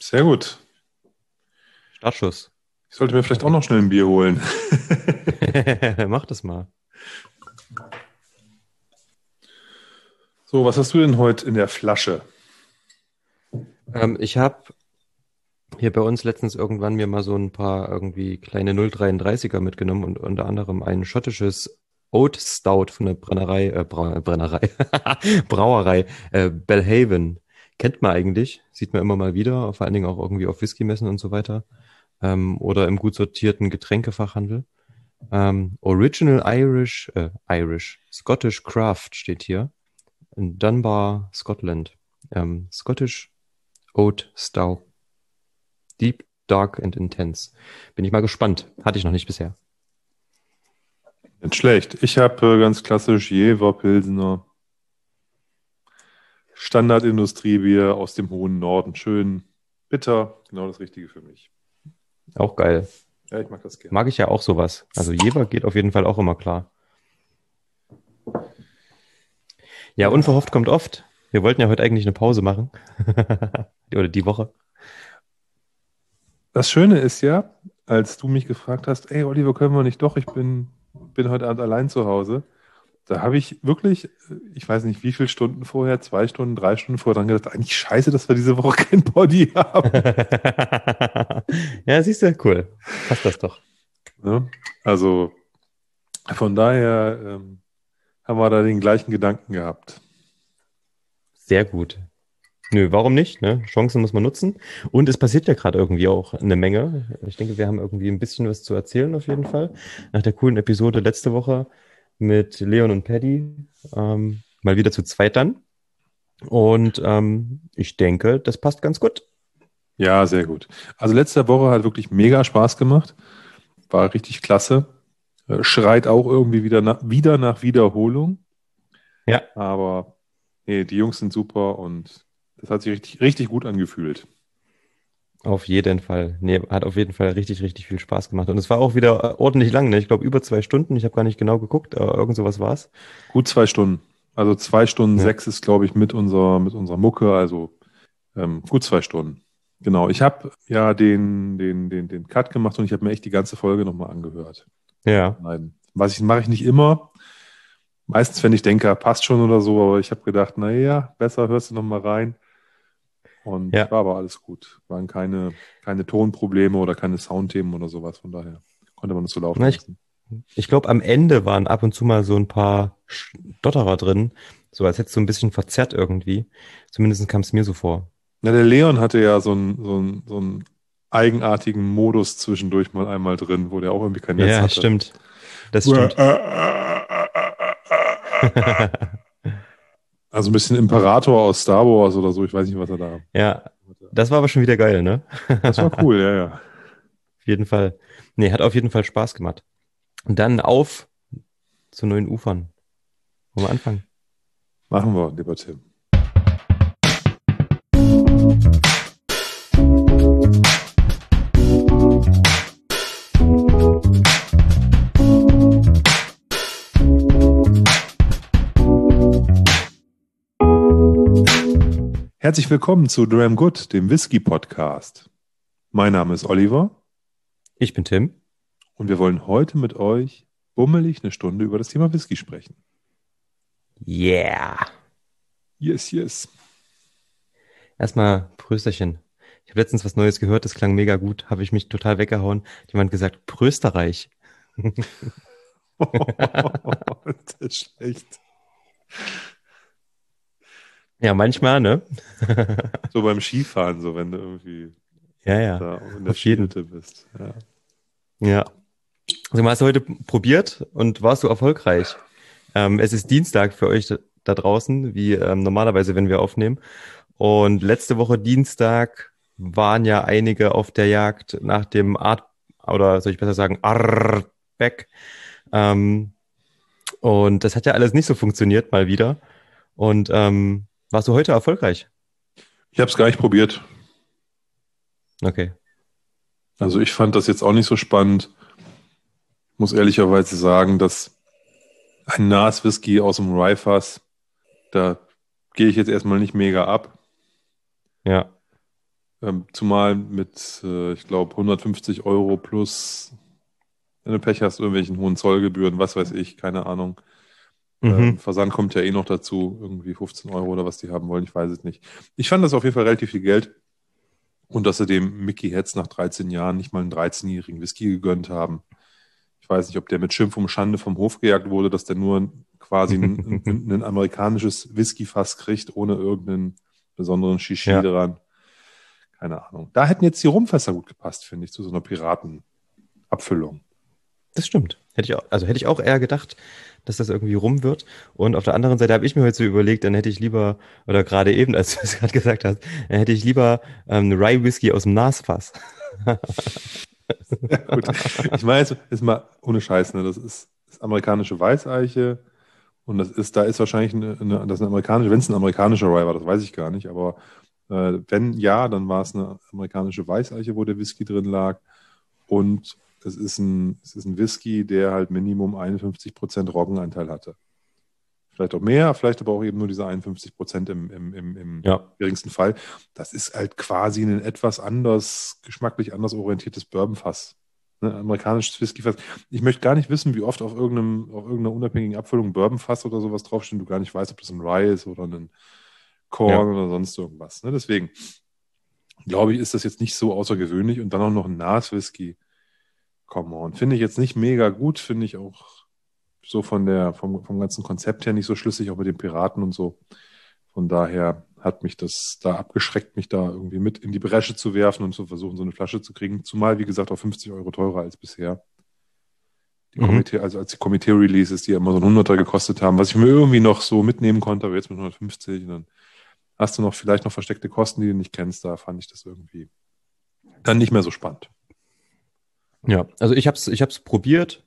Sehr gut. Startschuss. Ich sollte mir vielleicht auch noch schnell ein Bier holen. Mach das mal. So, was hast du denn heute in der Flasche? Ich habe hier bei uns letztens irgendwann mir mal so ein paar irgendwie kleine 0,33er mitgenommen und unter anderem ein schottisches Oat Stout von der Brennerei, Brauerei, Belhaven. Kennt man eigentlich, sieht man immer mal wieder, vor allen Dingen auch irgendwie auf Whiskymessen und so weiter. Oder im gut sortierten Getränkefachhandel. Scottish Craft steht hier. In Dunbar, Scotland. Scottish Oat Stout. Deep, Dark and Intense. Bin ich mal gespannt. Hatte ich noch nicht bisher. Nicht schlecht. Ich habe ganz klassisch Jever Pilsener Standardindustriebier aus dem hohen Norden. Schön bitter, genau das Richtige für mich. Auch geil. Ja, ich mag das gern. Mag ich ja auch sowas. Also Jever geht auf jeden Fall auch immer klar. Ja, unverhofft kommt oft. Wir wollten ja heute eigentlich eine Pause machen. Oder die Woche. Das Schöne ist ja, als du mich gefragt hast, ey Oliver, können wir nicht doch, ich bin heute Abend allein zu Hause. Da habe ich wirklich, ich weiß nicht wie viele Stunden vorher, 2 Stunden, 3 Stunden vorher dran gedacht, eigentlich scheiße, dass wir diese Woche kein Body haben. Ja, siehst du, cool. Passt das doch. Ne? Also von daher haben wir da den gleichen Gedanken gehabt. Sehr gut. Nö, warum nicht? Ne? Chancen muss man nutzen. Und es passiert ja gerade irgendwie auch eine Menge. Ich denke, wir haben irgendwie ein bisschen was zu erzählen auf jeden Fall. Nach der coolen Episode letzte Woche mit Leon und Paddy. Mal wieder zu zweit dann. Und ich denke, das passt ganz gut. Ja, sehr gut. Also letzte Woche hat wirklich mega Spaß gemacht. War richtig klasse. Schreit auch irgendwie wieder nach Wiederholung. Ja, Aber nee, die Jungs sind super und das hat sich richtig, richtig gut angefühlt. auf jeden Fall. Nee, hat auf jeden Fall richtig, richtig viel Spaß gemacht. Und es war auch wieder ordentlich lang, ne? Ich glaube, über 2 Stunden. Ich habe gar nicht genau geguckt, aber irgend sowas war es. Gut 2 Stunden. Also 2 Stunden Ja. sechs ist, glaube ich, mit unserer Mucke. Also gut 2 Stunden. Genau. Ich habe ja den Cut gemacht und ich habe mir echt die ganze Folge nochmal angehört. Ja. Nein. Mache ich nicht immer. Meistens, wenn ich denke, passt schon oder so, aber ich habe gedacht, naja, besser hörst du nochmal rein. Und Ja. war aber alles gut. Waren keine Tonprobleme oder keine Soundthemen oder sowas. Von daher konnte man es so laufen Na, lassen. ich glaube, am Ende waren ab und zu mal so ein paar Stotterer drin. So als hättest du ein bisschen verzerrt irgendwie. Zumindest kam es mir so vor. Ja, der Leon hatte ja so einen eigenartigen Modus zwischendurch mal einmal drin, wo der auch irgendwie kein Netz Ja, hatte. stimmt. Das stimmt. Also ein bisschen Imperator aus Star Wars oder so. Ich weiß nicht, was er da Ja, hatte. das war aber schon wieder geil, ne? Das war cool, ja, ja. Auf jeden Fall. Nee, hat auf jeden Fall Spaß gemacht. Und dann auf zu neuen Ufern. Wollen wir anfangen? Machen wir, lieber Tim. Herzlich willkommen zu Dram Good, dem Whisky-Podcast. Mein Name ist Oliver Ich bin Tim. und wir wollen heute mit euch bummelig eine Stunde über das Thema Whisky sprechen. Yeah. Yes, yes. Erstmal Prösterchen. Ich habe letztens was Neues gehört, das klang mega gut. Habe ich mich total weggehauen. Hat jemand gesagt, Prösterreich. Das ist schlecht. Ja, manchmal, ne? So beim Skifahren, so wenn du irgendwie Ja, ja. da in der Auf jeden. Skihütte bist. Ja. Ja. Also, hast du heute probiert und warst du erfolgreich? Es ist Dienstag für euch da draußen, wie normalerweise, wenn wir aufnehmen. Und letzte Woche Dienstag waren ja einige auf der Jagd nach dem Art, oder soll ich besser sagen, Artback. Ähm, und das hat ja alles nicht so funktioniert, mal wieder. Und warst du heute erfolgreich? Ich habe es gar nicht probiert. Okay. Also ich fand das jetzt auch nicht so spannend. Muss ehrlicherweise sagen, dass ein Nas Whisky aus dem Rye-Fass, da gehe ich jetzt erstmal nicht mega ab. Ja. Zumal mit, ich glaube, 150 Euro plus, wenn du Pech hast, irgendwelchen hohen Zollgebühren, was weiß ich, keine Ahnung. Mhm. Versand kommt ja eh noch dazu, irgendwie 15 Euro oder was die haben wollen, ich weiß es nicht. Ich fand das auf jeden Fall relativ viel Geld und dass sie dem Mickey Hetz nach 13 Jahren nicht mal einen 13-jährigen Whisky gegönnt haben. Ich weiß nicht, ob der mit Schimpf und Schande vom Hof gejagt wurde, dass der nur quasi ein amerikanisches Whiskyfass kriegt, ohne irgendeinen besonderen Shishi Ja, dran. Keine Ahnung. Da hätten jetzt die Rumfässer gut gepasst, finde ich, zu so einer Piratenabfüllung. das stimmt. Hätte ich auch eher gedacht, dass das irgendwie rum wird. Und auf der anderen Seite habe ich mir heute so überlegt, dann hätte ich lieber, oder gerade eben, als du es gerade gesagt hast, dann hätte ich lieber Rye Whisky aus dem Nasfass. Ja, gut. Ich meine jetzt mal ohne Scheiß, ne? Das amerikanische Weißeiche und da ist wahrscheinlich das ist eine amerikanische, wenn es ein amerikanischer Rye war, das weiß ich gar nicht, aber wenn ja, dann war es eine amerikanische Weißeiche, wo der Whisky drin lag und es ist ein Whisky, der halt Minimum 51% Roggenanteil hatte. Vielleicht auch mehr, vielleicht aber auch eben nur diese 51% im Ja. geringsten Fall. Das ist halt quasi ein etwas anders, geschmacklich anders orientiertes Bourbonfass. Ne, amerikanisches Whiskyfass. Ich möchte gar nicht wissen, wie oft auf irgendeiner unabhängigen Abfüllung Bourbonfass oder sowas draufsteht, du gar nicht weißt, ob das ein Rye ist oder ein Ja. Korn oder sonst irgendwas. Ne? Deswegen glaube ich, ist das jetzt nicht so außergewöhnlich und dann auch noch ein Nas-Whisky. Come on. Finde ich jetzt nicht mega gut, finde ich auch so vom ganzen Konzept her nicht so schlüssig, auch mit den Piraten und so. Von daher hat mich das da abgeschreckt, mich da irgendwie mit in die Bresche zu werfen und zu versuchen, so eine Flasche zu kriegen. Zumal, wie gesagt, auch 50 Euro teurer als bisher. Mhm. Also als die Komitee-Releases, die ja immer so ein Hunderter gekostet haben, was ich mir irgendwie noch so mitnehmen konnte, aber jetzt mit 150, und dann hast du noch vielleicht noch versteckte Kosten, die du nicht kennst. Da fand ich das irgendwie dann nicht mehr so spannend. Ja. Also ich hab's probiert,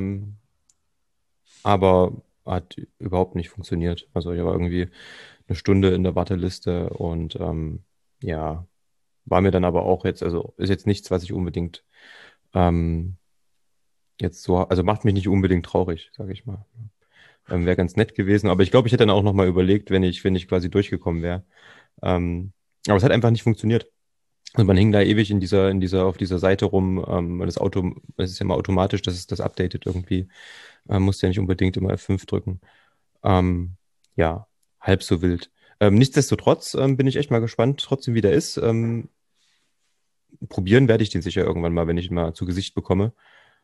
aber hat überhaupt nicht funktioniert. Also ich war irgendwie eine Stunde in der Warteliste und ja, war mir dann aber auch jetzt, also ist jetzt nichts, was ich unbedingt ähm, jetzt so, also macht mich nicht unbedingt traurig, sage ich mal. Wäre ganz nett gewesen, aber ich glaube, ich hätte dann auch noch mal überlegt, wenn ich quasi durchgekommen wäre. Aber es hat einfach nicht funktioniert. Also man hing da ewig auf dieser Seite rum. Es ist ja immer automatisch, dass es das updatet irgendwie. Musste ja nicht unbedingt immer F5 drücken. Ähm, ja, halb so wild. Nichtsdestotrotz bin ich echt mal gespannt, trotzdem wie der ist. Probieren werde ich den sicher irgendwann mal, wenn ich ihn mal zu Gesicht bekomme.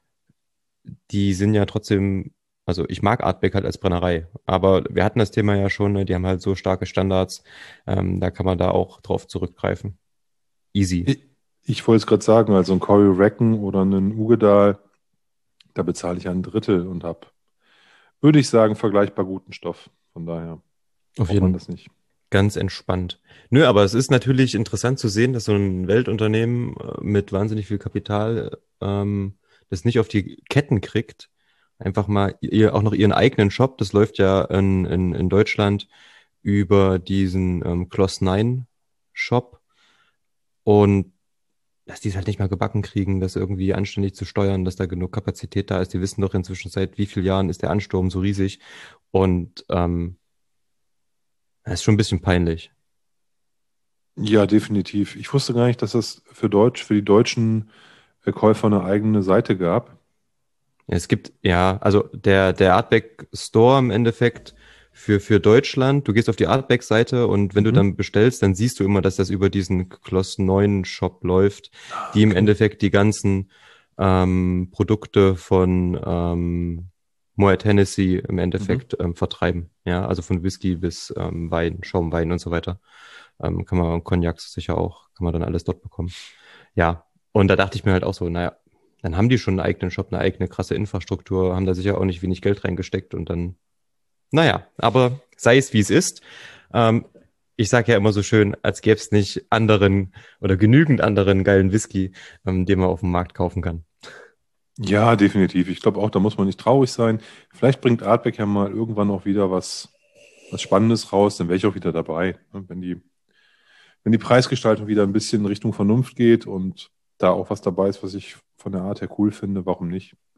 Die sind ja trotzdem, also ich mag Artback halt als Brennerei, aber wir hatten das Thema ja schon, ne? Die haben halt so starke Standards, da kann man da auch drauf zurückgreifen. Easy. Ich, ich wollte es gerade sagen, also ein Corey Recken oder einen Ugedal, da bezahle ich ein Drittel und habe, würde ich sagen, vergleichbar guten Stoff. Von daher Auf braucht man jeden das nicht. Ganz entspannt. Nö, aber es ist natürlich interessant zu sehen, dass so ein Weltunternehmen mit wahnsinnig viel Kapital das nicht auf die Ketten kriegt. Einfach mal auch noch ihren eigenen Shop. Das läuft ja in Deutschland über diesen Clos9 Shop. Und dass die es halt nicht mal gebacken kriegen, das irgendwie anständig zu steuern, dass da genug Kapazität da ist. Die wissen doch inzwischen seit wie vielen Jahren ist der Ansturm so riesig. Und das ist schon ein bisschen peinlich. Ja, definitiv. Ich wusste gar nicht, dass es für die deutschen Käufer eine eigene Seite gab. Es gibt, ja, also der Artback Store im Endeffekt für Deutschland, du gehst auf die Artback-Seite und wenn du Mhm. dann bestellst, dann siehst du immer, dass das über diesen Kloss 9 Shop läuft, Ah, die im okay. Endeffekt die ganzen Produkte von Moet Hennessy im Mhm. Endeffekt vertreiben. Ja, also von Whisky bis Wein, Schaumwein und so weiter. Kann man, Cognac sicher auch, kann man dann alles dort bekommen. Ja, und da dachte ich mir halt auch so, naja, dann haben die schon einen eigenen Shop, eine eigene krasse Infrastruktur, haben da sicher auch nicht wenig Geld reingesteckt und dann, naja, aber sei es wie es ist. Ähm, Ich sage ja immer so schön, als gäbe es nicht anderen oder genügend anderen geilen Whisky, den man auf dem Markt kaufen kann. Ja, definitiv. Ich glaube auch, da muss man nicht traurig sein. Vielleicht bringt Artback ja mal irgendwann auch wieder was Spannendes raus, dann wäre ich auch wieder dabei. Ne? Wenn die Preisgestaltung wieder ein bisschen in Richtung Vernunft geht und da auch was dabei ist, was ich von der Art her cool finde, warum nicht?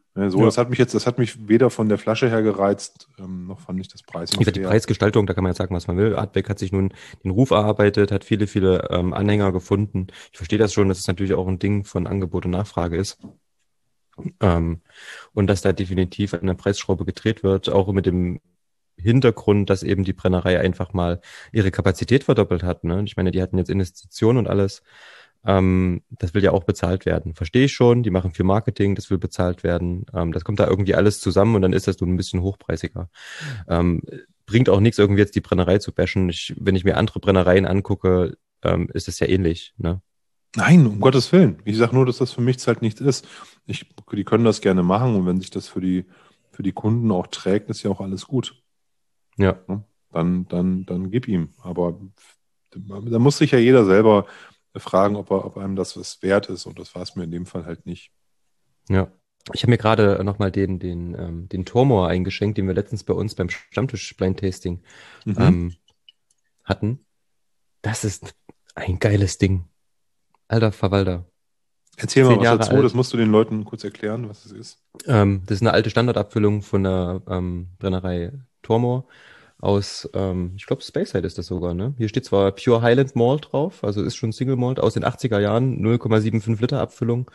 Ja, so, Ja. das hat mich weder von der Flasche her gereizt, noch fand ich das Pricing Wie gesagt, die fair. Preisgestaltung, da kann man jetzt sagen, was man will. Artback hat sich nun den Ruf erarbeitet, hat viele, viele Anhänger gefunden. Ich verstehe das schon, dass es natürlich auch ein Ding von Angebot und Nachfrage ist. Ähm, und dass da definitiv an der Preisschraube gedreht wird, auch mit dem Hintergrund, dass eben die Brennerei einfach mal ihre Kapazität verdoppelt hat. Ne? Ich meine, die hatten jetzt Investitionen und alles. Das will ja auch bezahlt werden. Verstehe ich schon, die machen viel Marketing, das will bezahlt werden. Das kommt da irgendwie alles zusammen und dann ist das nun ein bisschen hochpreisiger. Ähm, Bringt auch nichts, irgendwie jetzt die Brennerei zu bashen. Wenn ich mir andere Brennereien angucke, ist es ja ähnlich. Ne? Nein, um Gottes Willen. Ich sage nur, dass das für mich halt nichts ist. Die können das gerne machen und wenn sich das für die Kunden auch trägt, ist ja auch alles gut. Ja, Ne? Dann gib ihm. Aber da muss sich ja jeder selber fragen, ob einem das was wert ist. Und das war es mir in dem Fall halt nicht. ja. Ich habe mir gerade nochmal den Tormor eingeschenkt, den wir letztens bei uns beim Stammtisch Blind Tasting Mhm. ähm, hatten. Das ist ein geiles Ding. Alter Verwalter. Erzähl mal 10 was Jahre dazu. Das alt. musst du den Leuten kurz erklären, was es ist. Das ist eine alte Standardabfüllung von der Brennerei Tormor aus, ich glaube, Speyside ist das sogar, ne? Hier steht zwar Pure Highland Malt drauf, also ist schon Single Malt aus den 80er Jahren, 0,75 Liter Abfüllung,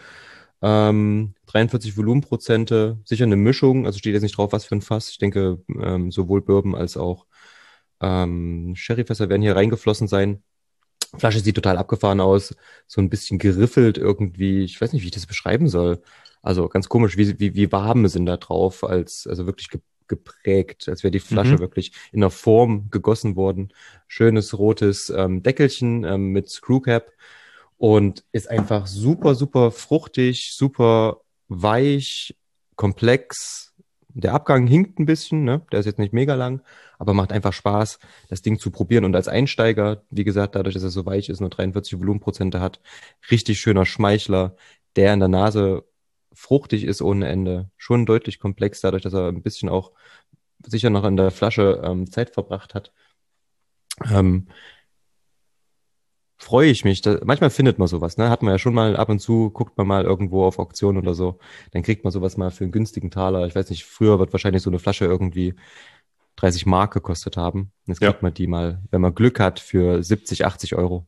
43 Volumenprozente, sicher eine Mischung, also steht jetzt nicht drauf, was für ein Fass. Ich denke, sowohl Bourbon als auch Sherryfässer werden hier reingeflossen sein. Flasche sieht total abgefahren aus, so ein bisschen geriffelt irgendwie. Ich weiß nicht, wie ich das beschreiben soll. Also ganz komisch, wie Waben sind da drauf, also wirklich geprägt, als wäre die Flasche Mhm. wirklich in einer Form gegossen worden. Schönes rotes Deckelchen mit Screwcap und ist einfach super, super fruchtig, super weich, komplex. Der Abgang hinkt ein bisschen, ne? Der ist jetzt nicht mega lang, aber macht einfach Spaß, das Ding zu probieren. Und als Einsteiger, wie gesagt, dadurch, dass er so weich ist, nur 43 Volumenprozente hat, richtig schöner Schmeichler, der in der Nase fruchtig ist ohne Ende. Schon deutlich komplex, dadurch, dass er ein bisschen auch sicher noch in der Flasche Zeit verbracht hat. Ähm, Freue ich mich. Manchmal findet man sowas, ne? Hat man ja schon mal ab und zu, guckt man mal irgendwo auf Auktion oder so. Dann kriegt man sowas mal für einen günstigen Taler. Ich weiß nicht, früher wird wahrscheinlich so eine Flasche irgendwie 30 Mark gekostet haben. Jetzt Ja, kriegt man die mal, wenn man Glück hat, für 70, 80 Euro.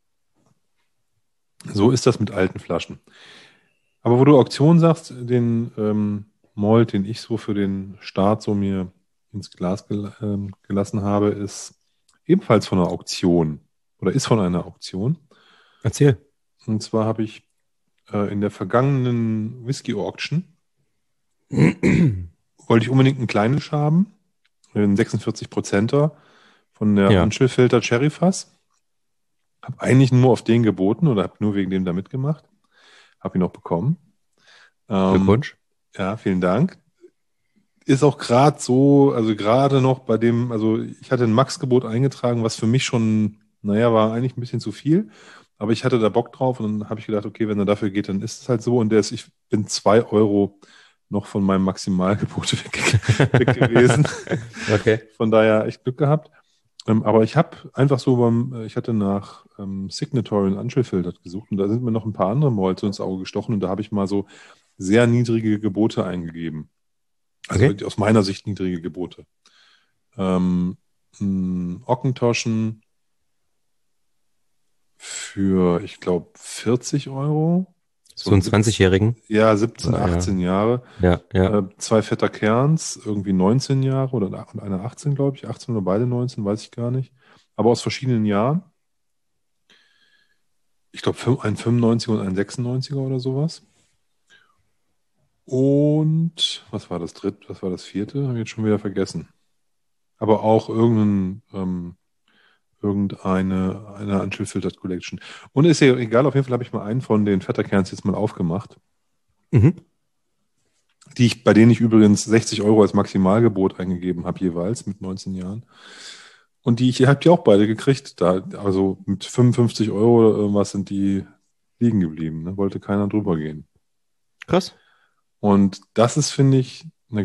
so ist das mit alten Flaschen. Aber wo du Auktion sagst, den Malt, den ich so für den Start so mir ins Glas gelassen habe, ist ebenfalls von einer Auktion oder ist von einer Auktion. Erzähl. Und zwar habe ich in der vergangenen Whisky Auction wollte ich unbedingt einen kleinen haben, einen 46%er von der Ja, Anschel-Filter Cherry Fass. Habe eigentlich nur auf den geboten oder habe nur wegen dem da mitgemacht. Habe ihn auch bekommen. Ähm, Glückwunsch. ja, vielen Dank. Ist auch gerade so, also gerade noch bei dem, also ich hatte ein Max-Gebot eingetragen, was für mich schon, naja, war eigentlich ein bisschen zu viel. Aber ich hatte da Bock drauf und dann habe ich gedacht, okay, wenn er dafür geht, dann ist es halt so. Und ich bin 2 € noch von meinem Maximalgebot weg gewesen. Okay. Von daher echt Glück gehabt. Aber ich habe einfach so ich hatte nach Signatory und Anschlussfilter gesucht und da sind mir noch ein paar andere Malls ins Auge gestochen und da habe ich mal so sehr niedrige Gebote eingegeben. Also Okay. wirklich aus meiner Sicht niedrige Gebote. Ockentoschen für, ich glaube, 40 €. So So einen ein 20-Jährigen. ja, 17, Ja, 18 Jahre. ja, ja. Zwei Vetter Kerns, irgendwie 19 Jahre und einer 18, glaube ich. 18 oder beide 19, weiß ich gar nicht. Aber aus verschiedenen Jahren. Ich glaube, ein 95er und ein 96er oder sowas. Und was war das vierte? Habe ich jetzt schon wieder vergessen. Aber auch eine Unfiltered Collection. Und ist ja egal, auf jeden Fall habe ich mal einen von den Vetterkerns jetzt mal aufgemacht, Mhm. bei denen ich übrigens 60 € als Maximalgebot eingegeben habe, jeweils mit 19 Jahren. Und ich habe die auch beide gekriegt. Also mit 55 € oder irgendwas sind die liegen geblieben. Ne? Wollte keiner drüber gehen. Krass. Und das ist, finde ich,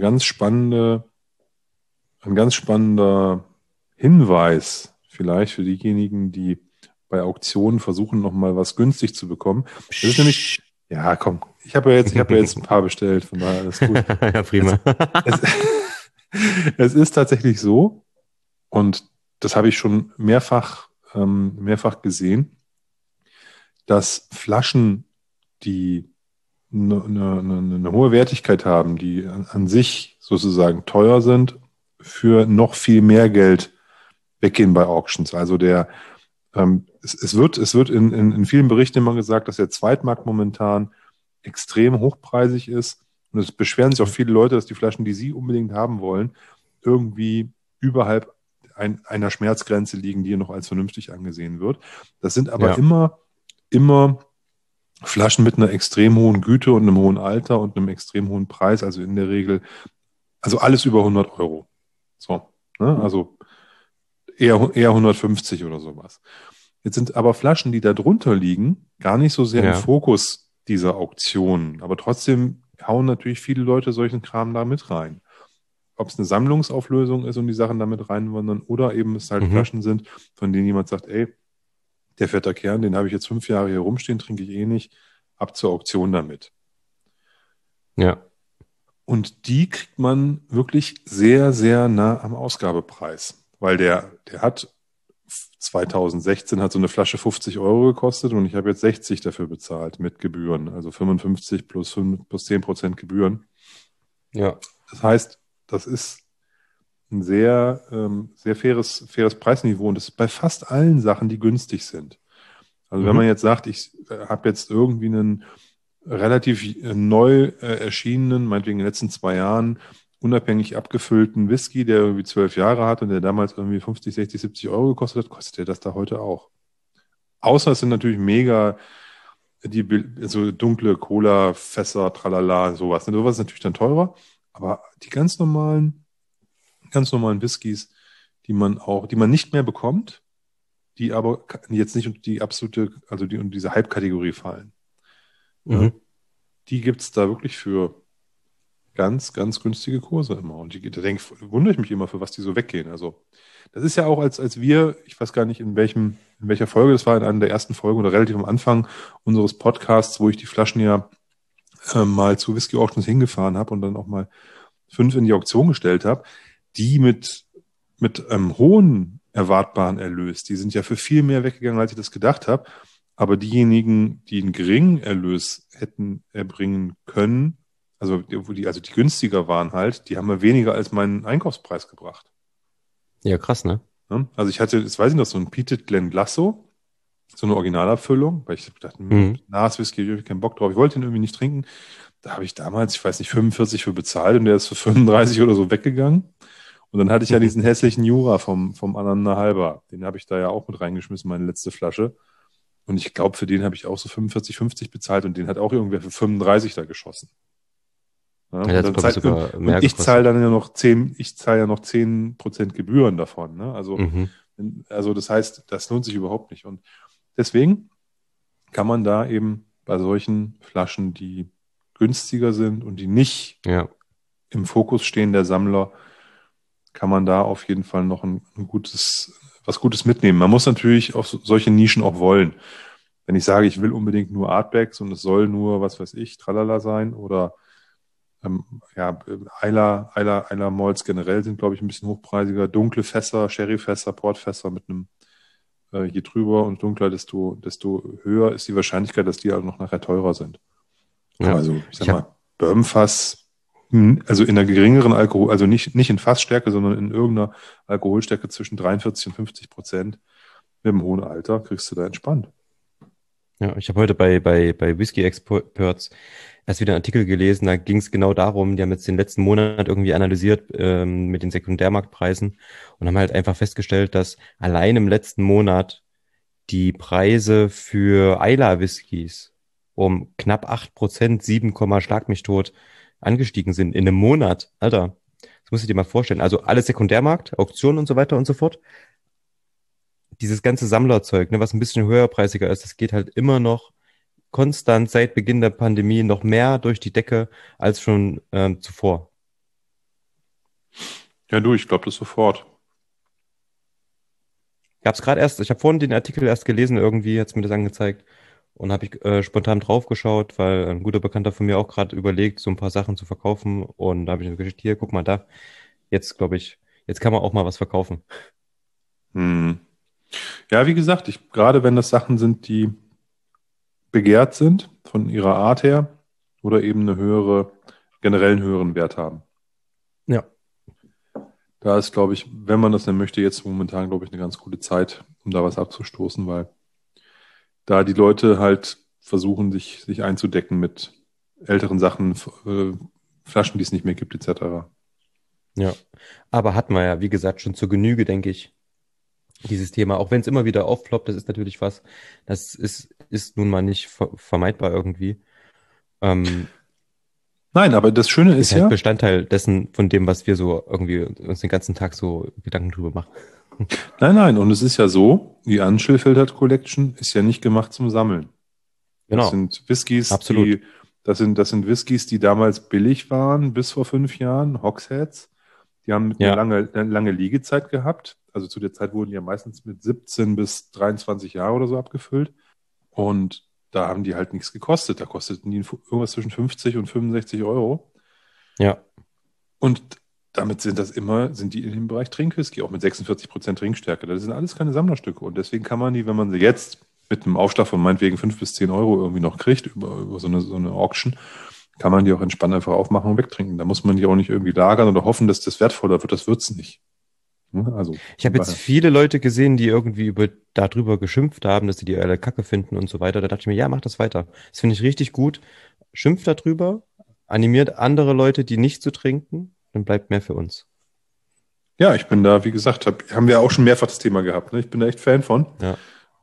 ein ganz spannender Hinweis, vielleicht für diejenigen, die bei Auktionen versuchen, nochmal was günstig zu bekommen. Das ist nämlich, Psst. Ja, komm. Ich habe ja jetzt ein paar bestellt, von daher alles gut. Ja, Es, prima. es, es ist tatsächlich so, und das habe ich schon mehrfach gesehen, dass Flaschen, die eine hohe Wertigkeit haben, die an sich sozusagen teuer sind, für noch viel mehr Geld weggehen bei Auctions. Also es wird in vielen Berichten immer gesagt, dass der Zweitmarkt momentan extrem hochpreisig ist. Und es beschweren sich auch viele Leute, dass die Flaschen, die sie unbedingt haben wollen, irgendwie überhalb einer Schmerzgrenze liegen, die noch als vernünftig angesehen wird. Das sind aber Ja, immer Flaschen mit einer extrem hohen Güte und einem hohen Alter und einem extrem hohen Preis, also in der Regel, also alles über 100 Euro. So, ne? Also eher 150 oder sowas. Jetzt sind aber Flaschen, die da drunter liegen, gar nicht so sehr im ja. Fokus dieser Auktionen. Aber trotzdem hauen natürlich viele Leute solchen Kram da mit rein. Ob es eine Sammlungsauflösung ist und die Sachen damit reinwandern oder eben es halt Mhm. Flaschen sind, von denen jemand sagt, ey, der fette Kern, den habe ich jetzt 5 Jahre hier rumstehen, trinke ich eh nicht, ab zur Auktion damit. Ja. Und die kriegt man wirklich sehr, sehr nah am Ausgabepreis, weil der hat 2016 hat so eine Flasche 50 Euro gekostet und ich habe jetzt 60 dafür bezahlt mit Gebühren, also 55 plus 10% Gebühren. Ja. Das heißt, das ist ein sehr faires Preisniveau und das ist bei fast allen Sachen, die günstig sind. Also wenn man Mhm. jetzt sagt, ich habe jetzt irgendwie einen relativ neu erschienenen, meinetwegen in den letzten 2 Jahren, unabhängig abgefüllten Whisky, der irgendwie 12 Jahre hat und der damals irgendwie 50, 60, 70 Euro gekostet hat, kostet der das da heute auch. Außer es sind natürlich mega also dunkle Cola-Fässer, tralala, sowas. Und sowas ist natürlich dann teurer, aber die ganz normalen Whiskys, die man nicht mehr bekommt, die aber jetzt nicht unter die absolute, also die unter diese Hype-Kategorie fallen. Ja? Mhm. Die gibt es da wirklich für ganz, ganz günstige Kurse immer. Und wundere ich mich immer, für was die so weggehen. Also, das ist ja auch, als wir, ich weiß gar nicht, in welcher Folge das war, in einer der ersten Folgen oder relativ am Anfang unseres Podcasts, wo ich die Flaschen ja mal zu Whisky Auctions hingefahren habe und dann auch mal 5 in die Auktion gestellt habe, die mit hohen erwartbaren Erlös, die sind ja für viel mehr weggegangen, als ich das gedacht habe. Aber diejenigen, die einen geringen Erlös hätten erbringen können, also die günstiger waren halt, die haben mir weniger als meinen Einkaufspreis gebracht. Ja, krass, ne? Ne? Also ich hatte, jetzt weiß ich noch, so ein Peated Glenn so eine Originalabfüllung, weil ich dachte, Mhm. Nas-Whisky, ich habe keinen Bock drauf, ich wollte den irgendwie nicht trinken. Da habe ich damals, ich weiß nicht, 45 für bezahlt und der ist für 35 oder so weggegangen. Und dann hatte ich ja diesen hässlichen Jura vom Aneinander Halber. Den habe ich da ja auch mit reingeschmissen, meine letzte Flasche. Und ich glaube, für den habe ich auch so 45, 50 bezahlt und den hat auch irgendwer für 35 da geschossen. Ja, Ja, der und hat, dann glaube ich, zahlt, und, sogar mehr und ich zahle gekostet. dann ja noch 10, ich zahle ja noch 10% Gebühren davon. Ne? Mhm. Also das heißt, das lohnt sich überhaupt nicht. Und deswegen kann man da eben bei solchen Flaschen, die günstiger sind und die nicht Ja. im Fokus stehen der Sammler, kann man da auf jeden Fall noch was Gutes mitnehmen. Man muss natürlich auf solche Nischen auch wollen. Wenn ich sage, ich will unbedingt nur Artbacks und es soll nur, was weiß ich, Tralala sein oder ja, Eiler Malls generell sind, glaube ich, ein bisschen hochpreisiger. Dunkle Fässer, Sherryfässer, Portfässer mit einem, je trüber und dunkler, desto höher ist die Wahrscheinlichkeit, dass die auch noch nachher teurer sind. Ja. Aber so, ich sag Ich habe mal, Bourbonfass, also in einer geringeren Alkohol, also nicht in Fassstärke, sondern in irgendeiner Alkoholstärke zwischen 43 und 50% mit einem hohen Alter, kriegst du da entspannt. ich hab heute bei Whisky Experts erst wieder einen Artikel gelesen, da ging es genau darum, die haben jetzt den letzten Monat irgendwie analysiert mit den Sekundärmarktpreisen und haben halt einfach festgestellt, dass allein im letzten Monat die Preise für Islay-Whiskys um knapp 8%, 7, Schlag mich tot, angestiegen sind in einem Monat. Alter, das musst du dir mal vorstellen. Also alles Sekundärmarkt, Auktionen und so weiter und so fort. Dieses ganze Sammlerzeug, ne, was ein bisschen höherpreisiger ist, das geht halt immer noch konstant seit Beginn der Pandemie noch mehr durch die Decke als schon zuvor. Ja, du, ich glaube das sofort. Ich habe es gerade erst, ich habe vorhin den Artikel erst gelesen, irgendwie hat's mir das angezeigt. und habe ich spontan drauf geschaut, weil ein guter Bekannter von mir auch gerade überlegt, so ein paar Sachen zu verkaufen. Und da habe ich mir gesagt, hier, guck mal da, jetzt glaube ich, jetzt kann man auch mal was verkaufen. Hm. Ja, wie gesagt, gerade wenn das Sachen sind, die begehrt sind von ihrer Art her oder eben generell einen höheren Wert haben. Ja, Da ist, glaube ich, wenn man das denn möchte, jetzt momentan, glaube ich, eine ganz gute Zeit, um da was abzustoßen, weil da die Leute halt versuchen, sich einzudecken mit älteren Sachen, Flaschen, die es nicht mehr gibt, etc. ja. Aber hatten wir ja, wie gesagt, schon zur Genüge, denke ich, dieses Thema. Auch wenn es immer wieder aufploppt, das ist natürlich was, ist nun mal nicht vermeidbar irgendwie. Ähm, Nein, aber das Schöne ist Ist halt ja, Bestandteil dessen, von dem, was wir so irgendwie uns den ganzen Tag so Gedanken drüber machen. nein, und es ist ja so, die Unschilfiltered Collection ist ja nicht gemacht zum Sammeln. Das Genau, sind Whiskys, absolut. das sind Whiskys, die damals billig waren, bis vor 5 Jahren, Hogsheads. Die haben Ja, eine lange Liegezeit gehabt. Also zu der Zeit wurden die ja meistens mit 17 bis 23 Jahre oder so abgefüllt. Und da haben die halt nichts gekostet. Da kosteten die irgendwas zwischen 50 und 65 Euro. ja, Und damit sind die in dem Bereich Trinkwhisky, auch mit 46% Trinkstärke. Das sind alles keine Sammlerstücke. Und deswegen kann man die, wenn man sie jetzt mit einem Aufschlag von meinetwegen 5 bis 10 Euro irgendwie noch kriegt, über so eine Auction, kann man die auch entspannt einfach aufmachen und wegtrinken. Da muss man die auch nicht irgendwie lagern oder hoffen, dass das wertvoller wird. Das wird's nicht. Ne? Also ich von habe jetzt daher. viele Leute gesehen, die irgendwie darüber geschimpft haben, dass sie die alle Kacke finden und so weiter. Da dachte ich mir, ja, mach das weiter. Das finde ich richtig gut. Schimpft darüber, animiert andere Leute, die nicht zu trinken, dann bleibt mehr für uns. Ja, ich bin da, wie gesagt, haben wir auch schon mehrfach das Thema gehabt. Ne? Ich bin da echt Fan von. Ja.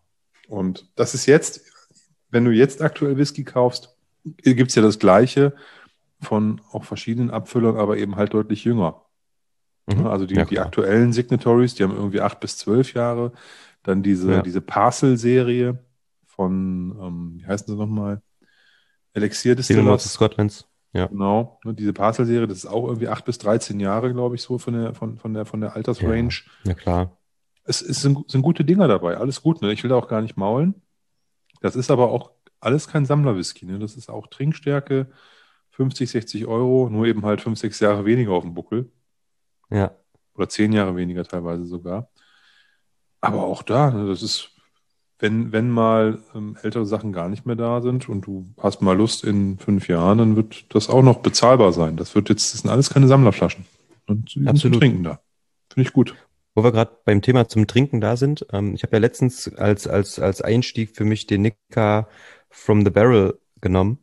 Und das ist jetzt, wenn du jetzt aktuell Whisky kaufst, gibt's ja das Gleiche von auch verschiedenen Abfüllern, aber eben halt deutlich jünger. Mhm. Ne? Also die, Ja, die klar. aktuellen Signatories, die haben irgendwie 8 bis 12 Jahre. Dann diese, Ja. diese Parcel-Serie von, wie heißen sie nochmal? Elixir Single Malts Distillers. Scotlands. Ja. Genau, ne, diese Parcel-Serie, das ist auch irgendwie 8 bis 13 Jahre, glaube ich, so von der Altersrange. Ja, na klar. Es sind gute Dinger dabei, alles gut, ne? Ich will da auch gar nicht maulen. Das ist aber auch alles kein Sammlerwhisky, ne? Das ist auch Trinkstärke, 50, 60 Euro, nur eben halt 5, 6 Jahre weniger auf dem Buckel. Ja. Oder 10 Jahre weniger teilweise sogar. Aber auch da, ne, das ist, wenn mal ältere Sachen gar nicht mehr da sind und du hast mal Lust in 5 Jahren, dann wird das auch noch bezahlbar sein. Das sind alles keine Sammlerflaschen. Und die sind zum Absolut. Trinken da. Finde ich gut. Wo wir gerade beim Thema zum Trinken da sind, ich habe ja letztens als Einstieg für mich den Nikka from the Barrel genommen.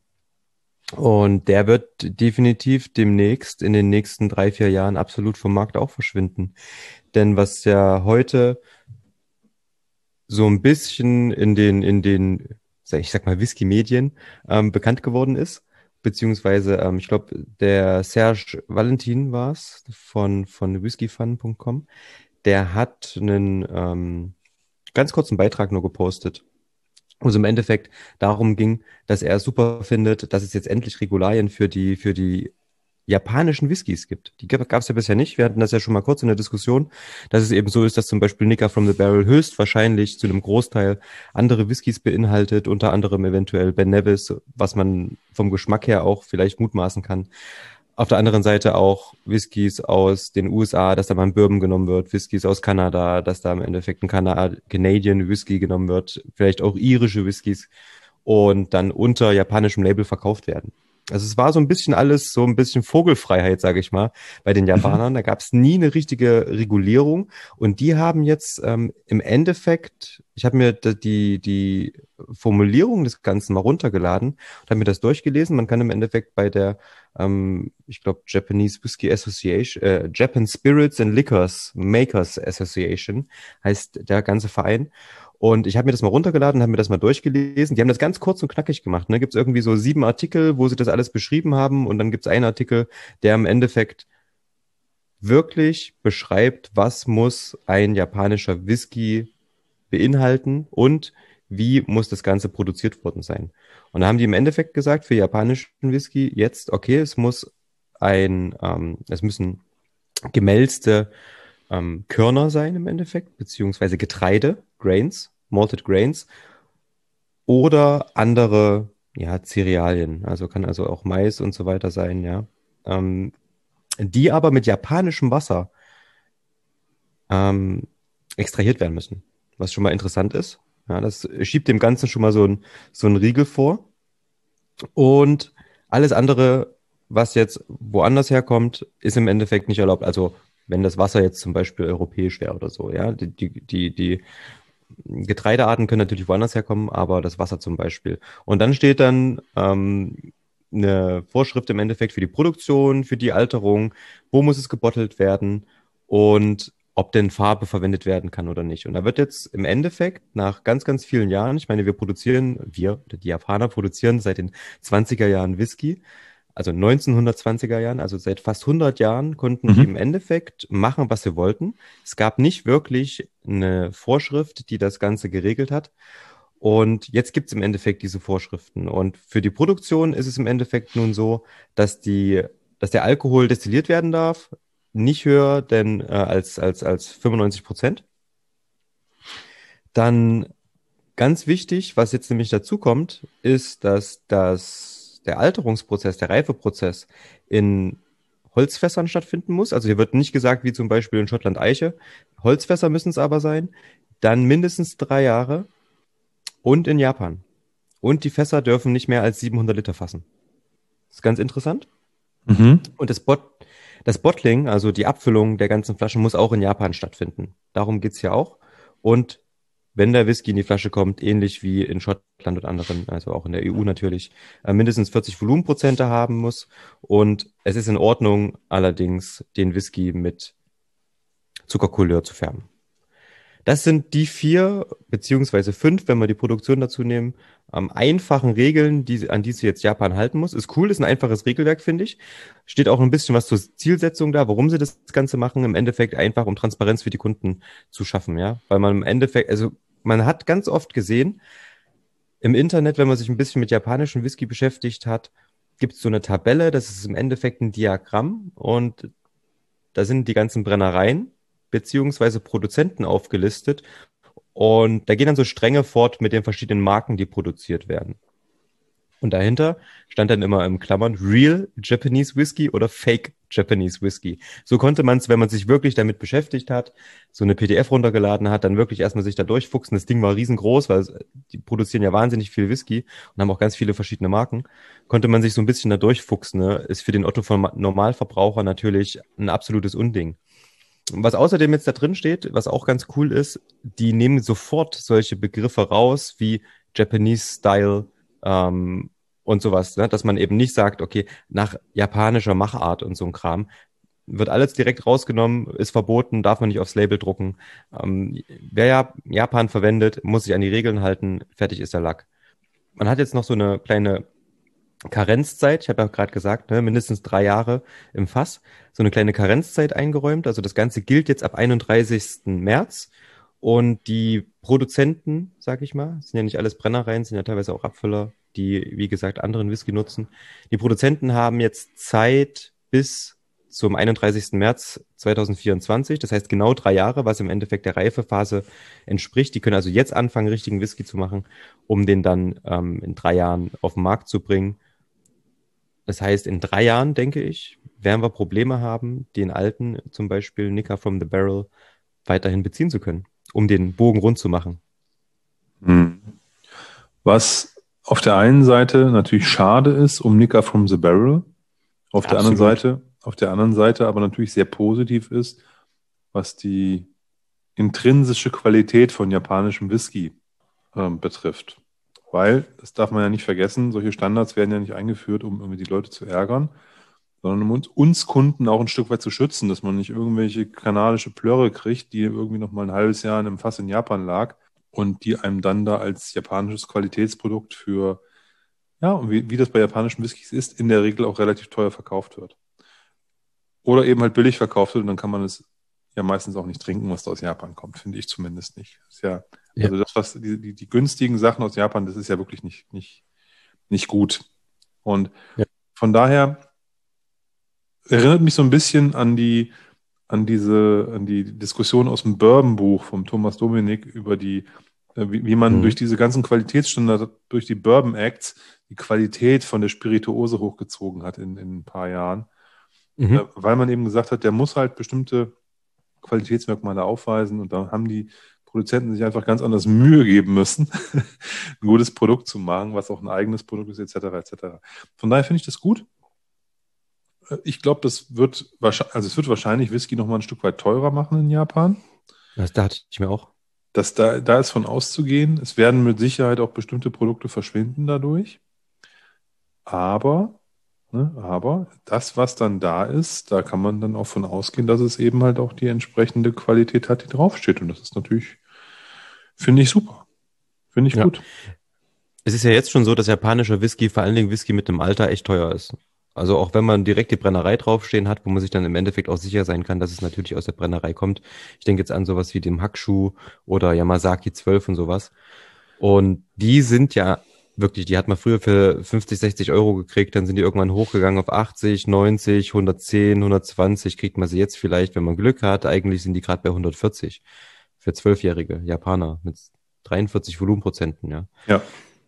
Und der wird definitiv demnächst in den nächsten 3, 4 Jahren absolut vom Markt auch verschwinden. Denn was ja heute so ein bisschen ich sag mal, Whisky-Medien bekannt geworden ist, beziehungsweise ich glaube, der Serge Valentin war es von whiskyfun.com, der hat einen ganz kurzen Beitrag nur gepostet, wo es im Endeffekt darum ging, dass er es super findet, dass es jetzt endlich Regularien für die japanischen Whiskys gibt. Die gab es ja bisher nicht. Wir hatten das ja schon mal kurz in der Diskussion, dass es eben so ist, dass zum Beispiel Nikka from the Barrel höchstwahrscheinlich zu einem Großteil andere Whiskys beinhaltet, unter anderem eventuell Ben Nevis, was man vom Geschmack her auch vielleicht mutmaßen kann. Auf der anderen Seite auch Whiskys aus den USA, dass da mal ein Bourbon genommen wird, Whiskys aus Kanada, dass da im Endeffekt ein Canadian Whisky genommen wird, vielleicht auch irische Whiskys und dann unter japanischem Label verkauft werden. Also es war so ein bisschen alles, so ein bisschen Vogelfreiheit, sage ich mal, bei den Mhm. Japanern. Da gab es nie eine richtige Regulierung und die haben jetzt im Endeffekt, ich habe mir die Formulierung des Ganzen mal runtergeladen und habe mir das durchgelesen. Man kann im Endeffekt bei der ich glaube, Japanese Whiskey Association, Japan Spirits and Liquors Makers Association heißt der ganze Verein. Und ich habe mir das mal runtergeladen, habe mir das mal durchgelesen. Die haben das ganz kurz und knackig gemacht. Ne? Gibt es irgendwie so 7 Artikel, wo sie das alles beschrieben haben. Und dann gibt es einen Artikel, der im Endeffekt wirklich beschreibt, was muss ein japanischer Whisky beinhalten und wie muss das Ganze produziert worden sein. Und da haben die im Endeffekt gesagt, für japanischen Whisky jetzt, okay, es müssen gemälzte Körner sein im Endeffekt, beziehungsweise Getreide, Grains, Malted Grains, oder andere, ja, Cerealien. Also kann also auch Mais und so weiter sein, ja. Ähm, die aber mit japanischem Wasser ähm, extrahiert werden müssen. Was schon mal interessant ist. Ja, das schiebt dem Ganzen schon mal so einen Riegel vor. Und alles andere, was jetzt woanders herkommt, ist im Endeffekt nicht erlaubt. Also wenn das Wasser jetzt zum Beispiel europäisch wäre oder so, ja. Die Getreidearten können natürlich woanders herkommen, aber das Wasser zum Beispiel. Und dann steht dann eine Vorschrift im Endeffekt für die Produktion, für die Alterung, wo muss es gebottelt werden und ob denn Farbe verwendet werden kann oder nicht. Und da wird jetzt im Endeffekt nach ganz, ganz vielen Jahren, ich meine, oder die Japaner produzieren seit den 20er Jahren Whisky, also 1920er Jahren, also seit fast 100 Jahren konnten die im Mhm. Endeffekt machen, was sie wollten. Es gab nicht wirklich eine Vorschrift, die das Ganze geregelt hat. Und jetzt gibt es im Endeffekt diese Vorschriften. Und für die Produktion ist es im Endeffekt nun so, dass der Alkohol destilliert werden darf, nicht höher denn als 95%. Dann ganz wichtig, was jetzt nämlich dazu kommt, ist, dass der Alterungsprozess, der Reifeprozess in Holzfässern stattfinden muss. Also hier wird nicht gesagt, wie zum Beispiel in Schottland Eiche. Holzfässer müssen es aber sein. Dann mindestens 3 Jahre und in Japan. Und die Fässer dürfen nicht mehr als 700 Liter fassen. Das ist ganz interessant. Mhm. Und das Bottling, also die Abfüllung der ganzen Flaschen, muss auch in Japan stattfinden. Darum geht's ja auch. Und wenn der Whisky in die Flasche kommt, ähnlich wie in Schottland und anderen, also auch in der EU natürlich, mindestens 40 Volumenprozente haben muss. Und es ist in Ordnung, allerdings den Whisky mit Zuckercouleur zu färben. Das sind die 4 beziehungsweise 5, wenn wir die Produktion dazu nehmen, einfachen Regeln, an die sich jetzt Japan halten muss. Ist cool, ist ein einfaches Regelwerk, finde ich. Steht auch ein bisschen was zur Zielsetzung da, warum sie das Ganze machen. Im Endeffekt einfach, um Transparenz für die Kunden zu schaffen, ja. Weil man im Endeffekt, also man hat ganz oft gesehen, im Internet, wenn man sich ein bisschen mit japanischem Whisky beschäftigt hat, gibt es so eine Tabelle, das ist im Endeffekt ein Diagramm und da sind die ganzen Brennereien beziehungsweise Produzenten aufgelistet und da gehen dann so Stränge fort mit den verschiedenen Marken, die produziert werden. Und dahinter stand dann immer im Klammern Real Japanese Whisky oder Fake Japanese Whisky. So konnte man es, wenn man sich wirklich damit beschäftigt hat, so eine PDF runtergeladen hat, dann wirklich erstmal sich da durchfuchsen. Das Ding war riesengroß, weil die produzieren ja wahnsinnig viel Whisky und haben auch ganz viele verschiedene Marken. Konnte man sich so ein bisschen da durchfuchsen. Ne? Ist für den Otto von Normalverbraucher natürlich ein absolutes Unding. Was außerdem jetzt da drin steht, was auch ganz cool ist, die nehmen sofort solche Begriffe raus wie Japanese Style und sowas, ne? Dass man eben nicht sagt, okay, nach japanischer Machart und so ein Kram. Wird alles direkt rausgenommen, ist verboten, darf man nicht aufs Label drucken. Wer ja Japan verwendet, muss sich an die Regeln halten, fertig ist der Lack. Man hat jetzt noch so eine kleine Karenzzeit, ich habe ja gerade gesagt, ne, mindestens 3 Jahre im Fass, so eine kleine Karenzzeit eingeräumt. Also das Ganze gilt jetzt ab 31. März. Und die Produzenten, sag ich mal, sind ja nicht alles Brennereien, sind ja teilweise auch Abfüller, die, wie gesagt, anderen Whisky nutzen. Die Produzenten haben jetzt Zeit bis zum 31. März 2024, das heißt genau 3 Jahre, was im Endeffekt der Reifephase entspricht. Die können also jetzt anfangen, richtigen Whisky zu machen, um den dann in 3 Jahren auf den Markt zu bringen. Das heißt, in 3 Jahren, denke ich, werden wir Probleme haben, den alten, zum Beispiel Nicker from the Barrel, weiterhin beziehen zu können, um den Bogen rund zu machen. Mhm. Was auf der einen Seite natürlich schade ist, um Nicker from the Barrel, Absolut. auf der anderen Seite aber natürlich sehr positiv ist, was die intrinsische Qualität von japanischem Whisky betrifft. Weil, das darf man ja nicht vergessen, solche Standards werden ja nicht eingeführt, um irgendwie die Leute zu ärgern, sondern um uns Kunden auch ein Stück weit zu schützen, dass man nicht irgendwelche kanadische Plörre kriegt, die irgendwie noch mal ein halbes Jahr in einem Fass in Japan lag und die einem dann da als japanisches Qualitätsprodukt für, ja, und wie das bei japanischen Whiskys ist, in der Regel auch relativ teuer verkauft wird. Oder eben halt billig verkauft wird und dann kann man es ja meistens auch nicht trinken, was da aus Japan kommt, finde ich zumindest nicht. Ist ja, Ja. also das, was die günstigen Sachen aus Japan, das ist ja wirklich nicht gut. Und Ja. von daher erinnert mich so ein bisschen an die Diskussion aus dem Bourbon-Buch vom Thomas Dominik über die wie man durch Mhm. diese ganzen Qualitätsstandards, durch die Bourbon Acts, die Qualität von der Spirituose hochgezogen hat in ein paar Jahren. Mhm. Weil man eben gesagt hat, der muss halt bestimmte Qualitätsmerkmale aufweisen und da haben die Produzenten sich einfach ganz anders Mühe geben müssen, ein gutes Produkt zu machen, was auch ein eigenes Produkt ist, etc., etc. Von daher finde ich das gut. Ich glaube, das wird wahrscheinlich, also es wird wahrscheinlich Whisky noch mal ein Stück weit teurer machen in Japan. Das dachte ich mir auch. Da ist von auszugehen. Es werden mit Sicherheit auch bestimmte Produkte verschwinden dadurch. Aber, aber das, was dann da ist, da kann man dann auch von ausgehen, dass es eben halt auch die entsprechende Qualität hat, die draufsteht. Und das ist natürlich, finde ich super. Finde ich Ja. gut. Es ist ja jetzt schon so, dass japanischer Whisky, vor allen Dingen Whisky mit dem Alter, echt teuer ist. Also auch wenn man direkt die Brennerei draufstehen hat, wo man sich dann im Endeffekt auch sicher sein kann, dass es natürlich aus der Brennerei kommt. Ich denke jetzt an sowas wie dem Hakushu oder Yamazaki 12 und sowas. Und die sind ja wirklich, die hat man früher für 50, 60 Euro gekriegt, dann sind die irgendwann hochgegangen auf 80, 90, 110, 120, kriegt man sie jetzt vielleicht, wenn man Glück hat. Eigentlich sind die gerade bei 140 für 12-jährige Japaner mit 43 Volumenprozenten, ja. Ja.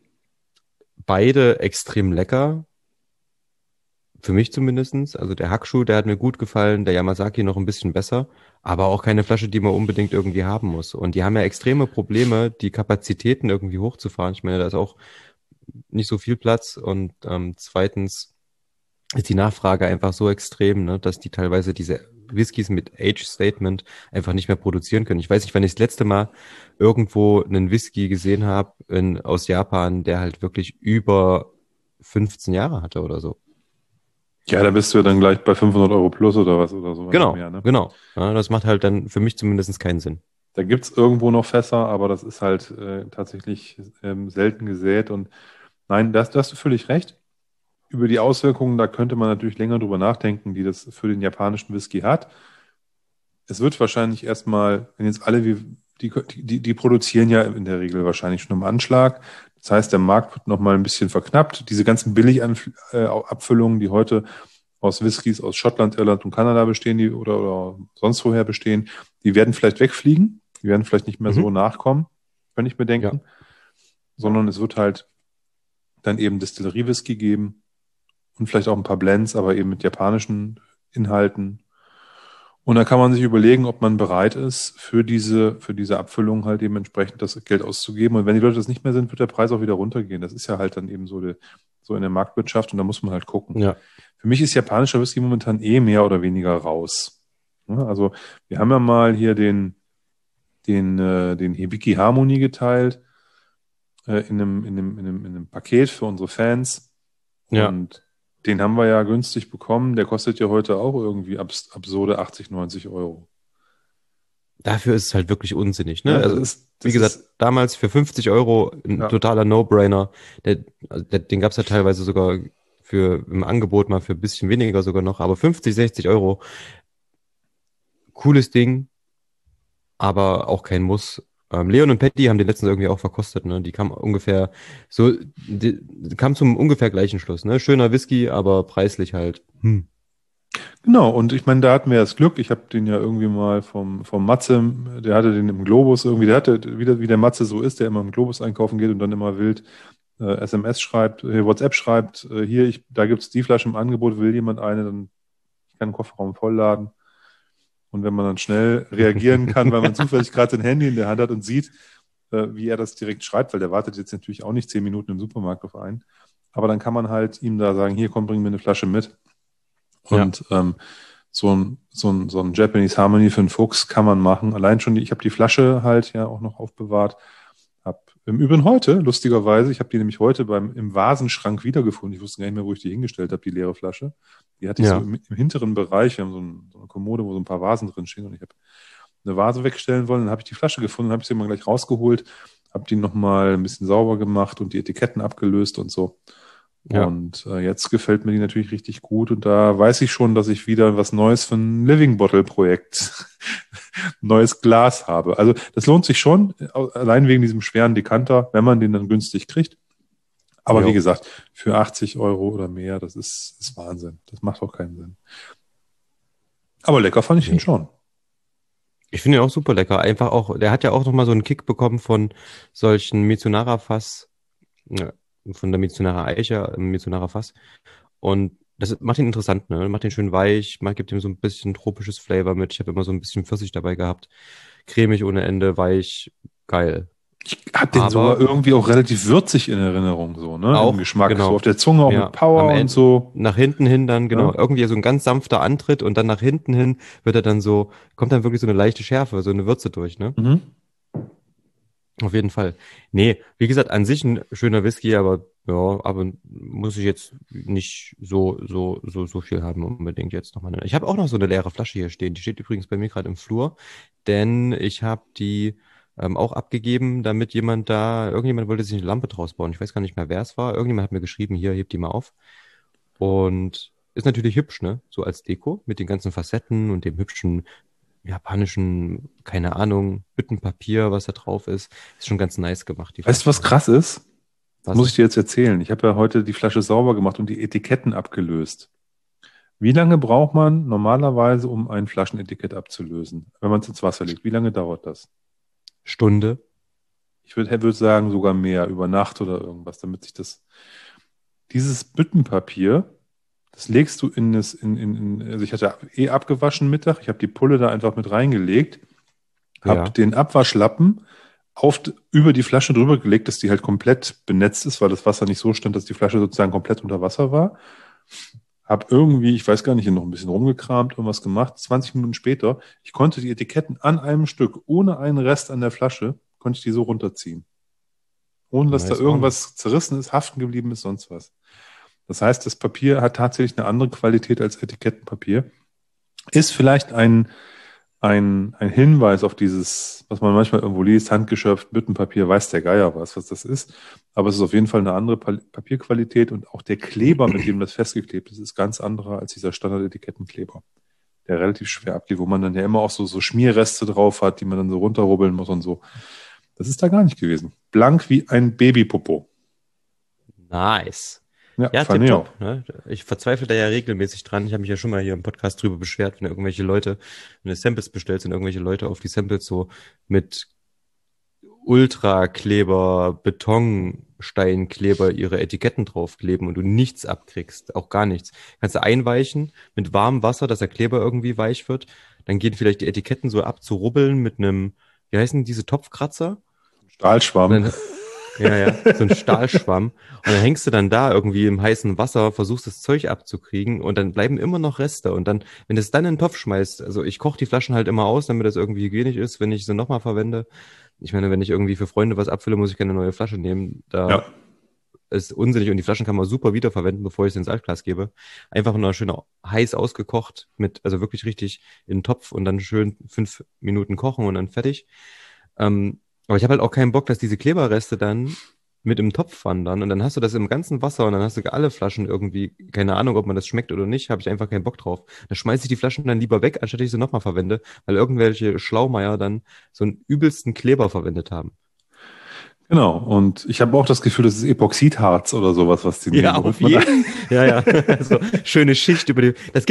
Beide extrem lecker, für mich zumindestens. Also der Hakushu, der hat mir gut gefallen, der Yamazaki noch ein bisschen besser, aber auch keine Flasche, die man unbedingt irgendwie haben muss. Und die haben ja extreme Probleme, die Kapazitäten irgendwie hochzufahren. Ich meine, da ist auch nicht so viel Platz und zweitens ist die Nachfrage einfach so extrem, ne, dass die teilweise diese Whiskys mit Age Statement einfach nicht mehr produzieren können. Ich weiß nicht, wann ich das letzte Mal irgendwo einen Whisky gesehen habe aus Japan, der halt wirklich über 15 Jahre hatte oder so. Ja, da bist du ja dann gleich bei 500 Euro plus oder was oder so, wenn nicht Genau, mehr, ne? genau. Ja, das macht halt dann für mich zumindest keinen Sinn. Da gibt es irgendwo noch Fässer, aber das ist halt tatsächlich selten gesät. Und nein, da hast du völlig recht. Über die Auswirkungen, da könnte man natürlich länger drüber nachdenken, die das für den japanischen Whisky hat. Es wird wahrscheinlich erstmal, wenn jetzt alle wie die produzieren ja in der Regel wahrscheinlich schon im Anschlag. Das heißt, der Markt wird nochmal ein bisschen verknappt. Diese ganzen Billigabfüllungen, die heute aus Whiskys aus Schottland, Irland und Kanada bestehen, oder sonst woher bestehen, die werden vielleicht wegfliegen. Die werden vielleicht nicht mehr so Mhm. nachkommen, könnte ich mir Ja, denken, sondern es wird halt dann eben Distillerie-Whisky geben und vielleicht auch ein paar Blends, aber eben mit japanischen Inhalten. Und da kann man sich überlegen, ob man bereit ist, für diese Abfüllung halt eben entsprechend das Geld auszugeben. Und wenn die Leute das nicht mehr sind, wird der Preis auch wieder runtergehen. Das ist ja halt dann eben so in der Marktwirtschaft und da muss man halt gucken. ja, Für mich ist japanischer Whisky momentan eh mehr oder weniger raus. Ja, also wir haben ja mal hier den Hibiki Harmony geteilt, in einem Paket für unsere Fans. ja. Und den haben wir ja günstig bekommen. Der kostet ja heute auch irgendwie absurde 80, 90 Euro. Dafür ist es halt wirklich unsinnig, ne? Ja, Also, wie das gesagt, ist, damals für 50 Euro ein ja, totaler No-Brainer. Den gab es ja teilweise sogar für im Angebot mal für ein bisschen weniger sogar noch, aber 50, 60 Euro, cooles Ding, aber auch kein Muss. Leon und Patty haben den letztens irgendwie auch verkostet, ne? Die kamen ungefähr die kamen zum ungefähr gleichen Schluss, ne? Schöner Whisky, aber preislich halt. Hm. genau. Und ich meine, da hatten wir das Glück. Ich habe den ja irgendwie mal vom Matze, der hatte den im Globus irgendwie, der hatte, wie der Matze so ist, der immer im Globus einkaufen geht und dann immer wild SMS schreibt, WhatsApp schreibt, hier, da gibt es die Flasche im Angebot, will jemand eine, dann ich kann den Kofferraum vollladen. Und wenn man dann schnell reagieren kann, weil man zufällig gerade sein Handy in der Hand hat und sieht, wie er das direkt schreibt, weil der wartet jetzt natürlich auch nicht 10 Minuten im Supermarkt auf einen. Aber dann kann man halt ihm da sagen, hier komm, bring mir eine Flasche mit. Ja, Und so ein Japanese Harmony für einen Fuchs kann man machen. Allein schon, ich habe die Flasche halt ja auch noch aufbewahrt. Hab im Übrigen heute, lustigerweise, ich habe die nämlich heute im Vasenschrank wiedergefunden. Ich wusste gar nicht mehr, wo ich die hingestellt habe, die leere Flasche. Die hatte ich so ja. im hinteren Bereich. Wir haben so eine Kommode, wo so ein paar Vasen drin stehen. Und ich habe eine Vase wegstellen wollen. Dann habe ich die Flasche gefunden, habe ich sie mal gleich rausgeholt, habe die nochmal ein bisschen sauber gemacht und die Etiketten abgelöst und so. Ja. Und jetzt gefällt mir die natürlich richtig gut. Und da weiß ich schon, dass ich wieder was Neues für ein Living Bottle Projekt, neues Glas habe. Also das lohnt sich schon, allein wegen diesem schweren Dekanter, wenn man den dann günstig kriegt. Aber wie Jo. gesagt, für 80 Euro oder mehr, das ist Wahnsinn. Das macht auch keinen Sinn. Aber lecker fand ich den Nee. schon. Ich finde ihn auch super lecker. Einfach auch, der hat ja auch nochmal so einen Kick bekommen von solchen Mizunara-Fass, ja, von der Mizunara Eiche, Mizunara Fass. Und das macht ihn interessant, ne? Macht ihn schön weich, man gibt ihm so ein bisschen tropisches Flavor mit. Ich habe immer so ein bisschen Pfirsich dabei gehabt. Cremig ohne Ende, weich, geil. Ich habe den sogar Aber irgendwie auch relativ würzig in Erinnerung, so, ne? Im auch, Geschmack. So auf genau, der Zunge auch mit ja, am Power und Ende, so. nach hinten hin dann, genau, Ne? irgendwie so ein ganz sanfter Antritt und dann nach hinten hin wird er dann so, kommt dann wirklich so eine leichte Schärfe, so eine Würze durch, ne? Mhm. Auf jeden Fall. Nee, wie gesagt, an sich ein schöner Whisky, aber ja, aber muss ich jetzt nicht so viel haben unbedingt jetzt nochmal. Ich habe auch noch so eine leere Flasche hier stehen. Die steht übrigens bei mir gerade im Flur, denn ich habe die auch abgegeben, damit irgendjemand wollte sich eine Lampe draus bauen. Ich weiß gar nicht mehr, wer es war. Irgendjemand hat mir geschrieben, hier, heb die mal auf. Und ist natürlich hübsch, ne? So als Deko mit den ganzen Facetten und dem hübschen japanischen, keine Ahnung, Büttenpapier, was da drauf ist. Ist schon ganz nice gemacht, die Weißt du, Flasche. was krass ist? Das Was muss ich denn? dir jetzt erzählen. Ich habe ja heute die Flasche sauber gemacht und die Etiketten abgelöst. Wie lange braucht man normalerweise, um ein Flaschenetikett abzulösen, wenn man es ins Wasser legt? Wie lange dauert das? Stunde. Ich würd sagen, sogar mehr, über Nacht oder irgendwas, damit sich das. Dieses Büttenpapier, das legst du also ich hatte eh abgewaschen Mittag, ich habe die Pulle da einfach mit reingelegt, habe Ja, den Abwaschlappen über die Flasche drüber gelegt, dass die halt komplett benetzt ist, weil das Wasser nicht so stand, dass die Flasche sozusagen komplett unter Wasser war. Hab irgendwie, ich weiß gar nicht, noch ein bisschen rumgekramt, irgendwas gemacht. 20 Minuten später, ich konnte die Etiketten an einem Stück, ohne einen Rest an der Flasche, konnte ich die so runterziehen. Ohne dass da nice one. irgendwas zerrissen ist, haften geblieben ist, sonst was. Das heißt, das Papier hat tatsächlich eine andere Qualität als Etikettenpapier. Ist vielleicht ein Hinweis auf dieses, was man manchmal irgendwo liest, handgeschöpft, Büttenpapier, weiß der Geier was das ist. Aber es ist auf jeden Fall eine andere Papierqualität und auch der Kleber, mit dem das festgeklebt ist ganz anderer als dieser Standard-Etikettenkleber, der relativ schwer abgeht, wo man dann ja immer auch so Schmierreste drauf hat, die man dann so runterrubbeln muss und so. Das ist da gar nicht gewesen. Blank wie ein Babypopo. Nice. Ja, Ja, fand ich auch. tipptopp. Ne? Ich verzweifle da ja regelmäßig dran. Ich habe mich ja schon mal hier im Podcast drüber beschwert, wenn du Samples bestellst und irgendwelche Leute auf die Samples so mit Ultrakleber, Betonsteinkleber ihre Etiketten draufkleben und du nichts abkriegst, auch gar nichts. Kannst du einweichen mit warmem Wasser, dass der Kleber irgendwie weich wird. Dann gehen vielleicht die Etiketten so abzurubbeln mit einem, wie heißen diese Topfkratzer? Und Stahlschwamm. dann, ja, so ein Stahlschwamm. Und dann hängst du dann da irgendwie im heißen Wasser, versuchst das Zeug abzukriegen und dann bleiben immer noch Reste. Und dann, wenn du es dann in den Topf schmeißt, also ich koche die Flaschen halt immer aus, damit das irgendwie hygienisch ist, wenn ich sie nochmal verwende. Ich meine, wenn ich irgendwie für Freunde was abfülle, muss ich keine neue Flasche nehmen. Ja, Da ist unsinnig und die Flaschen kann man super wiederverwenden, bevor ich sie ins Altglas gebe. Einfach nur schön heiß ausgekocht also wirklich richtig in den Topf und dann schön 5 Minuten kochen und dann fertig. Aber ich habe halt auch keinen Bock, dass diese Kleberreste dann mit im Topf wandern und dann hast du das im ganzen Wasser und dann hast du alle Flaschen irgendwie, keine Ahnung, ob man das schmeckt oder nicht, habe ich einfach keinen Bock drauf. Da schmeiße ich die Flaschen dann lieber weg, anstatt ich sie nochmal verwende, weil irgendwelche Schlaumeier dann so einen übelsten Kleber verwendet haben. genau. Und ich habe auch das Gefühl, das ist Epoxidharz oder sowas, was die Ja, nehmen, auf womit man da. jeden. Ja. So schöne Schicht über die.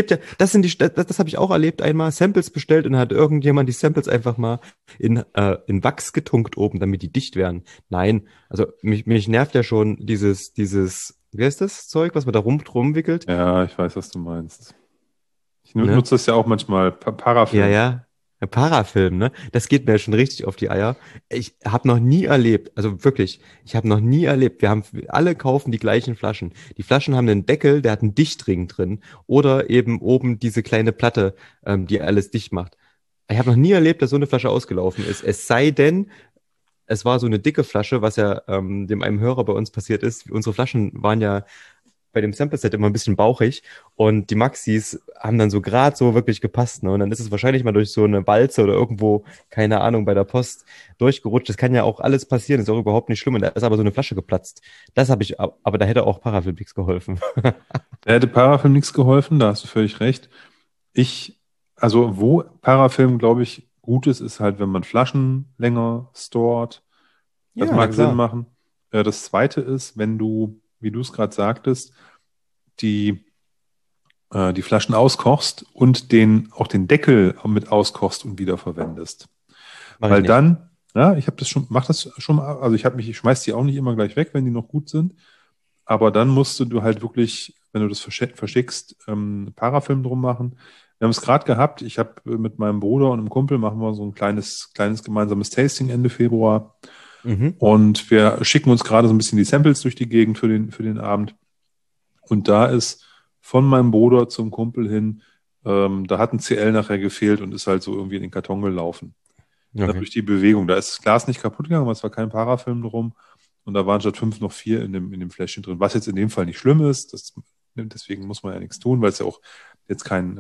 Das habe ich auch erlebt einmal. Samples bestellt und dann hat irgendjemand die Samples einfach mal in Wachs getunkt oben, damit die dicht werden. Nein, also mich nervt ja schon wie heißt das Zeug, was man da rumwickelt, Ja, ich weiß, was du meinst. Ich ne? nutze das ja auch manchmal, Ja, Parafilm. ja. Der Parafilm, ne? Das geht mir schon richtig auf die Eier. Ich habe noch nie erlebt, also wirklich, ich habe noch nie erlebt, alle kaufen die gleichen Flaschen. Die Flaschen haben einen Deckel, der hat einen Dichtring drin oder eben oben diese kleine Platte, die alles dicht macht. Ich habe noch nie erlebt, dass so eine Flasche ausgelaufen ist. Es sei denn, es war so eine dicke Flasche, was ja dem einem Hörer bei uns passiert ist. Unsere Flaschen waren ja bei dem Sample-Set immer ein bisschen bauchig und die Maxis haben dann so gerade so wirklich gepasst, ne? Und dann ist es wahrscheinlich mal durch so eine Walze oder irgendwo, keine Ahnung, bei der Post durchgerutscht. Das kann ja auch alles passieren, ist auch überhaupt nicht schlimm. Und da ist aber so eine Flasche geplatzt. Das habe ich, aber da hätte auch Parafilm nichts geholfen. Da hätte Parafilm nichts geholfen, da hast du völlig recht. Ich, also wo Parafilm, glaube ich, gut ist, ist halt, wenn man Flaschen länger stored. Das Ja, na mag Sinn klar. machen. Das zweite ist, wenn du, wie du es gerade sagtest, die die Flaschen auskochst und auch den Deckel mit auskochst und wiederverwendest. Mach ich Weil nicht. dann, ja, mach das schon mal, also ich schmeiß die auch nicht immer gleich weg, wenn die noch gut sind. Aber dann musst du halt wirklich, wenn du das verschickst, Parafilm drum machen. Wir haben es gerade gehabt. Ich habe mit meinem Bruder und einem Kumpel machen wir so ein kleines gemeinsames Tasting Ende Februar. Mhm. Und wir schicken uns gerade so ein bisschen die Samples durch die Gegend für den Abend. Und da ist von meinem Bruder zum Kumpel hin, da hat ein CL nachher gefehlt und ist halt so irgendwie in den Karton gelaufen. Ne, Okay. durch die Bewegung. Da ist das Glas nicht kaputt gegangen, aber es war kein Parafilm drum. Und da waren statt 5 noch 4 in dem Fläschchen drin. Was jetzt in dem Fall nicht schlimm ist. Deswegen muss man ja nichts tun, weil es ja auch jetzt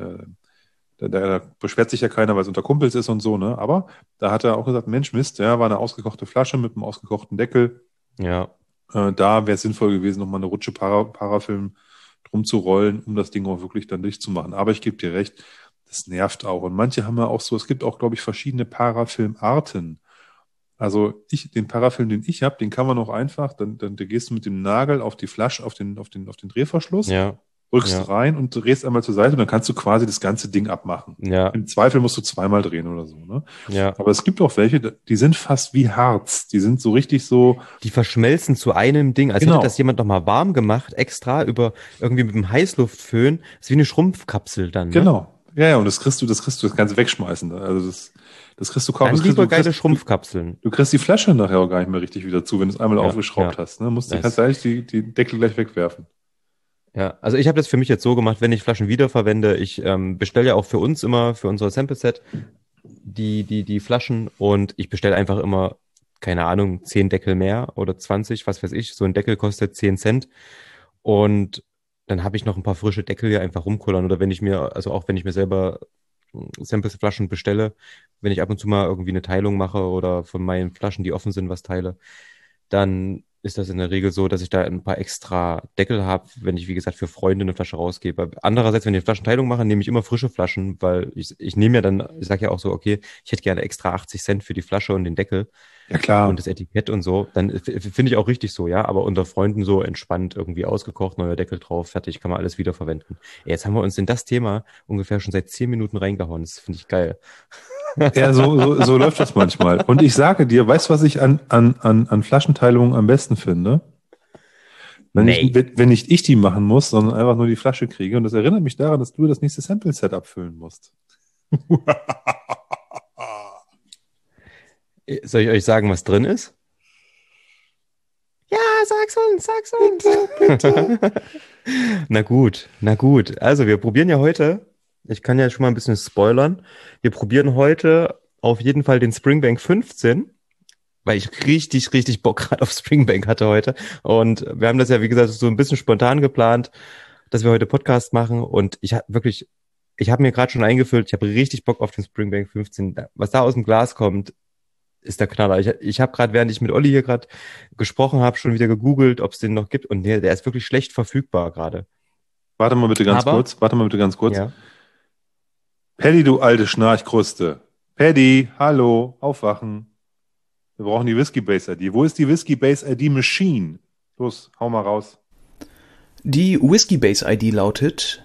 da beschwert sich ja keiner, weil es unter Kumpels ist und so, ne? Aber da hat er auch gesagt, Mensch, Mist, ja, war eine ausgekochte Flasche mit einem ausgekochten Deckel. Ja. Da wäre es sinnvoll gewesen, nochmal eine Rutsche Parafilm drum zu rollen, um das Ding auch wirklich dann dicht zu machen. Aber ich gebe dir recht, das nervt auch. Und manche haben ja auch so, es gibt auch, glaube ich, verschiedene Parafilmarten. Also den Parafilm, den ich habe, den kann man auch einfach, da gehst du mit dem Nagel auf die Flasche, auf den Drehverschluss, Ja. drückst Ja. rein und drehst einmal zur Seite und dann kannst du quasi das ganze Ding abmachen. Ja. Im Zweifel musst du zweimal drehen oder so, ne? Ja. Aber es gibt auch welche, die sind fast wie Harz. Die sind so richtig so, Die verschmelzen zu einem Ding, als hätte das genau, jemand nochmal warm gemacht, extra über irgendwie mit dem Heißluftföhn. Das ist wie eine Schrumpfkapsel dann, ne? genau. Ja, ja, und das kannst du wegschmeißen. Also das kriegst du kaum, Dann lieber geile Schrumpfkapseln. du kriegst die Flasche nachher auch gar nicht mehr richtig wieder zu, wenn du es einmal Ja, aufgeschraubt ja. hast. Ne? Kannst Nice. du eigentlich die Deckel gleich wegwerfen. Ja, also ich habe das für mich jetzt so gemacht, wenn ich Flaschen wiederverwende, ich bestelle ja auch für uns immer, für unser Sample-Set, die Flaschen und ich bestelle einfach immer, keine Ahnung, 10 Deckel mehr oder 20, was weiß ich. So ein Deckel kostet 10 Cent und dann habe ich noch ein paar frische Deckel hier einfach rumkullern oder wenn ich mir, also auch wenn ich mir selber Sample-Flaschen bestelle, wenn ich ab und zu mal irgendwie eine Teilung mache oder von meinen Flaschen, die offen sind, was teile, dann ist das in der Regel so, dass ich da ein paar extra Deckel habe, wenn ich, wie gesagt, für Freunde eine Flasche rausgebe. Andererseits, wenn ich eine Flaschenteilung mache, nehme ich immer frische Flaschen, weil ich nehme ja dann, ich sage ja auch so, okay, ich hätte gerne extra 80 Cent für die Flasche und den Deckel Ja, und das klar. Etikett und so. Dann finde ich auch richtig so, ja, aber unter Freunden so entspannt irgendwie ausgekocht, neuer Deckel drauf, fertig, kann man alles wiederverwenden. Jetzt haben wir uns in das Thema ungefähr schon seit 10 Minuten reingehauen. Das finde ich geil. Ja, so läuft das manchmal. Und ich sage dir, weißt du, was ich an Flaschenteilungen am besten finde? Nee. Wenn nicht ich die machen muss, sondern einfach nur die Flasche kriege. Und das erinnert mich daran, dass du das nächste Sample-Set abfüllen musst. Soll ich euch sagen, was drin ist? Ja, sag's Bitte, uns. bitte. Na gut, na gut. Also wir probieren ja heute, ich kann ja schon mal ein bisschen spoilern, wir probieren heute auf jeden Fall den Springbank 15, weil ich richtig Bock gerade auf Springbank hatte heute. Und wir haben das ja, wie gesagt, so ein bisschen spontan geplant, dass wir heute Podcast machen. Und ich habe mir gerade schon eingefüllt, ich habe richtig Bock auf den Springbank 15. Was da aus dem Glas kommt, ist der Knaller. Ich habe gerade, während ich mit Olli hier gerade gesprochen habe, schon wieder gegoogelt, ob es den noch gibt. Und der ist wirklich schlecht verfügbar gerade. Warte mal bitte ganz Aber, kurz. Warte mal bitte ganz kurz. ja, Paddy, du alte Schnarchkruste. Paddy, hallo, aufwachen. Wir brauchen die Whiskey Base ID. Wo ist die Whiskey Base ID Machine? Los, hau mal raus. Die Whiskey Base ID lautet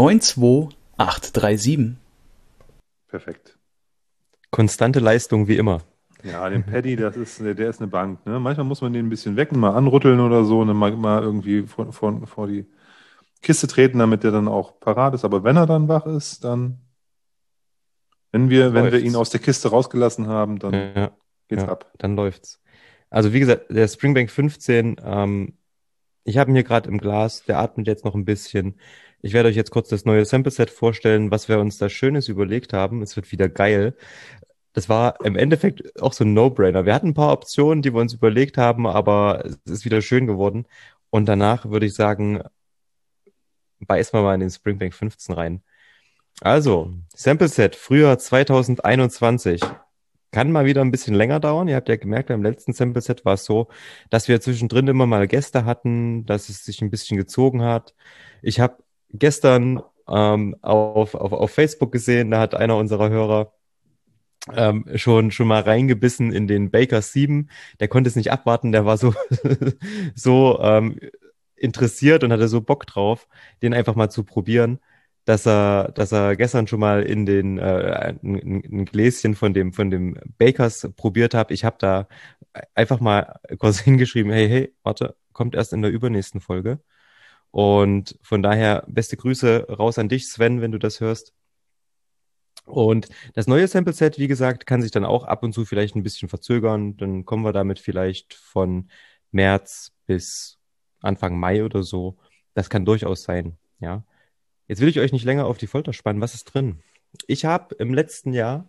92837. Perfekt. konstante Leistung wie immer. Ja, den Paddy, der ist eine Bank. Ne? Manchmal muss man den ein bisschen wecken, mal anrütteln oder so und dann mal irgendwie vor die Kiste treten, damit der dann auch parat ist. Aber wenn er dann wach ist, dann, wenn wir ihn Läuft's. aus der Kiste rausgelassen haben, dann Ja, geht's ja, ab. dann läuft's. Also wie gesagt, der Springbank 15, ich habe ihn hier gerade im Glas, der atmet jetzt noch ein bisschen. Ich werde euch jetzt kurz das neue Sample-Set vorstellen, was wir uns da Schönes überlegt haben. Es wird wieder geil. Das war im Endeffekt auch so ein No-Brainer. Wir hatten ein paar Optionen, die wir uns überlegt haben, aber es ist wieder schön geworden. Und danach würde ich sagen, beißen wir mal in den Springbank 15 rein. Also, Sample-Set, Frühjahr 2021. Kann mal wieder ein bisschen länger dauern. Ihr habt ja gemerkt, beim letzten Sample-Set war es so, dass wir zwischendrin immer mal Gäste hatten, dass es sich ein bisschen gezogen hat. Ich habe gestern auf Facebook gesehen, da hat einer unserer Hörer schon mal reingebissen in den Baker 7. Der konnte es nicht abwarten, der war so, so interessiert und hatte so Bock drauf, den einfach mal zu probieren. dass er gestern schon mal in den ein Gläschen von dem Bakers probiert hat. Ich habe da einfach mal kurz hingeschrieben, hey, warte, kommt erst in der übernächsten Folge. Und von daher beste Grüße raus an dich, Sven, wenn du das hörst. Und das neue Sample-Set, wie gesagt, kann sich dann auch ab und zu vielleicht ein bisschen verzögern. Dann kommen wir damit vielleicht von März bis Anfang Mai oder so. Das kann durchaus sein, ja. Jetzt will ich euch nicht länger auf die Folter spannen. Was ist drin? Ich habe im letzten Jahr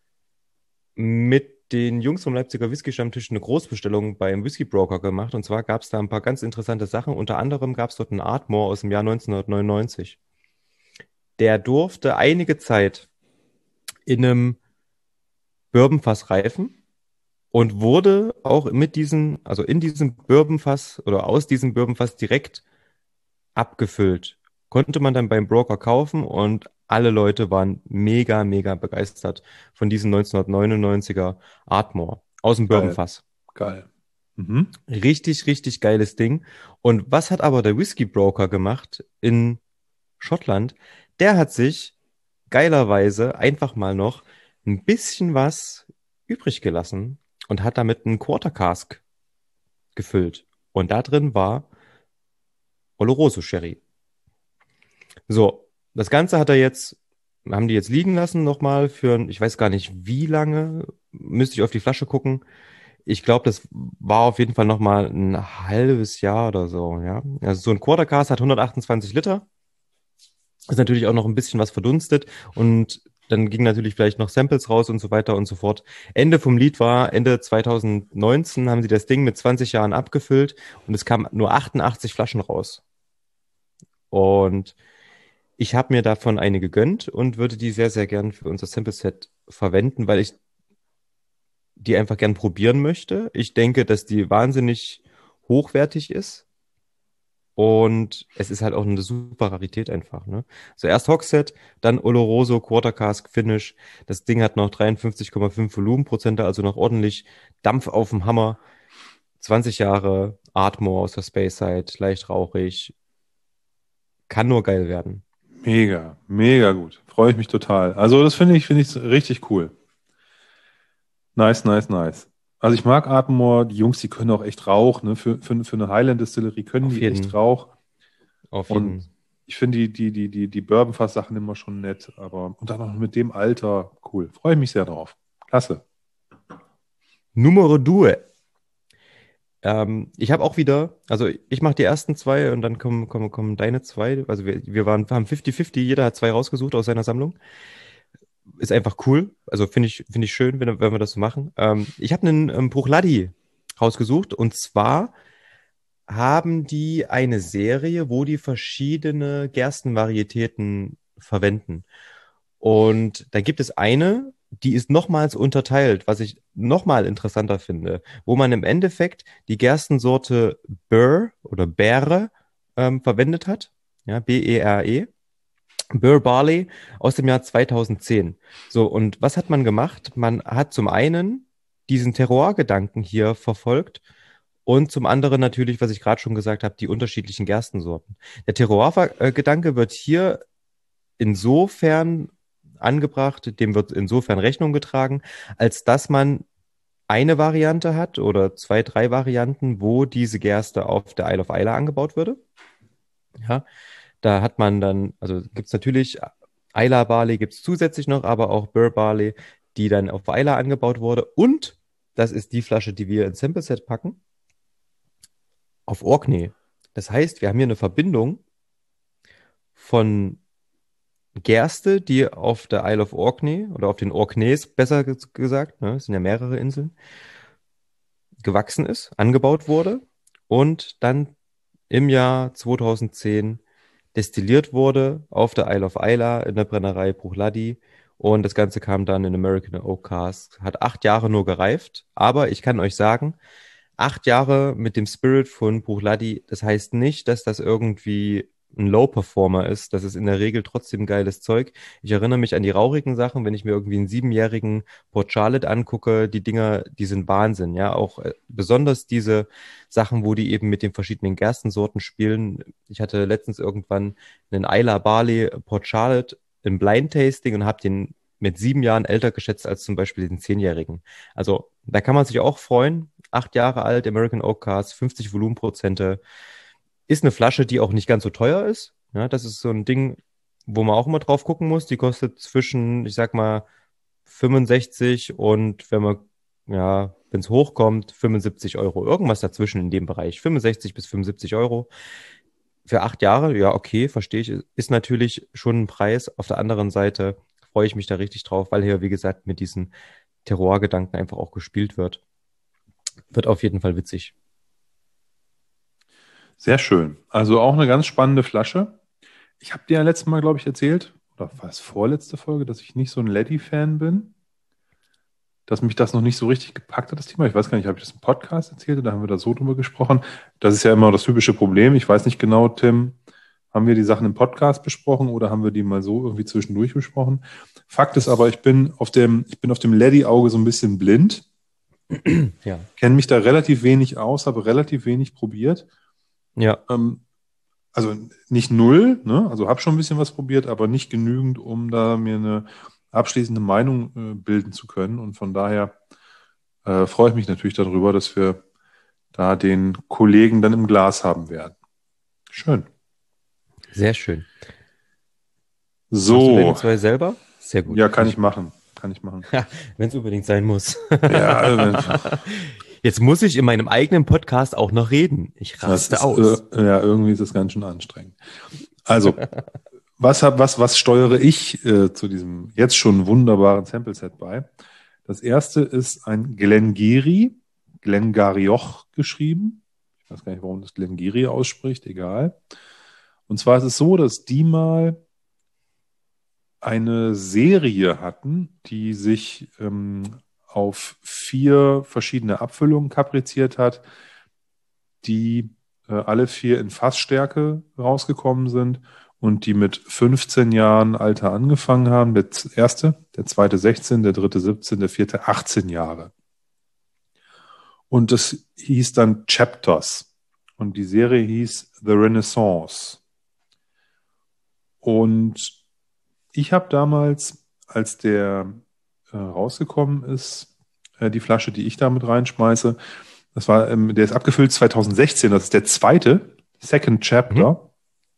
mit den Jungs vom Leipziger Whisky-Stammtisch eine Großbestellung beim Whisky Broker gemacht. Und zwar gab es da ein paar ganz interessante Sachen. Unter anderem gab es dort einen Ardmore aus dem Jahr 1999. Der durfte einige Zeit in einem Bourbonfass reifen und wurde auch also in diesem Bourbonfass oder aus diesem Bourbonfass direkt abgefüllt. Konnte man dann beim Broker kaufen und alle Leute waren mega, mega begeistert von diesem 1999er Ardmore aus dem Geil. Bourbonfass. Geil. Mhm. Richtig, richtig geiles Ding. Und was hat aber der Whisky Broker gemacht in Schottland? Der hat sich geilerweise einfach mal noch ein bisschen was übrig gelassen und hat damit einen Quarter Cask gefüllt. Und da drin war Oloroso Sherry. So, das Ganze haben die jetzt liegen lassen nochmal ich weiß gar nicht wie lange, müsste ich auf die Flasche gucken. Ich glaube, das war auf jeden Fall nochmal ein halbes Jahr oder so, ja. Also so ein Quarter Cask hat 128 Liter. Ist natürlich auch noch ein bisschen was verdunstet und dann ging natürlich vielleicht noch Samples raus und so weiter und so fort. Ende vom Lied war, Ende 2019 haben sie das Ding mit 20 Jahren abgefüllt und es kamen nur 88 Flaschen raus. Und ich habe mir davon eine gegönnt und würde die sehr, sehr gern für unser Sample-Set verwenden, weil ich die einfach gern probieren möchte. Ich denke, dass die wahnsinnig hochwertig ist. Und es ist halt auch eine super Rarität einfach, ne? So erst Hogshead, dann Oloroso, Quarter Cask Finish. Das Ding hat noch 53,5 Volumenprozente, also noch ordentlich Dampf auf dem Hammer. 20 Jahre, Ardmore aus der Speyside, leicht rauchig. Kann nur geil werden. Mega, mega gut. Freue ich mich total. Also das finde ich richtig cool. Nice, nice, nice. Also ich mag Ardmore, die Jungs, die können auch echt Rauch, ne? Für eine Highland-Distillerie können Auf die jeden. echt Rauch. Auf Und jeden. ich finde die Bourbonfass-Sachen immer schon nett, aber und dann noch mit dem Alter, cool. Freue ich mich sehr drauf. Klasse. Numero due. Ich habe auch wieder, also ich mache die ersten zwei und dann kommen deine zwei. Also haben 50-50, jeder hat zwei rausgesucht aus seiner Sammlung. Ist einfach cool. Also finde ich schön, wenn wir das so machen. Ich habe einen Bruichladdich rausgesucht und zwar haben die eine Serie, wo die verschiedene Gerstenvarietäten verwenden. Und da gibt es eine, die ist nochmals unterteilt, was ich nochmal interessanter finde, wo man im Endeffekt die Gerstensorte Burr oder Beere verwendet hat. Ja, Bere. Burr Barley aus dem Jahr 2010. So, und was hat man gemacht? Man hat zum einen diesen Terroir-Gedanken hier verfolgt und zum anderen natürlich, was ich gerade schon gesagt habe, die unterschiedlichen Gerstensorten. Der Terroir-Gedanke wird hier insofern angebracht, dem wird insofern Rechnung getragen, als dass man eine Variante hat oder zwei, drei Varianten, wo diese Gerste auf der Isle of Islay angebaut würde. Ja, da hat man dann, also gibt es natürlich Islay Barley, gibt es zusätzlich noch, aber auch Burr Barley, die dann auf Islay angebaut wurde. Und das ist die Flasche, die wir ins Sample Set packen, auf Orkney. Das heißt, wir haben hier eine Verbindung von Gerste, die auf der Isle of Orkney oder auf den Orkneys, besser gesagt, ne, es sind ja mehrere Inseln, gewachsen ist, angebaut wurde und dann im Jahr 2010 destilliert wurde auf der Isle of Islay in der Brennerei Bruichladdich und das Ganze kam dann in American Oak Cask. Hat 8 Jahre nur gereift, aber ich kann euch sagen, 8 Jahre mit dem Spirit von Bruichladdich, das heißt nicht, dass das irgendwie ein Low-Performer ist, das ist in der Regel trotzdem geiles Zeug. Ich erinnere mich an die rauchigen Sachen, wenn ich mir irgendwie einen 7-jährigen Port Charlotte angucke, die Dinger, die sind Wahnsinn, ja, auch besonders diese Sachen, wo die eben mit den verschiedenen Gerstensorten spielen. Ich hatte letztens irgendwann einen Islay Barley Port Charlotte im Blind Tasting und habe den mit 7 Jahren älter geschätzt als zum Beispiel den 10-jährigen. Also da kann man sich auch freuen. 8 Jahre alt, American Oak Cask, 50 Volumenprozente. Ist eine Flasche, die auch nicht ganz so teuer ist. Ja, das ist so ein Ding, wo man auch immer drauf gucken muss. Die kostet zwischen, ich sag mal, 65 und ja, wenn es hochkommt, 75 Euro. Irgendwas dazwischen in dem Bereich. 65 bis 75 Euro. Für 8 Jahre, ja, okay, verstehe ich. Ist natürlich schon ein Preis. Auf der anderen Seite freue ich mich da richtig drauf, weil hier, wie gesagt, mit diesen Terroir-Gedanken einfach auch gespielt wird. Wird auf jeden Fall witzig. Sehr schön. Also auch eine ganz spannende Flasche. Ich habe dir ja letztes Mal, glaube ich, erzählt, oder war es vorletzte Folge, dass ich nicht so ein Leddy-Fan bin, dass mich das noch nicht so richtig gepackt hat, das Thema. Ich weiß gar nicht, habe ich das im Podcast erzählt oder haben wir da so drüber gesprochen? Das ist ja immer das typische Problem. Ich weiß nicht genau, Tim, haben wir die Sachen im Podcast besprochen oder haben wir die mal so irgendwie zwischendurch besprochen? Fakt ist aber, ich bin auf dem Leddy-Auge so ein bisschen blind, Ja. kenne mich da relativ wenig aus, habe relativ wenig probiert. Ja. Also nicht null, ne? Also habe schon ein bisschen was probiert, aber nicht genügend, um da mir eine abschließende Meinung bilden zu können. Und von daher freue ich mich natürlich darüber, dass wir da den Kollegen dann im Glas haben werden. Schön. Sehr schön. Machst du So, deine 2 selber? Sehr gut. ja, kann ich machen. Kann ich machen. Wenn es unbedingt sein muss. Ja, Jetzt muss ich in meinem eigenen Podcast auch noch reden. Ich das raste ist, aus. ja, irgendwie ist das ganz schön anstrengend. Also, was steuere ich zu diesem jetzt schon wunderbaren Sample-Set bei? Das erste ist ein Glengarioch geschrieben. Ich weiß gar nicht, warum das Glengiri ausspricht, egal. Und zwar ist es so, dass die mal eine Serie hatten, die sich auf 4 verschiedene Abfüllungen kapriziert hat, die alle 4 in Fassstärke rausgekommen sind und die mit 15 Jahren Alter angefangen haben. Der erste, der zweite 16, der dritte 17, der vierte 18 Jahre. Und das hieß dann Chapters. Und die Serie hieß The Renaissance. Und ich habe damals, als der rausgekommen ist, die Flasche, die ich da mit reinschmeiße, der ist abgefüllt 2016, das ist der zweite, Second Chapter.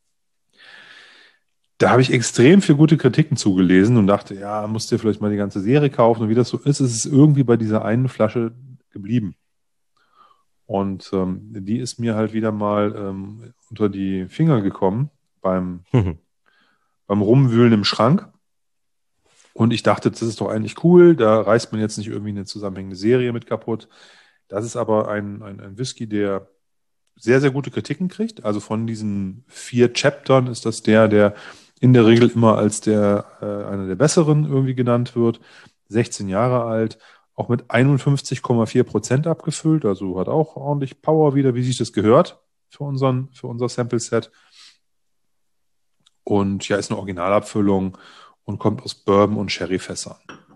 Da habe ich extrem viel gute Kritiken zugelesen und dachte, ja, musst dir vielleicht mal die ganze Serie kaufen. Und wie das so ist es irgendwie bei dieser einen Flasche geblieben. Und die ist mir halt wieder mal unter die Finger gekommen beim Rumwühlen im Schrank. Und ich dachte, das ist doch eigentlich cool, da reißt man jetzt nicht irgendwie eine zusammenhängende Serie mit kaputt. Das ist aber ein Whisky, der sehr, sehr gute Kritiken kriegt. Also von diesen 4 Chaptern ist das der in der Regel immer als einer der besseren irgendwie genannt wird. 16 Jahre alt, auch mit 51,4% abgefüllt, also hat auch ordentlich Power wieder, wie sich das gehört für unser Sample-Set. Und ja, ist eine Originalabfüllung und kommt aus Bourbon- und Sherryfässern.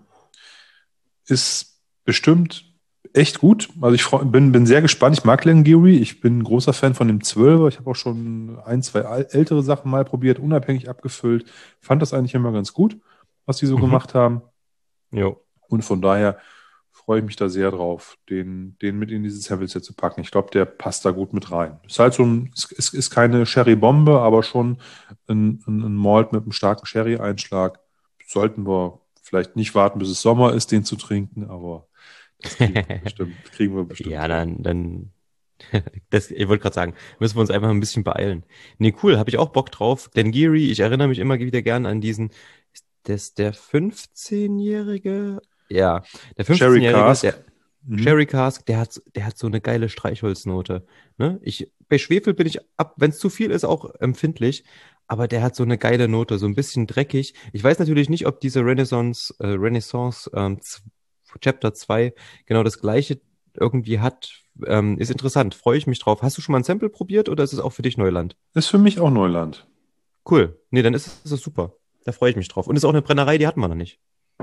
Ist bestimmt echt gut. Also ich bin sehr gespannt. Ich mag Glengarry. Ich bin ein großer Fan von dem 12er. Ich habe auch schon 1, 2 ältere Sachen mal probiert, unabhängig abgefüllt. Fand das eigentlich immer ganz gut, was die so gemacht haben. Jo. Und von daher freue ich mich da sehr drauf, den mit in dieses Sample-Set zu packen. Ich glaube, der passt da gut mit rein. Ist halt ist keine Sherry-Bombe, aber schon ein Malt mit einem starken Sherry-Einschlag. Sollten wir vielleicht nicht warten, bis es Sommer ist, den zu trinken, aber das kriegen wir bestimmt. Ja, dann ich wollte gerade sagen, müssen wir uns einfach ein bisschen beeilen. Nee, cool, habe ich auch Bock drauf. Glengarry, ich erinnere mich immer wieder gern an diesen, ist das der 15-Jährige? Ja, der 15-Jährige, Sherry Cask, der hat so eine geile Streichholznote. Ne? Bei Schwefel bin ich wenn es zu viel ist, auch empfindlich, aber der hat so eine geile Note, so ein bisschen dreckig. Ich weiß natürlich nicht, ob diese Renaissance Chapter 2 genau das gleiche irgendwie hat ist interessant. Freue ich mich drauf. Hast du schon mal ein Sample probiert oder ist es auch für dich Neuland? Ist für mich auch Neuland. Cool. Nee, dann ist es super. Da freue ich mich drauf. Und ist auch eine Brennerei, die hatten wir noch nicht.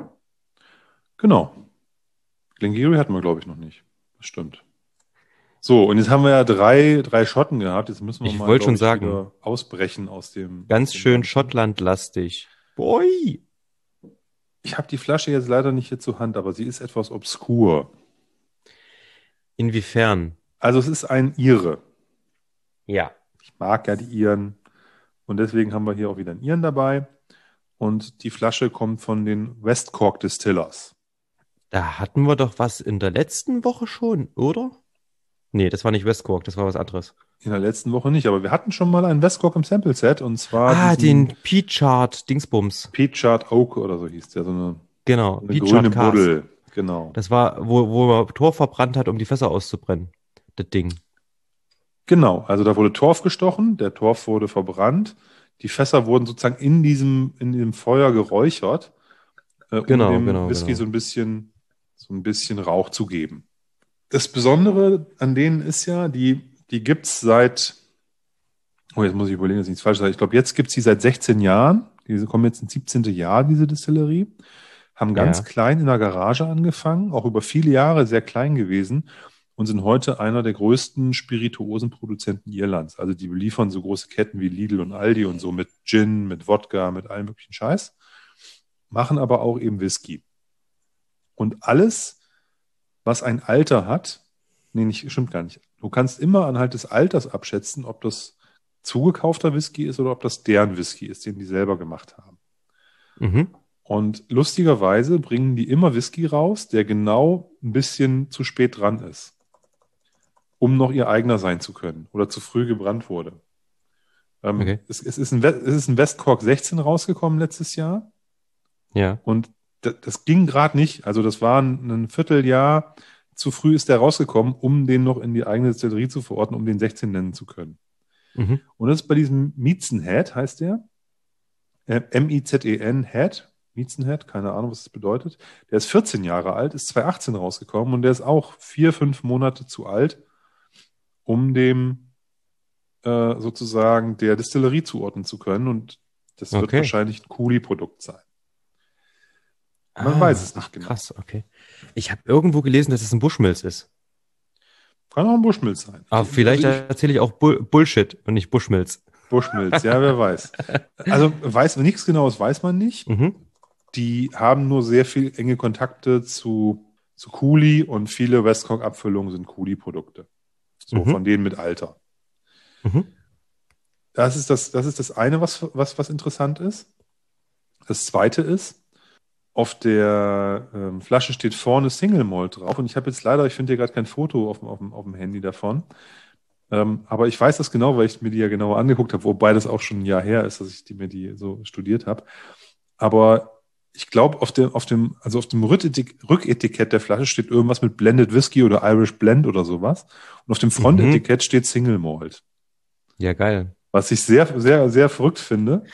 Genau. Glengarry hatten wir, glaube ich, noch nicht. Das stimmt. So, und jetzt haben wir ja drei Schotten gehabt. Jetzt müssen wir Ich mal, wollte glaube schon ich, sagen, wieder ausbrechen aus dem ganz schön Ganzen. Schottlandlastig. Boy! Ich habe die Flasche jetzt leider nicht hier zur Hand, aber sie ist etwas obskur. Inwiefern? Also es ist ein Ire. Ja. Ich mag ja die Iren. Und deswegen haben wir hier auch wieder einen Iren dabei. Und die Flasche kommt von den West Cork Distillers. Da hatten wir doch was in der letzten Woche schon, oder? Nee, das war nicht West Cork, das war was anderes. In der letzten Woche nicht, aber wir hatten schon mal einen West Cork im Sample Set und zwar diesen Den Peachard Dingsbums. Peachard Oak oder so hieß der, so Genau, eine Peachard grüne Cask. Buddel. Genau. Das war, wo man Torf verbrannt hat, um die Fässer auszubrennen. Das Ding. Genau, also da wurde Torf gestochen, der Torf wurde verbrannt, die Fässer wurden sozusagen in diesem Feuer geräuchert, um Genau, dem Whisky genau. so ein bisschen Rauch zu geben. Das Besondere an denen ist ja, die gibt's seit, oh, jetzt muss ich überlegen, dass ich nichts falsch sage. Ich glaube, jetzt gibt's die seit 16 Jahren. Die kommen jetzt ins 17. Jahr, diese Distillerie. Haben ganz Ja. klein in der Garage angefangen, auch über viele Jahre sehr klein gewesen und sind heute einer der größten Spirituosenproduzenten Irlands. Also die beliefern so große Ketten wie Lidl und Aldi und so mit Gin, mit Wodka, mit allem möglichen Scheiß. Machen aber auch eben Whisky. Und alles, was ein Alter hat, nee, nicht, stimmt gar nicht. Du kannst immer anhand des Alters abschätzen, ob das zugekaufter Whisky ist oder ob das deren Whisky ist, den die selber gemacht haben. Mhm. Und lustigerweise bringen die immer Whisky raus, der genau ein bisschen zu spät dran ist, um noch ihr eigener sein zu können oder zu früh gebrannt wurde. Okay. Es ist ein West Cork 16 rausgekommen letztes Jahr Ja. und das ging gerade nicht. Also das war ein Vierteljahr zu früh ist der rausgekommen, um den noch in die eigene Destillerie zu verorten, um den 16 nennen zu können. Mhm. Und das ist bei diesem Miezenhead, heißt der. M-I-Z-E-N, Head. Miezenhead, keine Ahnung, was das bedeutet. Der ist 14 Jahre alt, ist 2018 rausgekommen und der ist auch 4-5 Monate zu alt, um dem sozusagen der Distillerie zuordnen zu können. Und das wird Okay. wahrscheinlich ein Cooley-Produkt sein. Man weiß es nicht genau. Krass, okay. Ich habe irgendwo gelesen, dass es ein Bushmills ist. Kann auch ein Bushmills sein. Aber vielleicht Also erzähle ich auch Bullshit und nicht Bushmills. Bushmills, ja, wer weiß. Also nichts Genaues weiß man nicht. Mhm. Die haben nur sehr viel enge Kontakte zu Cooley und viele West Cork Abfüllungen sind Cooley-Produkte. So, von denen mit Alter. Mhm. Das ist das eine, was interessant ist. Das zweite ist, auf der Flasche steht vorne Single Malt drauf und ich habe jetzt leider, ich finde hier gerade kein Foto auf dem Handy davon. Aber ich weiß das genau, weil ich mir die ja genauer angeguckt habe, wobei das auch schon ein Jahr her ist, dass ich mir die so studiert habe. Aber ich glaube, auf dem Rücketikett der Flasche steht irgendwas mit Blended Whisky oder Irish Blend oder sowas. Und auf dem Frontetikett steht Single Malt. Ja, geil. Was ich sehr, sehr, sehr verrückt finde.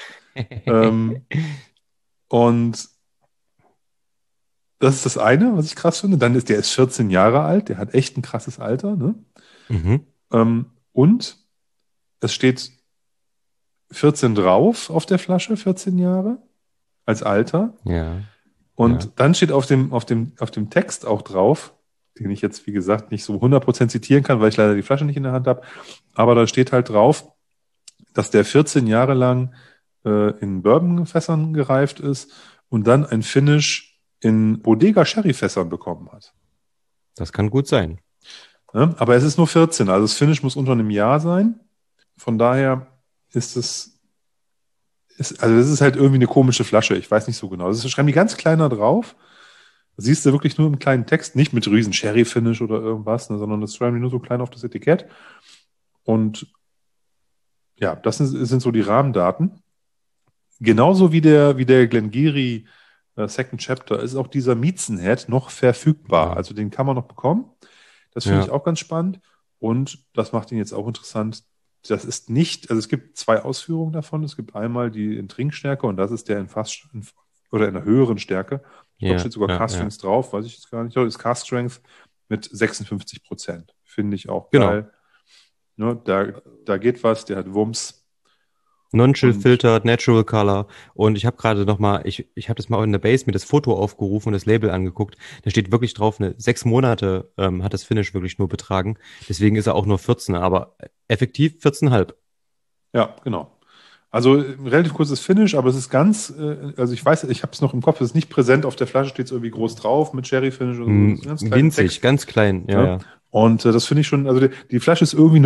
Und das ist das eine, was ich krass finde. Dann der ist 14 Jahre alt, der hat echt ein krasses Alter, ne? Mhm. Und es steht 14 drauf auf der Flasche, 14 Jahre als Alter. Ja. Und Ja. dann steht auf dem Text auch drauf, den ich jetzt, wie gesagt, nicht so 100% zitieren kann, weil ich leider die Flasche nicht in der Hand habe. Aber da steht halt drauf, dass der 14 Jahre lang in Bourbonfässern gereift ist und dann ein Finish in Bodega Sherryfässern bekommen hat. Das kann gut sein. Ja, aber es ist nur 14, also das Finish muss unter einem Jahr sein. Von daher ist das ist halt irgendwie eine komische Flasche. Ich weiß nicht so genau. Das schreiben die ganz kleiner drauf. Das siehst du wirklich nur im kleinen Text, nicht mit riesen Sherry-Finish oder irgendwas, ne, sondern das schreiben die nur so klein auf das Etikett. Und ja, das sind so die Rahmendaten. Genauso wie der Glengarry Second Chapter ist auch dieser Miezenhead noch verfügbar. Ja. Also den kann man noch bekommen. Das finde Ja. ich auch ganz spannend. Und das macht ihn jetzt auch interessant. Das ist nicht, also es gibt zwei Ausführungen davon. Es gibt einmal die in Trinkstärke und das ist der in einer höheren Stärke. Ich glaube, Ja. steht sogar Ja. Cask Strength drauf, weiß ich jetzt gar nicht. Das ist Cask Strength mit 56%. finde ich auch Genau. geil. Ne, da geht was, der hat Wumms. Non-Chill Und- Filtered, Natural Color. Und ich habe gerade nochmal, ich habe das mal in der Base mir das Foto aufgerufen und das Label angeguckt. Da steht wirklich drauf, 6 Monate hat das Finish wirklich nur betragen. Deswegen ist er auch nur 14, aber effektiv 14,5. Ja, genau. Also relativ kurzes Finish, aber es ist ganz, also ich weiß, ich habe es noch im Kopf, es ist nicht präsent, auf der Flasche steht es irgendwie groß drauf mit Cherry Finish oder so. Das ist ein ganz kleiner Winzig, Text. ganz klein. Ja, Ja. ja. Und das finde ich schon, also die Flasche ist irgendwie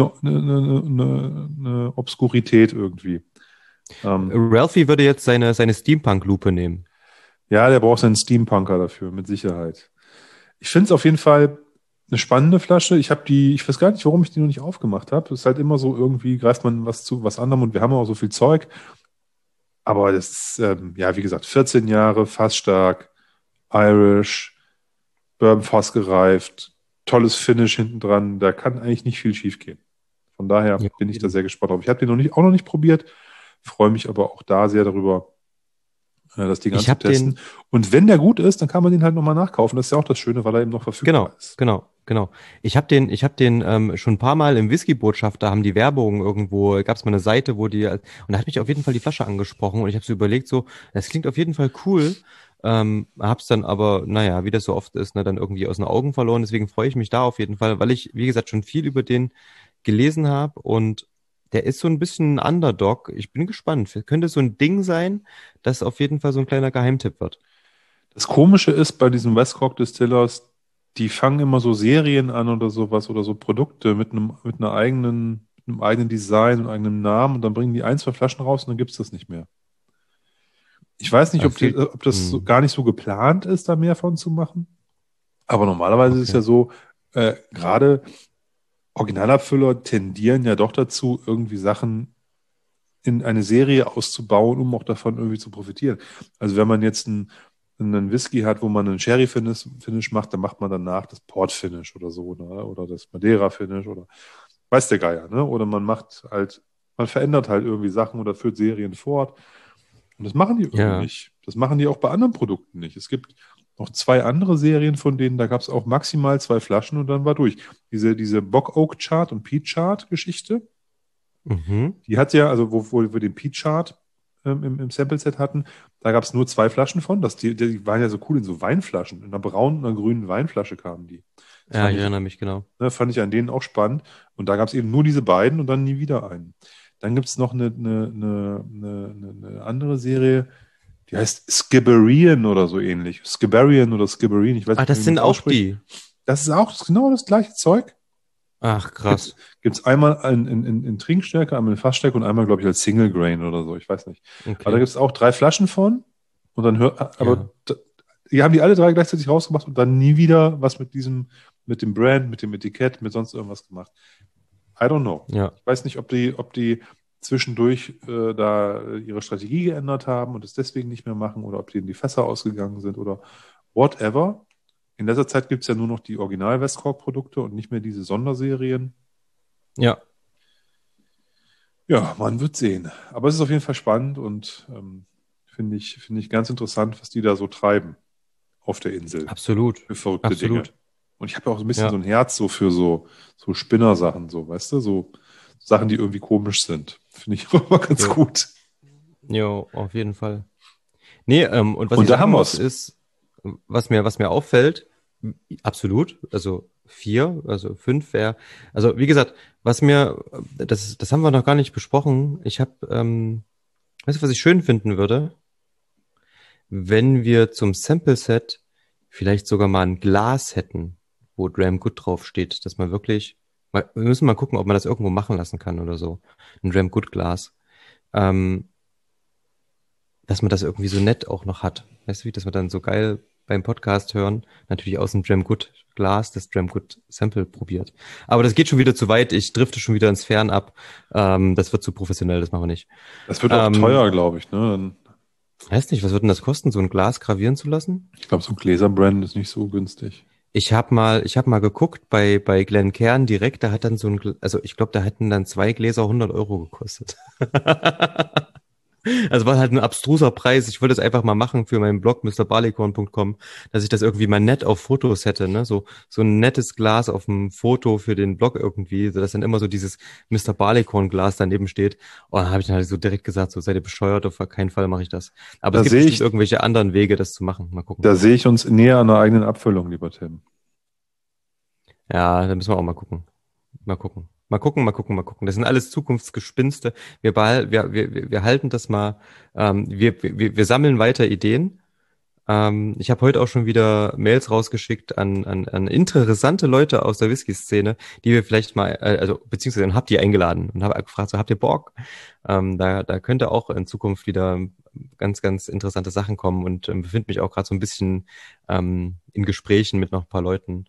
eine Obskurität irgendwie. Ralphie würde jetzt seine Steampunk-Lupe nehmen. Ja, der braucht seinen Steampunker dafür, mit Sicherheit. Ich finde es auf jeden Fall eine spannende Flasche. Ich weiß gar nicht, warum ich die noch nicht aufgemacht habe. Es ist halt immer so, irgendwie greift man was zu was anderem und wir haben auch so viel Zeug. Aber das ist, ja, wie gesagt, 14 Jahre, fassstark, Irish, Bourbon Fass gereift, tolles Finish hinten dran. Da kann eigentlich nicht viel schief gehen. Von daher Ja, bin ich da sehr gespannt drauf. Ich habe den auch noch nicht probiert, freue mich aber auch da sehr darüber, das Ding Ich hab anzutesten. Und wenn der gut ist, dann kann man den halt nochmal nachkaufen. Das ist ja auch das Schöne, weil er eben noch verfügbar ist. Genau. Ich habe den schon ein paar Mal im Whisky-Botschafter, haben die Werbung irgendwo, gab es mal eine Seite, und da hat mich auf jeden Fall die Flasche angesprochen und ich habe so überlegt, so, das klingt auf jeden Fall cool. Hab's dann aber, naja, wie das so oft ist, dann irgendwie aus den Augen verloren. Deswegen freue ich mich da auf jeden Fall, weil ich, wie gesagt, schon viel über den gelesen habe und der ist so ein bisschen ein Underdog. Ich bin gespannt. Könnte so ein Ding sein, das auf jeden Fall so ein kleiner Geheimtipp wird. Das Komische ist bei diesen Westcock Distillers, die fangen immer so Serien an oder sowas oder so Produkte mit einem eigenen Design und eigenem Namen und dann bringen die ein, zwei Flaschen raus und dann gibt es das nicht mehr. Ich weiß nicht, ob das gar nicht so geplant ist, da mehr von zu machen. Aber normalerweise ist es ja so, gerade Originalabfüller tendieren ja doch dazu, irgendwie Sachen in eine Serie auszubauen, um auch davon irgendwie zu profitieren. Also wenn man jetzt einen Whisky hat, wo man einen Sherry-Finish macht, dann macht man danach das Port-Finish oder so, ne? Oder das Madeira-Finish oder weiß der Geier, ne? Oder man verändert halt irgendwie Sachen oder führt Serien fort. Und das machen die irgendwie nicht. Das machen die auch bei anderen Produkten nicht. Es gibt noch 2 andere Serien von denen, da gab es auch maximal 2 Flaschen und dann war durch. Diese Bock Oak Chart und Peat Chart Geschichte, die hat ja, also wo wir den Peat Chart im Sample-Set hatten, da gab es nur 2 Flaschen von. Die waren ja so cool in so Weinflaschen. In einer braunen und einer grünen Weinflasche kamen die. Ja, ich erinnere mich, genau. Fand ich an denen auch spannend. Und da gab es eben nur diese beiden und dann nie wieder einen. Dann gibt es noch eine andere Serie, die heißt Skibberien oder so ähnlich. Skibberien oder Skibberien, ich weiß nicht, das wie sind man auch ausspricht. die. Das ist auch genau das gleiche Zeug. Ach, krass. Gibt es einmal in Trinkstärke, einmal in Fassstärke und einmal, glaube ich, als Single Grain oder so. Ich weiß nicht. Okay. Aber da gibt es auch 3 Flaschen von. Und dann die haben die alle 3 gleichzeitig rausgemacht und dann nie wieder was mit dem Brand, mit dem Etikett, mit sonst irgendwas gemacht. I don't know. Ja. Ich weiß nicht, ob die zwischendurch da ihre Strategie geändert haben und es deswegen nicht mehr machen oder ob denen die Fässer ausgegangen sind oder whatever. In letzter Zeit gibt es ja nur noch die Original-Westcork-Produkte und nicht mehr diese Sonderserien. Ja. Ja, man wird sehen. Aber es ist auf jeden Fall spannend und finde ich ganz interessant, was die da so treiben auf der Insel. Absolut. Für verrückte Dinge. Und ich habe ja auch ein bisschen so ein Herz so für so Spinnersachen, so, weißt du, so Sachen, die irgendwie komisch sind. Finde ich auch immer ganz gut. Jo, auf jeden Fall. Nee, und was und ich da sagen haben muss, wir's. ist, was mir auffällt, absolut, also 4, also 5 wäre, also wie gesagt, das haben wir noch gar nicht besprochen. Ich habe, weißt du, was ich schön finden würde? Wenn wir zum Sample-Set vielleicht sogar mal ein Glas hätten, wo Dram Good draufsteht, dass man wirklich, wir müssen mal gucken, ob man das irgendwo machen lassen kann oder so. Ein Dram Good Glas. Dass man das irgendwie so nett auch noch hat. Weißt du, wie, dass man dann so geil beim Podcast hören, natürlich aus dem Dram Good Glas, das Dram Good Sample probiert. Aber das geht schon wieder zu weit, ich drifte schon wieder ins Fern ab. Das wird zu professionell, das machen wir nicht. Das wird auch teuer, glaube ich, ne? Dann, weiß nicht, was wird denn das kosten, so ein Glas gravieren zu lassen? ich glaube, so ein Gläserbrand ist nicht so günstig. Ich hab mal geguckt bei Glencairn direkt, da hat dann also ich glaube, da hätten dann 2 Gläser 100 € gekostet. Also war halt ein abstruser Preis. Ich wollte es einfach mal machen für meinen Blog mrbarleycorn.com, dass ich das irgendwie mal nett auf Fotos hätte, ne? So ein nettes Glas auf dem Foto für den Blog irgendwie, sodass dann immer so dieses Mr. Barleycorn Glas daneben steht. Und dann habe ich dann halt so direkt gesagt, so seid ihr bescheuert, auf keinen Fall mache ich das. Aber es Da gibt sehe bestimmt ich, irgendwelche anderen Wege, das zu machen. Mal gucken. da sehe ich uns näher an einer eigenen Abfüllung, lieber Tim. Ja, da müssen wir auch mal gucken. Mal gucken. Mal gucken, mal gucken, mal gucken. Das sind alles Zukunftsgespinste. Wir halten das mal, wir sammeln weiter Ideen. Ich habe heute auch schon wieder Mails rausgeschickt an interessante Leute aus der Whisky-Szene, die wir vielleicht mal, also beziehungsweise habt ihr eingeladen und habe gefragt, so habt ihr Bock? Da könnte auch in Zukunft wieder ganz, ganz interessante Sachen kommen und befinde mich auch gerade so ein bisschen in Gesprächen mit noch ein paar Leuten,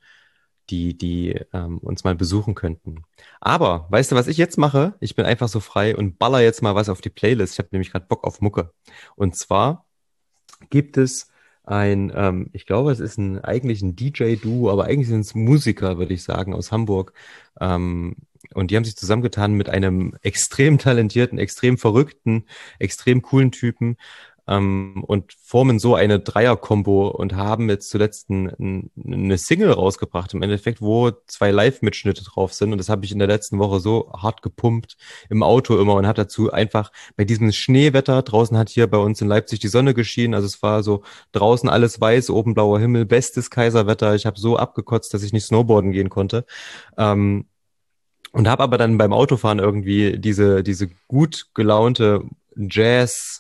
die uns mal besuchen könnten. Aber, weißt du, was ich jetzt mache? Ich bin einfach so frei und baller jetzt mal was auf die Playlist. Ich habe nämlich gerade Bock auf Mucke. Und zwar gibt es ich glaube, es ist eigentlich ein DJ-Duo, aber eigentlich sind es Musiker, würde ich sagen, aus Hamburg. Und die haben sich zusammengetan mit einem extrem talentierten, extrem verrückten, extrem coolen Typen, und formen so eine Dreier-Kombo und haben jetzt zuletzt eine Single rausgebracht, im Endeffekt, wo 2 Live-Mitschnitte drauf sind. Und das habe ich in der letzten Woche so hart gepumpt im Auto immer und habe dazu einfach bei diesem Schneewetter, draußen hat hier bei uns in Leipzig die Sonne geschienen, also es war so draußen alles weiß, oben blauer Himmel, bestes Kaiserwetter. Ich habe so abgekotzt, dass ich nicht Snowboarden gehen konnte. Und habe aber dann beim Autofahren irgendwie diese gut gelaunte Jazz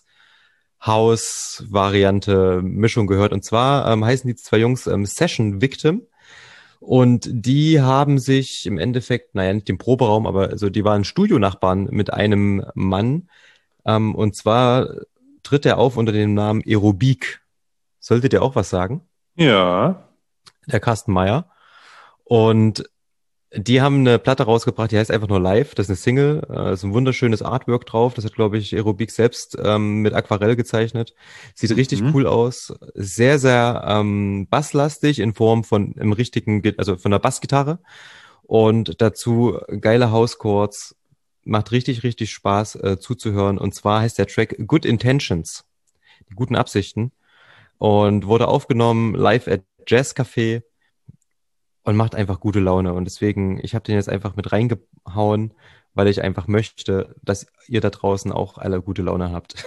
House-Variante Mischung gehört. Und zwar heißen die 2 Jungs Session Victim. Und die haben sich im Endeffekt, naja, nicht im Proberaum, aber also die waren Studionachbarn mit einem Mann. Und zwar tritt er auf unter dem Namen Aerobik. Solltet ihr auch was sagen? Ja. Der Carsten Meyer. Und die haben eine Platte rausgebracht, die heißt einfach nur Live. Das ist eine Single. Ist ein wunderschönes Artwork drauf. Das hat, glaube ich, Aerobik selbst mit Aquarell gezeichnet. Sieht richtig Mhm. cool aus. Sehr, sehr basslastig in Form von im richtigen, also von der Bassgitarre. Und dazu geile House-Chords. Macht richtig, richtig Spaß zuzuhören. Und zwar heißt der Track Good Intentions. Die guten Absichten. Und wurde aufgenommen live at Jazz Café und macht einfach gute Laune. Und deswegen, ich habe den jetzt einfach mit reingehauen, weil ich einfach möchte, dass ihr da draußen auch alle gute Laune habt.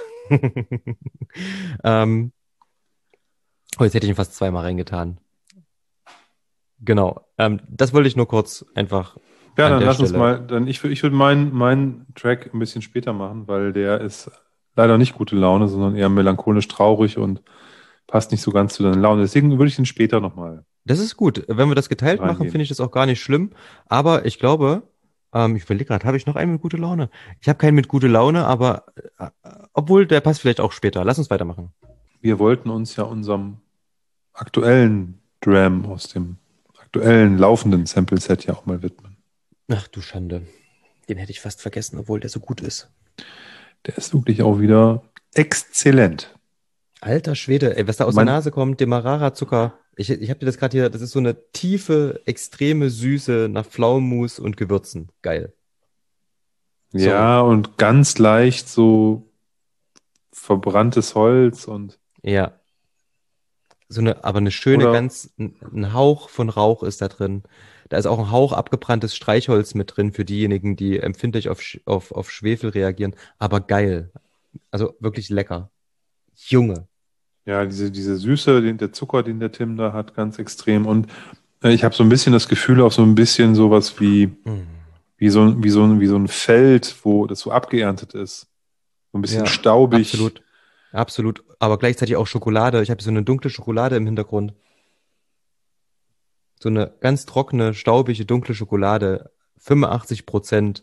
ähm, jetzt hätte ich ihn fast 2-mal reingetan. Genau. Das wollte ich nur kurz einfach Ja, an dann der lass uns Stelle. mal, ich würde meinen Track ein bisschen später machen, weil der ist leider nicht gute Laune, sondern eher melancholisch traurig und passt nicht so ganz zu deiner Laune. Deswegen würde ich den später nochmal Das ist gut. Wenn wir das geteilt machen, reingehen. finde ich das auch gar nicht schlimm. Aber ich glaube, ich überlege gerade, habe ich noch einen mit gute Laune? Ich habe keinen mit gute Laune, aber obwohl, der passt vielleicht auch später. Lass uns weitermachen. Wir wollten uns ja unserem aktuellen Dram aus dem aktuellen laufenden Sample-Set ja auch mal widmen. Ach du Schande. Den hätte ich fast vergessen, obwohl der so gut ist. Der ist wirklich auch wieder exzellent. Alter Schwede, ey, was da aus der Mein, Nase kommt, Demerara-Zucker. Ich habe dir das gerade hier, das ist so eine tiefe, extreme Süße nach Pflaumenmus und Gewürzen. Geil. Sorry. ja, und ganz leicht so verbranntes Holz und Ja, aber eine schöne, oder ein Hauch von Rauch ist da drin. Da ist auch ein Hauch abgebranntes Streichholz mit drin für diejenigen, die empfindlich auf Schwefel reagieren. Aber geil. Also wirklich lecker. Junge. ja, diese Süße, der Zucker, den der Tim da hat, ganz extrem. Und ich habe so ein bisschen das Gefühl, auch so ein bisschen sowas Mm. wie so ein Feld, wo das so abgeerntet ist. So ein bisschen Ja, staubig. absolut. Absolut. Aber gleichzeitig auch Schokolade. Ich habe so eine dunkle Schokolade im Hintergrund. So eine ganz trockene, staubige, dunkle Schokolade. 85%.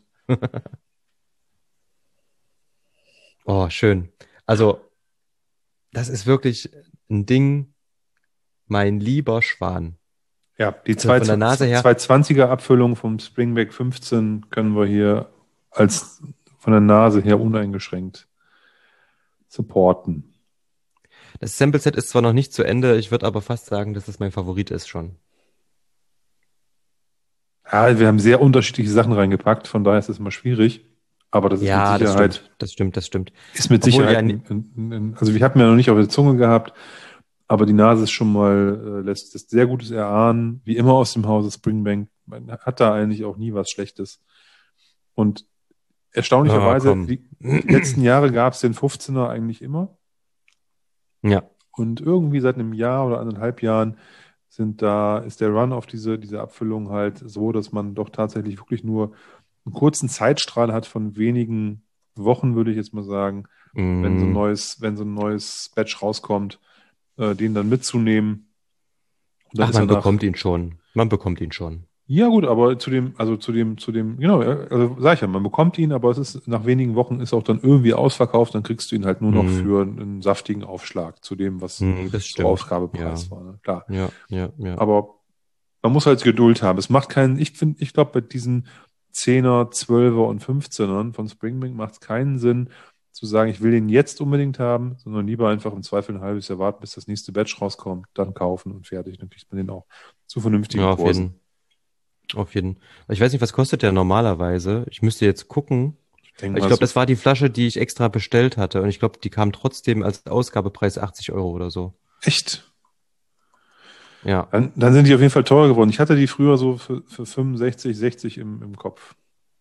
Oh, schön. Also, das ist wirklich ein Ding, mein lieber Schwan. Ja, die Also von der Nase her, 220er Abfüllung vom Springback 15 können wir hier als von der Nase her uneingeschränkt supporten. das Sample-Set ist zwar noch nicht zu Ende, ich würde aber fast sagen, dass das mein Favorit ist schon. Ja, wir haben sehr unterschiedliche Sachen reingepackt, von daher ist es immer schwierig. Aber das ist mit Ja, Sicherheit, das stimmt. ist mit Obwohl Sicherheit ja, also wir hatten ja noch nicht auf der Zunge gehabt, aber die Nase ist schon mal, lässt das sehr Gutes erahnen, wie immer aus dem Hause Springbank. Man hat da eigentlich auch nie was Schlechtes. Und oh, erstaunlicherweise, komm. die letzten Jahre gab es den 15er eigentlich immer. Ja, Und irgendwie seit einem Jahr oder 1,5 Jahren ist der Run auf diese Abfüllung halt so, dass man doch tatsächlich wirklich nur einen kurzen Zeitstrahl hat von wenigen Wochen, würde ich jetzt mal sagen, mm, wenn so ein neues Batch rauskommt, den dann mitzunehmen. Und dann ach, ist er man nach. bekommt ihn schon. Man bekommt ihn schon. Ja, gut, aber genau, ja, also sag ich ja, man bekommt ihn, aber es ist nach wenigen Wochen ist auch dann irgendwie ausverkauft, dann kriegst du ihn halt nur noch Mm, für einen saftigen Aufschlag zu dem, was das so stimmt. Ja, Ausgabepreis war. Ne? Klar. ja. Aber man muss halt Geduld haben. Es macht keinen, ich glaube, bei diesen 10er, 12er und 15ern von Springbank macht es keinen Sinn, zu sagen, ich will den jetzt unbedingt haben, sondern lieber einfach im Zweifel ein halbes Jahr warten, bis das nächste Batch rauskommt, dann kaufen und fertig. Dann kriegt man den auch zu vernünftigen Ja, auf Kursen. jeden. Auf jeden. Ich weiß nicht, was kostet der normalerweise? Ich müsste jetzt gucken. Ich denke Ich mal glaube, so, das war die Flasche, die ich extra bestellt hatte. Und ich glaube, die kam trotzdem als Ausgabepreis 80 € oder so. echt. Ja. Dann sind die auf jeden Fall teurer geworden. Ich hatte die früher so für 65, 60 im Kopf.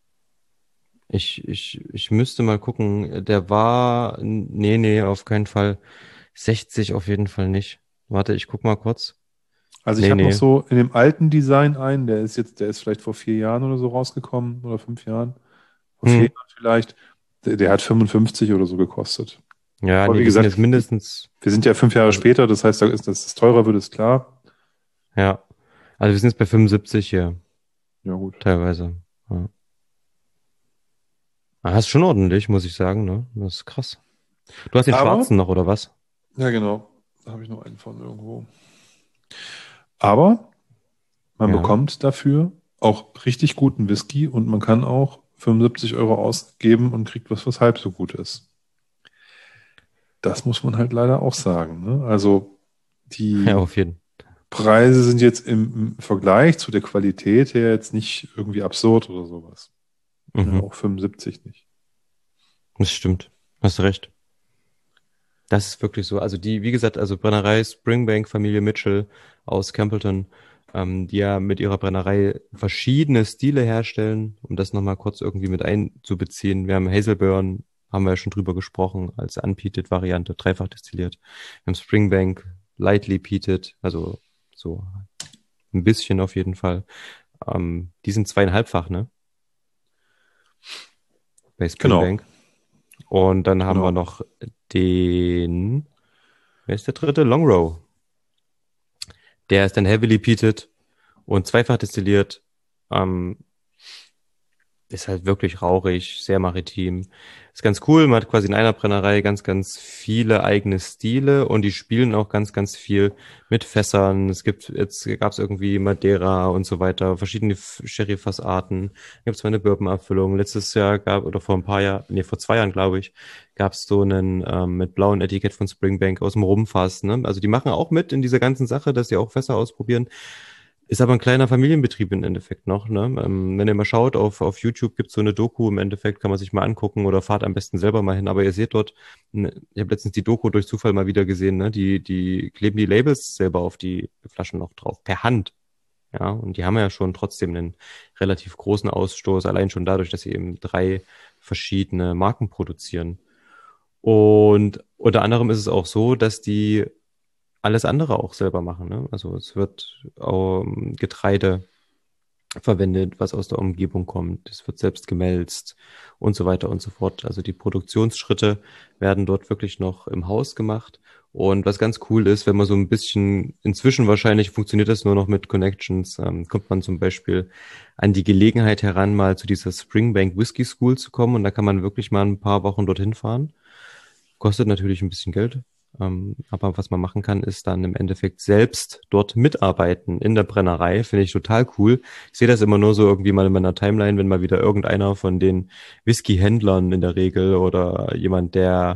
Ich müsste mal gucken. Der war, nee, auf keinen Fall. 60 auf jeden Fall nicht. Warte, ich guck mal kurz. Also ich Nee, habe noch nee. so in dem alten Design einen, der ist vielleicht vor 4 Jahren oder so rausgekommen oder 5 Jahren. Vor vier Hm. Jahren vielleicht. Der hat 55 oder so gekostet. Ja, Aber nee, wie die sind gesagt, jetzt mindestens, wir sind ja 5 Jahre also, später, das heißt, da ist, dass es teurer wird, ist klar. ja. Also wir sind jetzt bei 75 hier, Ja, gut. teilweise. Ja. Ah, ist schon ordentlich, muss ich sagen, ne? Das ist krass. Du hast den Aber, schwarzen noch, oder was? ja genau, da habe ich noch einen von irgendwo. Aber man Ja. bekommt dafür auch richtig guten Whisky und man kann auch 75 € ausgeben und kriegt was halb so gut ist. Das muss man halt leider auch sagen. Ne? Also Ja, die auf jeden. Preise sind jetzt im Vergleich zu der Qualität her jetzt nicht irgendwie absurd oder sowas. Ja, Mhm. auch 75 nicht. Das stimmt. Hast recht. Das ist wirklich so. Also die, wie gesagt, also Brennerei Springbank, Familie Mitchell aus Campbellton, die ja mit ihrer Brennerei verschiedene Stile herstellen, um das nochmal kurz irgendwie mit einzubeziehen. Wir haben Hazelburn, haben wir ja schon drüber gesprochen, als Unpeated-Variante, dreifach destilliert. Wir haben Springbank, lightly peated, also so ein bisschen auf jeden Fall. Die sind 2,5-fach, ne? Bei Genau, Springbank. Und dann haben wir genau. noch den, wer ist der dritte? Long Row. Der ist dann heavily peated und zweifach destilliert. Ähm, ist halt wirklich rauchig, sehr maritim. Ist ganz cool. Man hat quasi in einer Brennerei ganz viele eigene Stile und die spielen auch ganz viel mit Fässern. Jetzt gab's irgendwie Madeira und so weiter, verschiedene Sherry-Fassarten. Gibt's mal eine Bourbon-Abfüllung. Letztes Jahr oder vor ein paar Jahren, nee, vor 2 Jahren, glaube ich, gab's so einen mit blauen Etikett von Springbank aus dem Rumfass. Ne? Also die machen auch mit in dieser ganzen Sache, dass sie auch Fässer ausprobieren. Ist aber ein kleiner Familienbetrieb im Endeffekt noch, ne? Wenn ihr mal schaut, auf YouTube gibt's so eine Doku, im Endeffekt kann man sich mal angucken oder fahrt am besten selber mal hin. Aber ihr seht dort, ne, ich habe letztens die Doku durch Zufall mal wieder gesehen, ne? Die kleben die Labels selber auf die Flaschen noch drauf, per Hand. Ja, und die haben ja schon trotzdem einen relativ großen Ausstoß, allein schon dadurch, dass sie eben 3 verschiedene Marken produzieren. Und unter anderem ist es auch so, dass die alles andere auch selber machen. Ne? Also es wird Getreide verwendet, was aus der Umgebung kommt. Es wird selbst gemälzt und so weiter und so fort. Also die Produktionsschritte werden dort wirklich noch im Haus gemacht. Und was ganz cool ist, wenn man so ein bisschen, inzwischen wahrscheinlich funktioniert das nur noch mit Connections, kommt man zum Beispiel an die Gelegenheit heran, mal zu dieser Springbank Whisky School zu kommen. Und da kann man wirklich mal ein paar Wochen dorthin fahren. Kostet natürlich ein bisschen Geld. Aber was man machen kann, ist dann im Endeffekt selbst dort mitarbeiten in der Brennerei. Finde ich total cool. Ich sehe das immer nur so irgendwie mal in meiner Timeline, wenn mal wieder irgendeiner von den Whisky-Händlern in der Regel oder jemand, der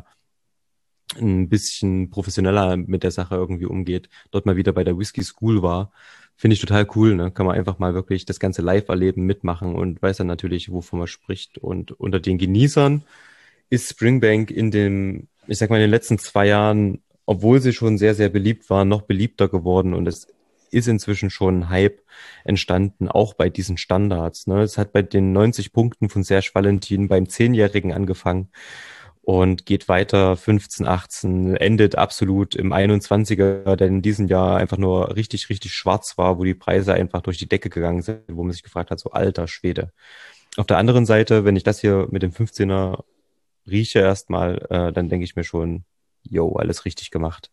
ein bisschen professioneller mit der Sache irgendwie umgeht, dort mal wieder bei der Whisky School war. Finde ich total cool, ne? Kann man einfach mal wirklich das ganze live erleben, mitmachen und weiß dann natürlich, wovon man spricht. Und unter den Genießern ist Springbank ich sag mal, in den letzten 2 Jahren, obwohl sie schon sehr, sehr beliebt war, noch beliebter geworden und es ist inzwischen schon ein Hype entstanden, auch bei diesen Standards. Ne? Es hat bei den 90 Punkten von Serge Valentin beim 10-Jährigen angefangen und geht weiter 15, 18, endet absolut im 21er, der in diesem Jahr einfach nur richtig, richtig schwarz war, wo die Preise einfach durch die Decke gegangen sind, wo man sich gefragt hat, so alter Schwede. Auf der anderen Seite, wenn ich das hier mit dem 15er rieche erstmal, dann denke ich mir schon, yo, alles richtig gemacht.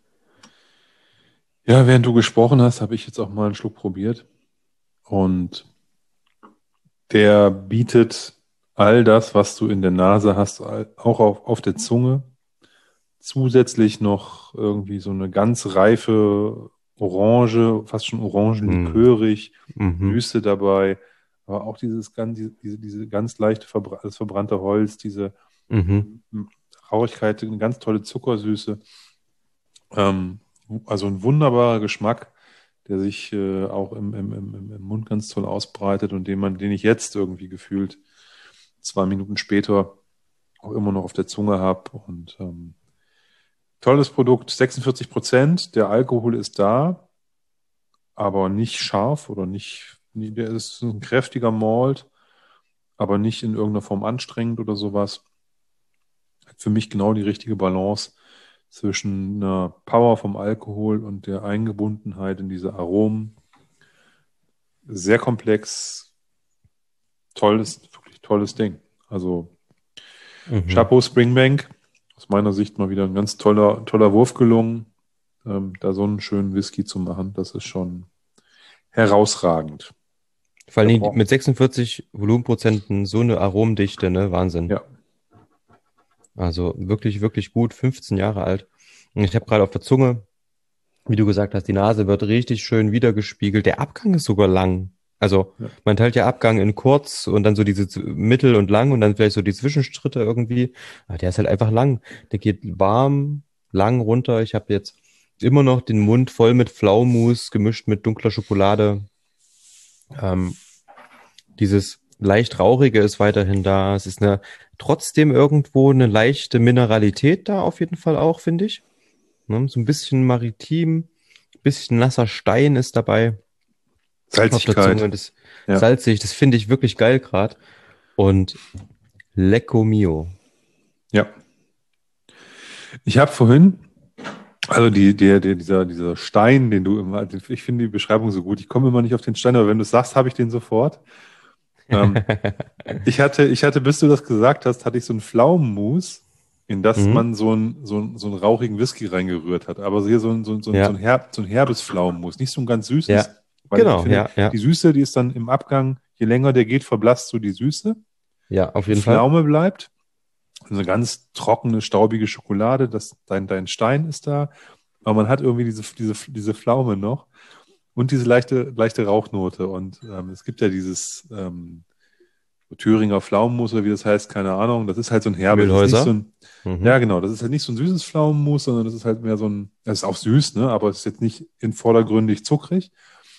Ja, während du gesprochen hast, habe ich jetzt auch mal einen Schluck probiert. Und der bietet all das, was du in der Nase hast, auch auf der Zunge. Zusätzlich noch irgendwie so eine ganz reife Orange, fast schon orangenlikörig, Mhm. Süße dabei. Aber auch diese ganz leichte, das verbrannte Holz, diese Mhm. Traurigkeit, eine ganz tolle Zuckersüße. Ähm, also ein wunderbarer Geschmack, der sich auch im Mund ganz toll ausbreitet und den ich jetzt irgendwie gefühlt 2 Minuten später auch immer noch auf der Zunge habe. Und tolles Produkt, 46%. Der Alkohol ist da, aber nicht scharf oder der ist ein kräftiger Malt, aber nicht in irgendeiner Form anstrengend oder sowas. Hat für mich genau die richtige Balance zwischen einer Power vom Alkohol und der Eingebundenheit in diese Aromen. Sehr komplex, wirklich tolles Ding. Also Mhm. Chapeau Springbank, aus meiner Sicht mal wieder ein ganz toller Wurf gelungen, da so einen schönen Whisky zu machen. Das ist schon herausragend. Vor allen Der Dingen braucht, mit 46 Volumenprozenten so eine Aromendichte, ne? Wahnsinn. ja, Also wirklich, wirklich gut, 15 Jahre alt. Und ich habe gerade auf der Zunge, wie du gesagt hast, die Nase wird richtig schön wiedergespiegelt. Der Abgang ist sogar lang. Also ja. man teilt ja Abgang in kurz und dann so diese mittel und lang und dann vielleicht so die Zwischenschritte irgendwie. Aber der ist halt einfach lang. Der geht warm, lang runter. Ich habe jetzt immer noch den Mund voll mit Pflaumenmus gemischt mit dunkler Schokolade. Ähm, Dieses leicht rauchige ist weiterhin da. Es ist trotzdem irgendwo eine leichte Mineralität da auf jeden Fall auch, finde ich. Ne? So ein bisschen maritim, bisschen nasser Stein ist dabei auf der Salzigkeit, Zunge. Das ja, salzig, das finde ich wirklich geil gerade. Und Lecco Mio. ja. Ich habe vorhin, also dieser Stein, den du immer, ich finde die Beschreibung so gut. Ich komme immer nicht auf den Stein, aber wenn du es sagst, habe ich den sofort. Ähm, ich hatte, bis du das gesagt hast, hatte ich so ein Pflaumenmus, in das Mhm. man so einen rauchigen Whisky reingerührt hat. Aber hier Ja, so ein herbes Pflaumenmus, nicht so ein ganz ja, süßes, weil ich genau, finde, ja, ja, die Süße, die ist dann im Abgang, je länger der geht, verblasst so die Süße. ja, auf Die jeden Fall. Pflaume bleibt. So eine ganz trockene, staubige Schokolade, dein Stein ist da. Aber man hat irgendwie diese Pflaume noch und diese leichte Rauchnote. Und es gibt ja dieses Thüringer Pflaumenmus oder wie das heißt, keine Ahnung. Das ist halt so ein herbes. Das ist nicht so Mühlhäuser. ein, ja Mhm. genau, das ist halt nicht so ein süßes Pflaumenmus, sondern das ist halt mehr so ein, das ist auch süß, ne? Aber es ist jetzt nicht in vordergründig zuckrig.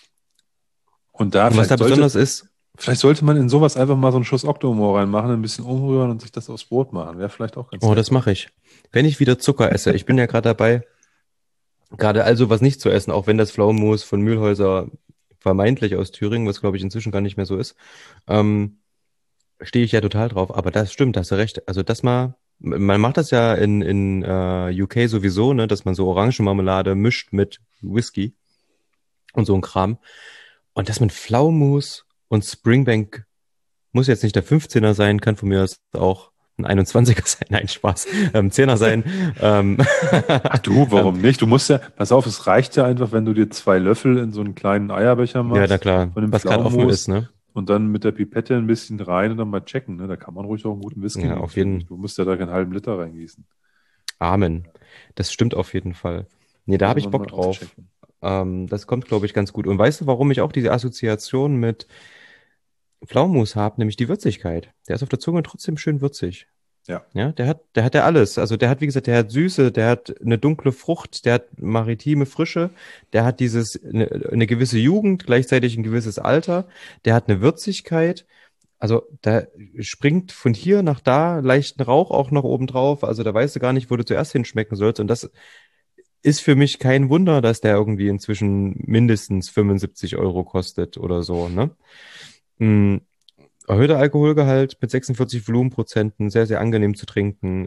Und da Und was da besonders ist, vielleicht sollte man in sowas einfach mal so einen Schuss Octomore reinmachen, ein bisschen umrühren und sich das aufs Brot machen. Wäre vielleicht auch ganz oh, nett. das mache ich. Wenn ich wieder Zucker esse, ich bin ja gerade dabei, gerade also was nicht zu essen, auch wenn das Pflaumenmus von Mühlhäuser vermeintlich aus Thüringen, was glaube ich inzwischen gar nicht mehr so ist, ähm, stehe ich ja total drauf. Aber das stimmt, hast du recht. Also das mal, man macht das ja in UK sowieso, ne, dass man so Orangenmarmelade mischt mit Whisky und so ein Kram. Und das mit Pflaumenmus und Springbank muss jetzt nicht der 15er sein, kann von mir aus auch ein 21er sein. Nein, Spaß. 10er sein. Ähm, Ach du, ähm, warum nicht? Du musst ja, pass auf, es reicht ja einfach, wenn du dir 2 Löffel in so einen kleinen Eierbecher ja, na machst klar, von dem was gerade offen ist, Pflaumenmus ne? und dann mit der Pipette ein bisschen rein und dann mal checken. Ne? Da kann man ruhig auch einen guten Whisky Ja, nehmen, auf finde ich. jeden Du musst ja da keinen halben Liter reingießen. Amen. Das stimmt auf jeden Fall. Nee, da Sollte habe ich man Bock mal drauf. auschecken. Das kommt, glaube ich, ganz gut. Und weißt du, warum ich auch diese Assoziation mit Pflaumenmus habe? Nämlich die Würzigkeit. Der ist auf der Zunge trotzdem schön würzig. Ja, der hat ja alles. Also der hat, wie gesagt, der hat Süße, der hat eine dunkle Frucht, der hat maritime Frische, der hat eine gewisse Jugend, gleichzeitig ein gewisses Alter, der hat eine Würzigkeit. Also da springt von hier nach da leichten Rauch auch noch oben drauf. Also da weißt du gar nicht, wo du zuerst hinschmecken sollst. Und das ist für mich kein Wunder, dass der irgendwie inzwischen mindestens 75 € kostet oder so, ne? Mm, Erhöhter Alkoholgehalt mit 46 Volumenprozenten, sehr, sehr angenehm zu trinken.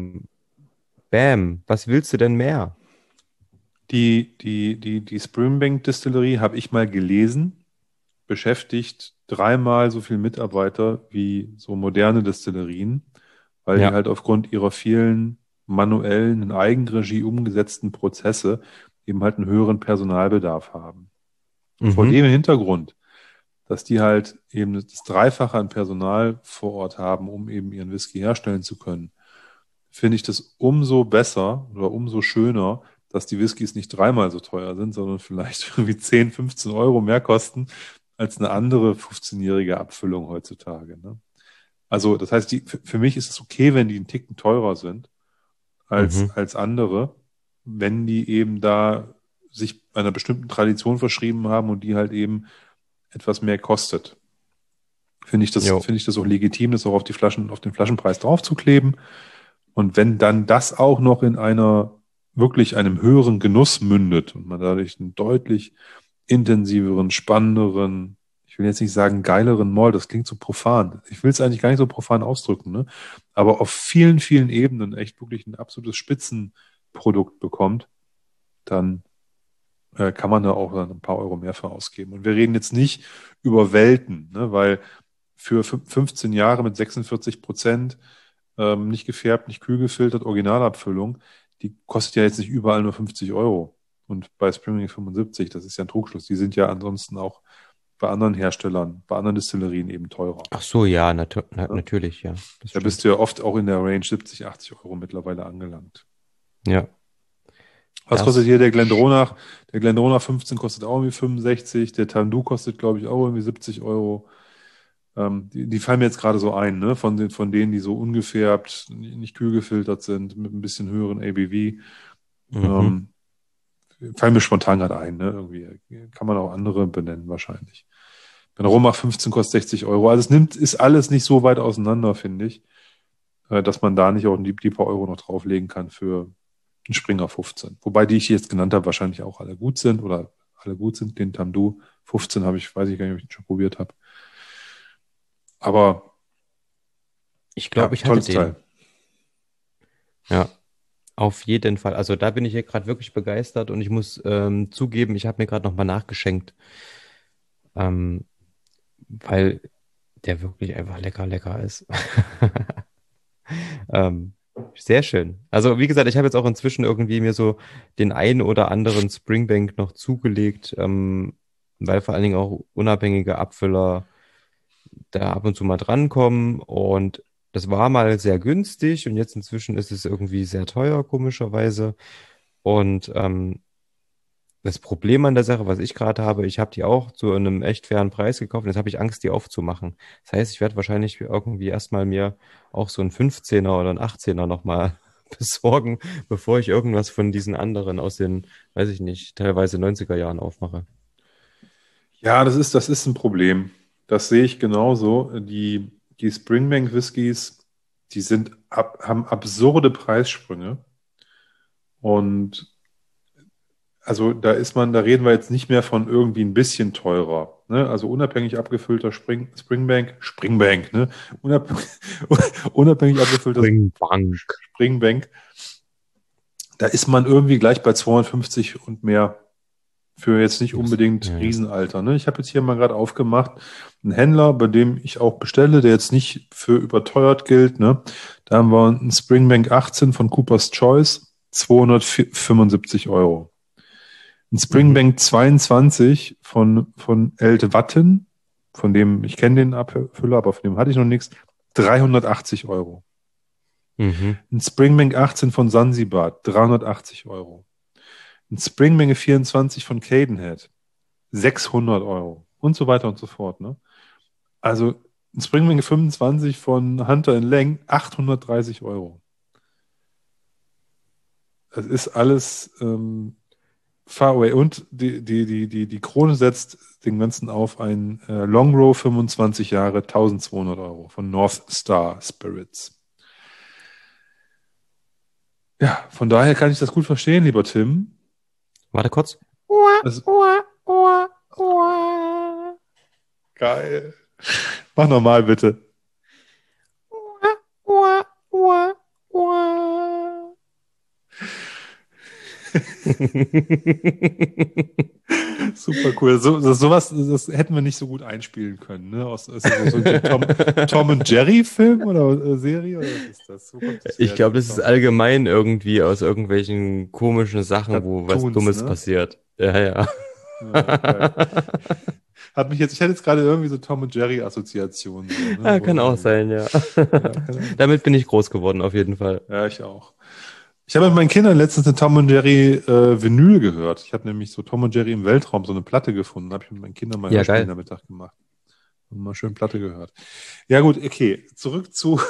Bam, was willst du denn mehr? Die Springbank Distillerie habe ich mal gelesen, beschäftigt dreimal so viele Mitarbeiter wie so moderne Destillerien, weil die Ja. halt aufgrund ihrer vielen manuellen, in Eigenregie umgesetzten Prozesse eben halt einen höheren Personalbedarf haben. Vor Mhm. dem Hintergrund, dass die halt eben das Dreifache an Personal vor Ort haben, um eben ihren Whisky herstellen zu können, finde ich das umso besser oder umso schöner, dass die Whiskys nicht dreimal so teuer sind, sondern vielleicht irgendwie 10, 15 Euro mehr kosten als eine andere 15-jährige Abfüllung heutzutage. Ne? Also das heißt, für mich ist es okay, wenn die einen Ticken teurer sind Mhm. als andere, wenn die eben da sich einer bestimmten Tradition verschrieben haben und die halt eben etwas mehr kostet. Jo. Finde ich das auch legitim, das auch auf die Flaschen, auf den Flaschenpreis draufzukleben. Und wenn dann das auch noch in wirklich einem höheren Genuss mündet und man dadurch einen deutlich intensiveren, spannenderen, ich will jetzt nicht sagen geileren Malt, das klingt so profan. Ich will es eigentlich gar nicht so profan ausdrücken, ne? Aber auf vielen, vielen Ebenen echt wirklich ein absolutes Spitzenprodukt bekommt, dann kann man da auch dann ein paar Euro mehr für ausgeben. Und wir reden jetzt nicht über Welten, ne? Weil für 15 Jahre mit 46%, nicht gefärbt, nicht kühl gefiltert, Originalabfüllung, die kostet ja jetzt nicht überall nur 50 Euro. Und bei Springbank 75, das ist ja ein Trugschluss. Die sind ja ansonsten auch bei anderen Herstellern, bei anderen Destillerien eben teurer. Ach so, ja, Ne? natürlich, ja, das Da bist stimmt. du ja oft auch in der Range 70, 80 Euro mittlerweile angelangt. Ja, Was kostet das, hier der Glendronach? Der Glendronach 15 kostet auch irgendwie 65. Der Tandu kostet, glaube ich, auch irgendwie 70 Euro. Die fallen mir jetzt gerade so ein, ne? Von denen, die so ungefärbt, nicht kühl gefiltert sind, mit ein bisschen höheren ABV. mhm. Ähm, fallen mir spontan gerade ein, ne? Irgendwie kann man auch andere benennen, wahrscheinlich. Bei der Romach 15 kostet 60 Euro. Also ist alles nicht so weit auseinander, finde ich, dass man da nicht auch die paar Euro noch drauflegen kann für einen Springer 15. Wobei die ich jetzt genannt habe, wahrscheinlich auch alle gut sind oder alle gut sind. Den Tamdu 15 weiß ich gar nicht, ob ich den schon probiert habe. Aber Ich ja, glaube, ich hatte tolles den. Teil. Ja, auf jeden Fall. Also da bin ich hier gerade wirklich begeistert und ich muss zugeben, ich habe mir gerade nochmal nachgeschenkt, ähm, weil der wirklich einfach lecker, lecker ist. Ähm, Sehr schön. Also wie gesagt, ich habe jetzt auch inzwischen irgendwie mir so den einen oder anderen Springbank noch zugelegt, weil vor allen Dingen auch unabhängige Abfüller da ab und zu mal drankommen. Und das war mal sehr günstig und jetzt inzwischen ist es irgendwie sehr teuer, komischerweise. Und das Problem an der Sache, was ich gerade habe, ich habe die auch zu einem echt fairen Preis gekauft und jetzt habe ich Angst, die aufzumachen. Das heißt, ich werde wahrscheinlich irgendwie erstmal mir auch so einen 15er oder einen 18er nochmal besorgen, bevor ich irgendwas von diesen anderen aus den, weiß ich nicht, teilweise 90er Jahren aufmache. Ja, das ist ein Problem. Das sehe ich genauso. Die Springbank Whiskys, haben absurde Preissprünge. Und also da reden wir jetzt nicht mehr von irgendwie ein bisschen teurer. Ne? Also unabhängig abgefüllter Springbank, ne? Unab unabhängig abgefüllter Springbank. Springbank, da ist man irgendwie gleich bei 250 und mehr für jetzt nicht unbedingt Ja, ja. Riesenalter. Ne? Ich habe jetzt hier mal gerade aufgemacht, einen Händler, bei dem ich auch bestelle, der jetzt nicht für überteuert gilt. Ne? Da haben wir einen Springbank 18 von Cooper's Choice, 275 Euro. Ein Mhm. Springbank 22 von Elde Watten, von dem ich kenne den Abfüller, aber von dem hatte ich noch nichts, 380 Euro. Mhm. Ein Springbank 18 von Sansibar, 380 Euro. Ein Springbank 24 von Cadenhead, 600 Euro. Und so weiter und so fort. Ne? Also ein Springbank 25 von Hunter Lang, 830 Euro. Es ist alles far away. Und die Krone setzt den Ganzen auf ein Long Row 25 Jahre, 1200 Euro von North Star Spirits. Ja, von daher kann ich das gut verstehen, lieber Tim. Warte kurz. Das, geil. Mach nochmal, bitte. Super cool. Sowas, das hätten wir nicht so gut einspielen können, ne? Ist das so ein Tom und Jerry Film oder Serie? Oder was ist das? Ich glaube, das ist allgemein irgendwie aus irgendwelchen komischen Sachen, wo was Cartoons, Dummes ne? passiert. Ja. Geil. Ich hätte jetzt gerade irgendwie so Tom und Jerry Assoziationen. So, ne? Ja, kann auch sein, ja. Damit bin ich groß geworden, auf jeden Fall. Ja, ich auch. Ich habe mit meinen Kindern letztens eine Tom und Jerry Vinyl gehört. Ich habe nämlich so Tom und Jerry im Weltraum so eine Platte gefunden. Habe ich mit meinen Kindern mal geil. Nachmittag gemacht. Und mal schön Platte gehört. Ja gut, okay. Zurück zu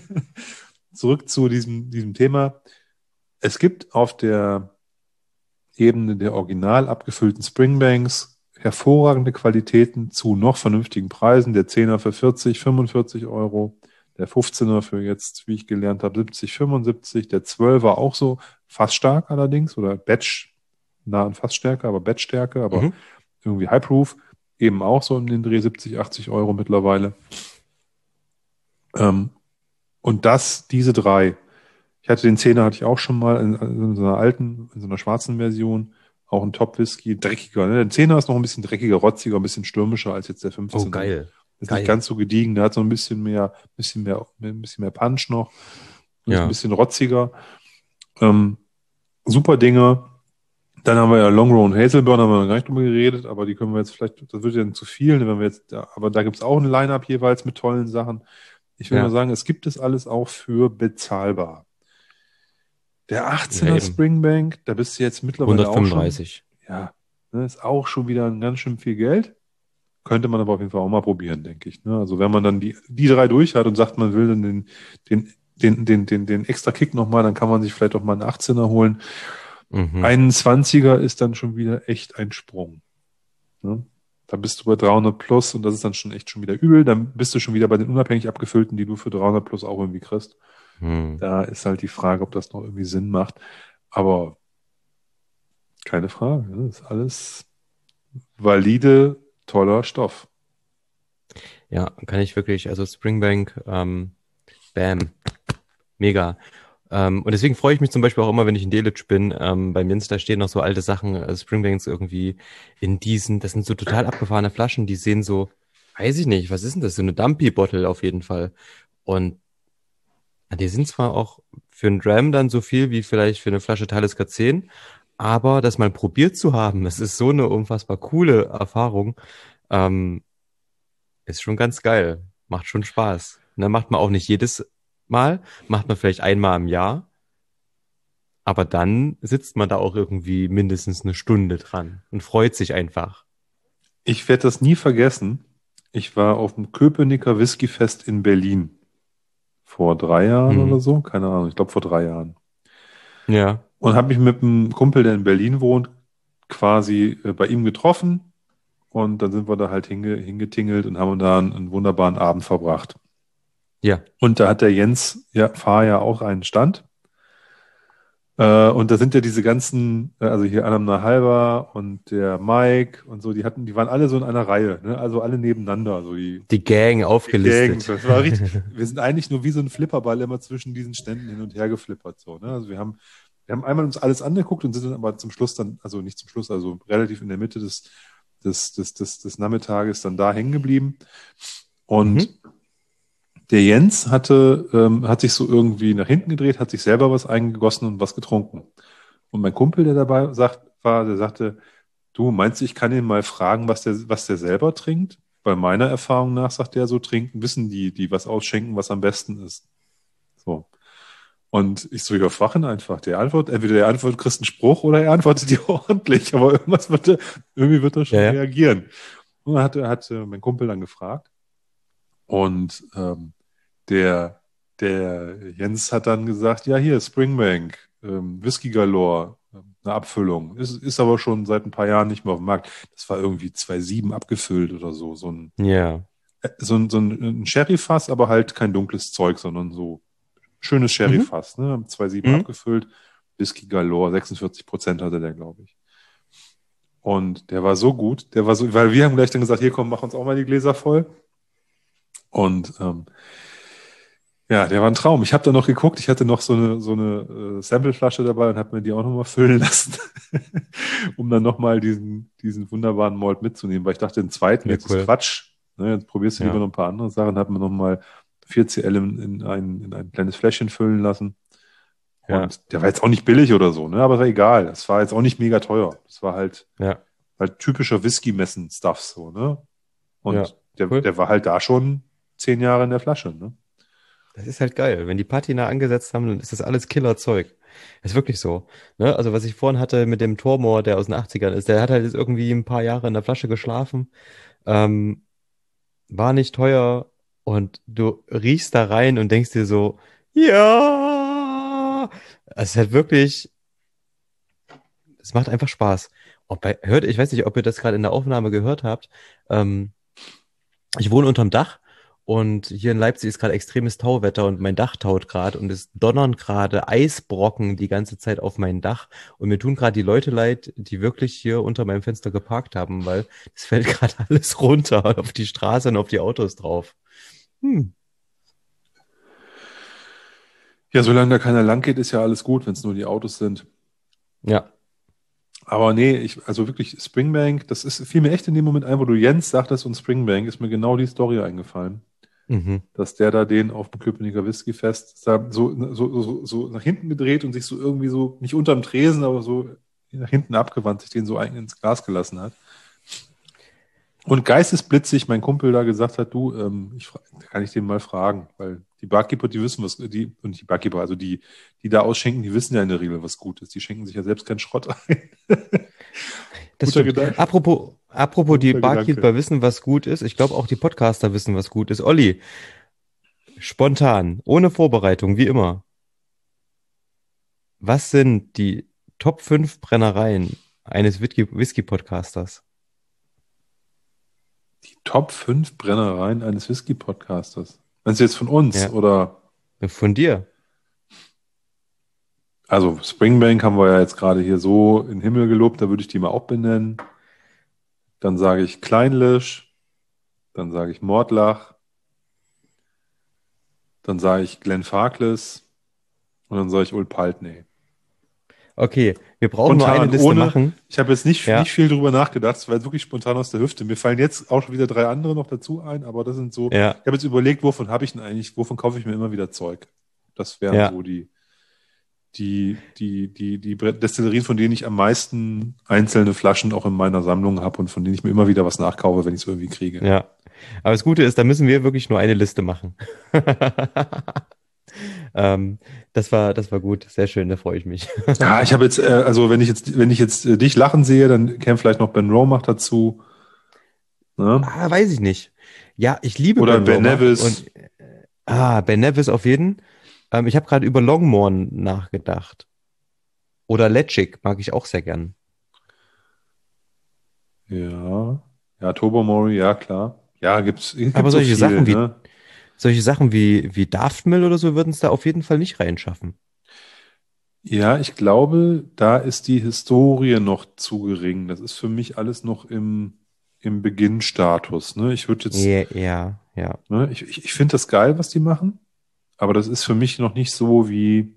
diesem Thema. Es gibt auf der Ebene der original abgefüllten Springbanks hervorragende Qualitäten zu noch vernünftigen Preisen. Der 10er für 40, 45 Euro. Der 15er für jetzt, wie ich gelernt habe, 70, 75. Der 12er auch so, fast stark allerdings, oder Batch, nah an Fassstärke, aber Batchstärke, aber irgendwie High Proof, eben auch so in den Dreh 70, 80 Euro mittlerweile. Und diese drei, ich hatte den 10er, hatte ich auch schon mal in so einer alten, in so einer schwarzen Version, auch ein Top-Whisky, dreckiger. Ne? Der 10er ist noch ein bisschen dreckiger, rotziger, ein bisschen stürmischer als jetzt der 15er. Oh, geil. Ist nicht ganz so gediegen, der hat so ein bisschen mehr Punch noch. Ist ein bisschen rotziger. Super Dinge. Dann haben wir ja Longrow und Hazelburn, haben wir noch gar nicht drüber geredet, aber die können wir jetzt vielleicht, das wird ja dann zu viel, wenn wir jetzt, aber da gibt es auch ein Line-Up jeweils mit tollen Sachen. Ich will mal sagen, es gibt es alles auch für bezahlbar. Der 18er Springbank, da bist du jetzt mittlerweile 135. auch schon. Ja, ne, ist auch schon wieder ein ganz schön viel Geld. Könnte man aber auf jeden Fall auch mal probieren, denke ich. Ne? Also wenn man dann die drei durch hat und sagt, man will dann den extra Kick nochmal, dann kann man sich vielleicht auch mal einen 18er holen. 21er ist dann schon wieder echt ein Sprung. Ne? Da bist du bei 300 plus und das ist dann schon echt schon wieder übel. Dann bist du schon wieder bei den unabhängig abgefüllten, die du für 300 plus auch irgendwie kriegst. Da ist halt die Frage, ob das noch irgendwie Sinn macht. Aber keine Frage. Ne? Das ist alles valide, toller Stoff. Ja, kann ich wirklich. Also Springbank, bam, mega. Und deswegen freue ich mich zum Beispiel auch immer, wenn ich in Delitzsch bin. Bei Minz, da stehen noch so alte Sachen, Springbanks irgendwie in diesen, das sind so total abgefahrene Flaschen, die sehen so, weiß ich nicht, was ist denn das? So eine Dumpy-Bottle auf jeden Fall. Und die sind zwar auch für einen Dram dann so viel wie vielleicht für eine Flasche Talisker 10, aber das mal probiert zu haben, es ist so eine unfassbar coole Erfahrung, ist schon ganz geil. Macht schon Spaß. Ne, macht man auch nicht jedes Mal, macht man vielleicht einmal im Jahr, aber dann sitzt man da auch irgendwie mindestens eine Stunde dran und freut sich einfach. Ich werde das nie vergessen. Ich war auf dem Köpenicker Whiskyfest in Berlin. Vor 3 Jahren oder so, keine Ahnung, ich glaube vor 3 Jahren. Ja. Und habe mich mit einem Kumpel, der in Berlin wohnt, quasi bei ihm getroffen. Und dann sind wir da halt hingetingelt und haben da einen wunderbaren Abend verbracht. Ja. Und da hat der Jens Fahr ja auch einen Stand. Und da sind ja diese ganzen, also hier Adam Nahalba und der Mike und so, die waren alle so in einer Reihe, ne? Also alle nebeneinander. So die Gang aufgelistet. Die Gang. Das war richtig, wir sind eigentlich nur wie so ein Flipperball immer zwischen diesen Ständen hin und her geflippert. So, ne? Also wir haben einmal uns alles angeguckt und sind dann aber zum Schluss dann, also nicht zum Schluss, also relativ in der Mitte des Nachmittages dann da hängen geblieben. Und der Jens hat sich so irgendwie nach hinten gedreht, hat sich selber was eingegossen und was getrunken. Und mein Kumpel, der dabei der sagte, du meinst, ich kann ihn mal fragen, was der selber trinkt? Bei meiner Erfahrung nach, sagt er, so trinken, wissen die was ausschenken, was am besten ist. So. Und ich so, ja, frag ihn einfach. Entweder der antwortet, kriegst einen Spruch oder er antwortet dir ordentlich, aber irgendwie wird er schon reagieren. Und dann hat mein Kumpel dann gefragt. Und der Jens hat dann gesagt, ja hier, Springbank, Whisky Galore, eine Abfüllung. Ist aber schon seit ein paar Jahren nicht mehr auf dem Markt. Das war irgendwie 2,7 abgefüllt oder so. Ja. So ein Sherry-Fass, aber halt kein dunkles Zeug, sondern so schönes Sherry-Fass, ne? 2,7 abgefüllt. Whisky Galore, 46% hatte der, glaube ich. Und der war so gut, weil wir haben gleich dann gesagt, hier komm, mach uns auch mal die Gläser voll. Und ja, der war ein Traum. Ich habe da noch geguckt, ich hatte noch so eine Sampleflasche dabei und habe mir die auch nochmal füllen lassen, um dann nochmal diesen wunderbaren Malt mitzunehmen, weil ich dachte, den zweiten, Ja, jetzt cool. ist Quatsch. Ne, jetzt probierst du Ja. lieber noch ein paar andere Sachen, habe mir nochmal 4cl in ein kleines Fläschchen füllen lassen. Ja. Und der war jetzt auch nicht billig oder so, ne? Aber war egal. Das war jetzt auch nicht mega teuer. Das war halt typischer Whisky-Messen-Stuff so, ne? Und cool. der war halt da schon 10 Jahre in der Flasche, ne? Das ist halt geil. Wenn die Patina angesetzt haben, dann ist das alles Killerzeug. Ist wirklich so. Ne? Also was ich vorhin hatte mit dem Tormor, der aus den 80ern ist, der hat halt jetzt irgendwie ein paar Jahre in der Flasche geschlafen. War nicht teuer und du riechst da rein und denkst dir so, ja, es ist halt wirklich, es macht einfach Spaß. Ich weiß nicht, ob ihr das gerade in der Aufnahme gehört habt. Ich wohne unterm Dach und hier in Leipzig ist gerade extremes Tauwetter und mein Dach taut gerade und es donnern gerade Eisbrocken die ganze Zeit auf mein Dach und mir tun gerade die Leute leid, die wirklich hier unter meinem Fenster geparkt haben, weil es fällt gerade alles runter auf die Straße und auf die Autos drauf. Ja, solange da keiner lang geht, ist ja alles gut, wenn es nur die Autos sind. Ja. Aber nee, also wirklich Springbank, fiel mir echt in dem Moment ein, wo du Jens sagtest und Springbank, ist mir genau die Story eingefallen. Dass der da den auf dem Köpenicker Whisky-Fest so nach hinten gedreht und sich so irgendwie so, nicht unterm Tresen, aber so nach hinten abgewandt, sich den so ins Glas gelassen hat. Und geistesblitzig mein Kumpel da gesagt hat, du, kann ich den mal fragen, weil die Barkeeper, die wissen, also die da ausschenken, die wissen ja in der Regel, was gut ist. Die schenken sich ja selbst keinen Schrott ein. Das Guter stimmt. Gedanke. Apropos die Guter Barkeeper Gedanke. wissen, was gut ist. Ich glaube auch die Podcaster wissen, was gut ist. Olli, spontan, ohne Vorbereitung, wie immer. Was sind die Top 5 Brennereien eines Whisky-Podcasters? Die Top 5 Brennereien eines Whisky-Podcasters. Meinst du jetzt von uns Ja. oder? Von dir? Also Springbank haben wir ja jetzt gerade hier so in den Himmel gelobt, da würde ich die mal auch benennen. Dann sage ich Kleinlisch, dann sage ich Mordlach, dann sage ich Glenfarclas und dann sage ich Old Pulteney. Okay, wir brauchen nur eine Liste machen. Ich habe jetzt nicht viel drüber nachgedacht, es war jetzt wirklich spontan aus der Hüfte. Mir fallen jetzt auch schon wieder 3 andere noch dazu ein, aber das sind so, Ja. ich habe jetzt überlegt, wovon kaufe ich mir immer wieder Zeug? Das wären so die Destillerien, von denen ich am meisten einzelne Flaschen auch in meiner Sammlung habe und von denen ich mir immer wieder was nachkaufe, wenn ich es irgendwie kriege. Ja. Aber das Gute ist, da müssen wir wirklich nur eine Liste machen. Das war gut, sehr schön, da freue ich mich. Ja, ich habe jetzt, also wenn ich jetzt dich lachen sehe, dann käme vielleicht noch Ben Romach dazu. Ne? Weiß ich nicht. Ja, ich liebe Oder Ben Ben Romach Nevis. Ben Nevis auf jeden. Ich habe gerade über Longmorn nachgedacht. Oder Lechick mag ich auch sehr gern. Ja, Tobermory, ja klar. Ja, gibt's Aber so solche viel, Sachen wie Daftmill oder so würden es da auf jeden Fall nicht reinschaffen. Ja, ich glaube, da ist die Historie noch zu gering. Das ist für mich alles noch im Beginnstatus. Ne? Ich würde jetzt, Ja. ne, ich finde das geil, was die machen, aber das ist für mich noch nicht so wie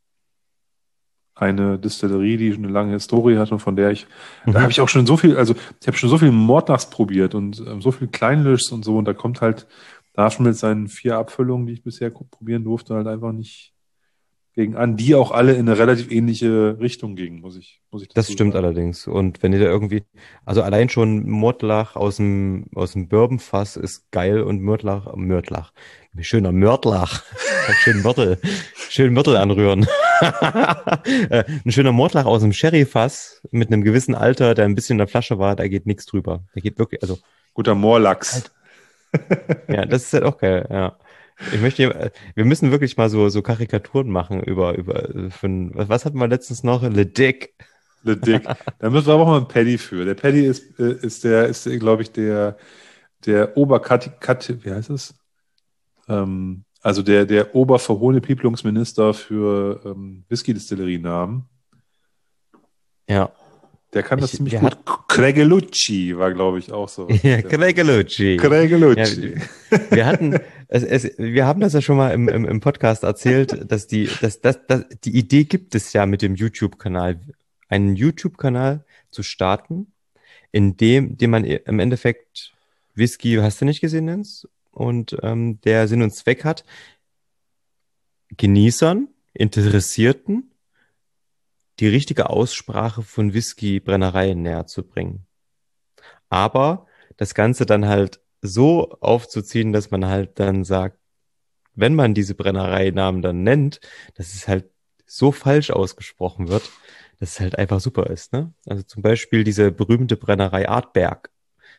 eine Distillerie, die eine lange Historie hat und von der da habe ich auch schon so viel, also ich habe schon so viel Mordlachs probiert und so viel Kleinlischs und so und da kommt halt, da schon mit seinen 4 Abfüllungen, die ich bisher probieren durfte, halt einfach nicht gegen an, die auch alle in eine relativ ähnliche Richtung gingen, muss ich Das stimmt sagen. allerdings. Und wenn ihr da irgendwie, also allein schon Mordlach aus dem Bourbonfass ist geil und Mörtlach, schöner Mörtlach, schön Mörtel anrühren. Ein schöner Mordlach aus dem Sherryfass mit einem gewissen Alter, der ein bisschen in der Flasche war, da geht nichts drüber. Da geht wirklich, also Guter Moorlachs. Ja, das ist halt auch geil, ja. Wir müssen wirklich mal so Karikaturen machen was hatten wir letztens noch? Le Dick. Le Dick. Da müssen wir aber auch mal einen Paddy für. Der Paddy glaube ich, der wie heißt es? Also der Oberverhohne-Pieplungsminister für Whisky-Distillerienamen. Ja. Der kann das ziemlich Wir gut. hatten, Cregelucci war, glaube ich, auch sowas. ja, Gregelucci. Ja, Cregelucci. wir haben das ja schon mal im Podcast erzählt, dass die Idee gibt es ja mit dem YouTube-Kanal, einen YouTube-Kanal zu starten, dem man im Endeffekt Whisky, hast du nicht gesehen, Nens? Und der Sinn und Zweck hat, Genießern, Interessierten die richtige Aussprache von Whisky-Brennereien näher zu bringen. Aber das Ganze dann halt so aufzuziehen, dass man halt dann sagt, wenn man diese Brennereinamen dann nennt, dass es halt so falsch ausgesprochen wird, dass es halt einfach super ist, ne? Also zum Beispiel diese berühmte Brennerei Artberg.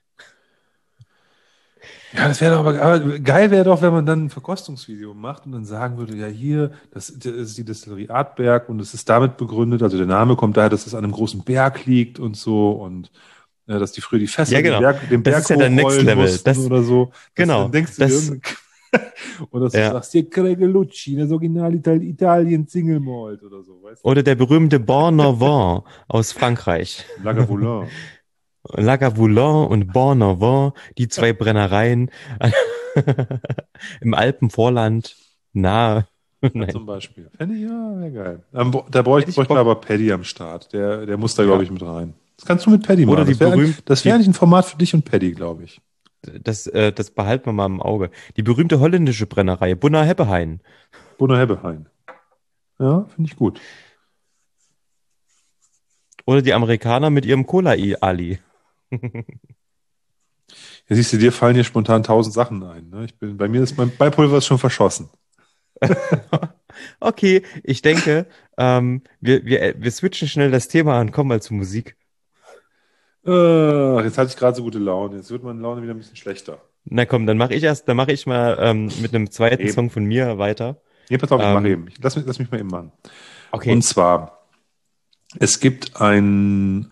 Ja, das wäre doch aber geil wäre doch, wenn man dann ein Verkostungsvideo macht und dann sagen würde, ja hier, das ist die Destillerie Artberg und es ist damit begründet, also der Name kommt daher, dass es an einem großen Berg liegt und so und dass die früher die Fässer Ja, genau. Den Das Berg ist ja der Next hochrollen Level. mussten oder so. Dann Genau. denkst du dir irgendeine oder dass du Ja. sagst, hier Cregelucci, das Original Italien Single Malt oder so, weißt du? Oder der berühmte Bornavant aus Frankreich. Lagavulin. Lagavulin und Bornavant, die zwei Brennereien im Alpenvorland nahe. Ja, Nein. zum Beispiel. Fände ich, ja, wäre geil. Da bräuchten Hätte ich wir Bock. aber Paddy am Start. Der muss da, Ja. glaube ich, mit rein. Das kannst du mit Paddy Oder machen. die berühmte, Das wär eigentlich ein Format für dich und Paddy, glaube ich. das behalten wir mal im Auge. Die berühmte holländische Brennerei, Bunna Hebbehain. Bruno Hebbehain. Ja, finde ich gut. Oder die Amerikaner mit ihrem Cola-Ali. Ja, siehst du, dir fallen hier spontan 1000 Sachen ein. Ne? Bei mir ist mein Beipulver ist schon verschossen. Okay, ich denke, wir switchen schnell das Thema und kommen mal zur Musik. Jetzt hatte ich gerade so gute Laune. Jetzt wird meine Laune wieder ein bisschen schlechter. Na komm, dann mache ich mal mit einem zweiten Eben. Song von mir weiter. Nee, pass auf, ich mache Ähm, eben. Lass mich mal eben machen. okay. Und zwar, es gibt einen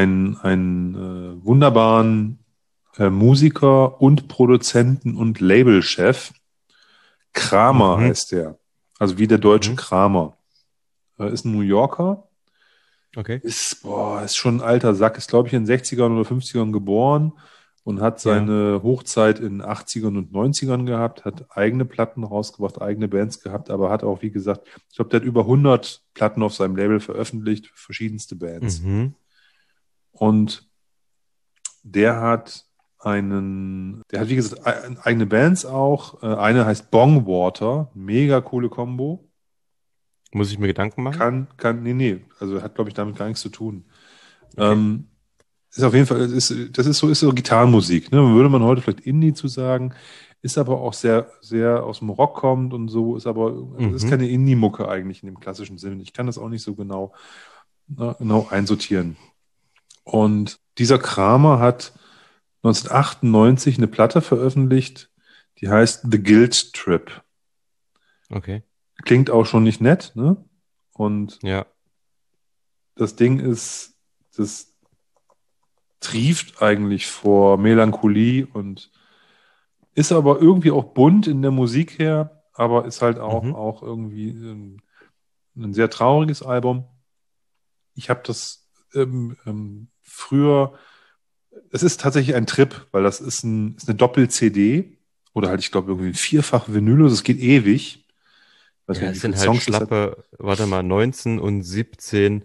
wunderbaren Musiker und Produzenten und Labelchef. Kramer Mhm. heißt der. Also wie der deutsche Mhm. Kramer. Ist ein New Yorker. Okay. Ist schon ein alter Sack. Ist, glaube ich, in den 60ern oder 50ern geboren und hat seine Hochzeit in den 80ern und 90ern gehabt, hat eigene Platten rausgebracht, eigene Bands gehabt, aber hat auch, wie gesagt, ich glaube, der hat über 100 Platten auf seinem Label veröffentlicht, verschiedenste Bands. Mhm. Und der hat, wie gesagt, eigene Bands auch. Eine heißt Bongwater, mega coole Kombo. Muss ich mir Gedanken machen? Nee, also hat, glaube ich, damit gar nichts zu tun. Okay. Ist auf jeden Fall, ist so Gitarrenmusik, ne? Würde man heute vielleicht Indie zu sagen, ist aber auch sehr, sehr aus dem Rock kommt und so, das ist Mhm. keine Indie-Mucke eigentlich in dem klassischen Sinne. Ich kann das auch nicht so genau einsortieren. Und dieser Kramer hat 1998 eine Platte veröffentlicht, die heißt The Guilt Trip. Okay. Klingt auch schon nicht nett, ne? Und Ja. das Ding das trieft eigentlich vor Melancholie und ist aber irgendwie auch bunt in der Musik her, aber ist halt Mhm. auch irgendwie ein sehr trauriges Album. Ich habe das früher, es ist tatsächlich ein Trip, weil das ist eine Doppel-CD oder halt, ich glaube, irgendwie ein Vierfach-Vinyl, also es geht ewig. Ich weiß Ja, nicht, wie es viele sind halt Songs das hat. schlappe, warte mal, 19 und 17.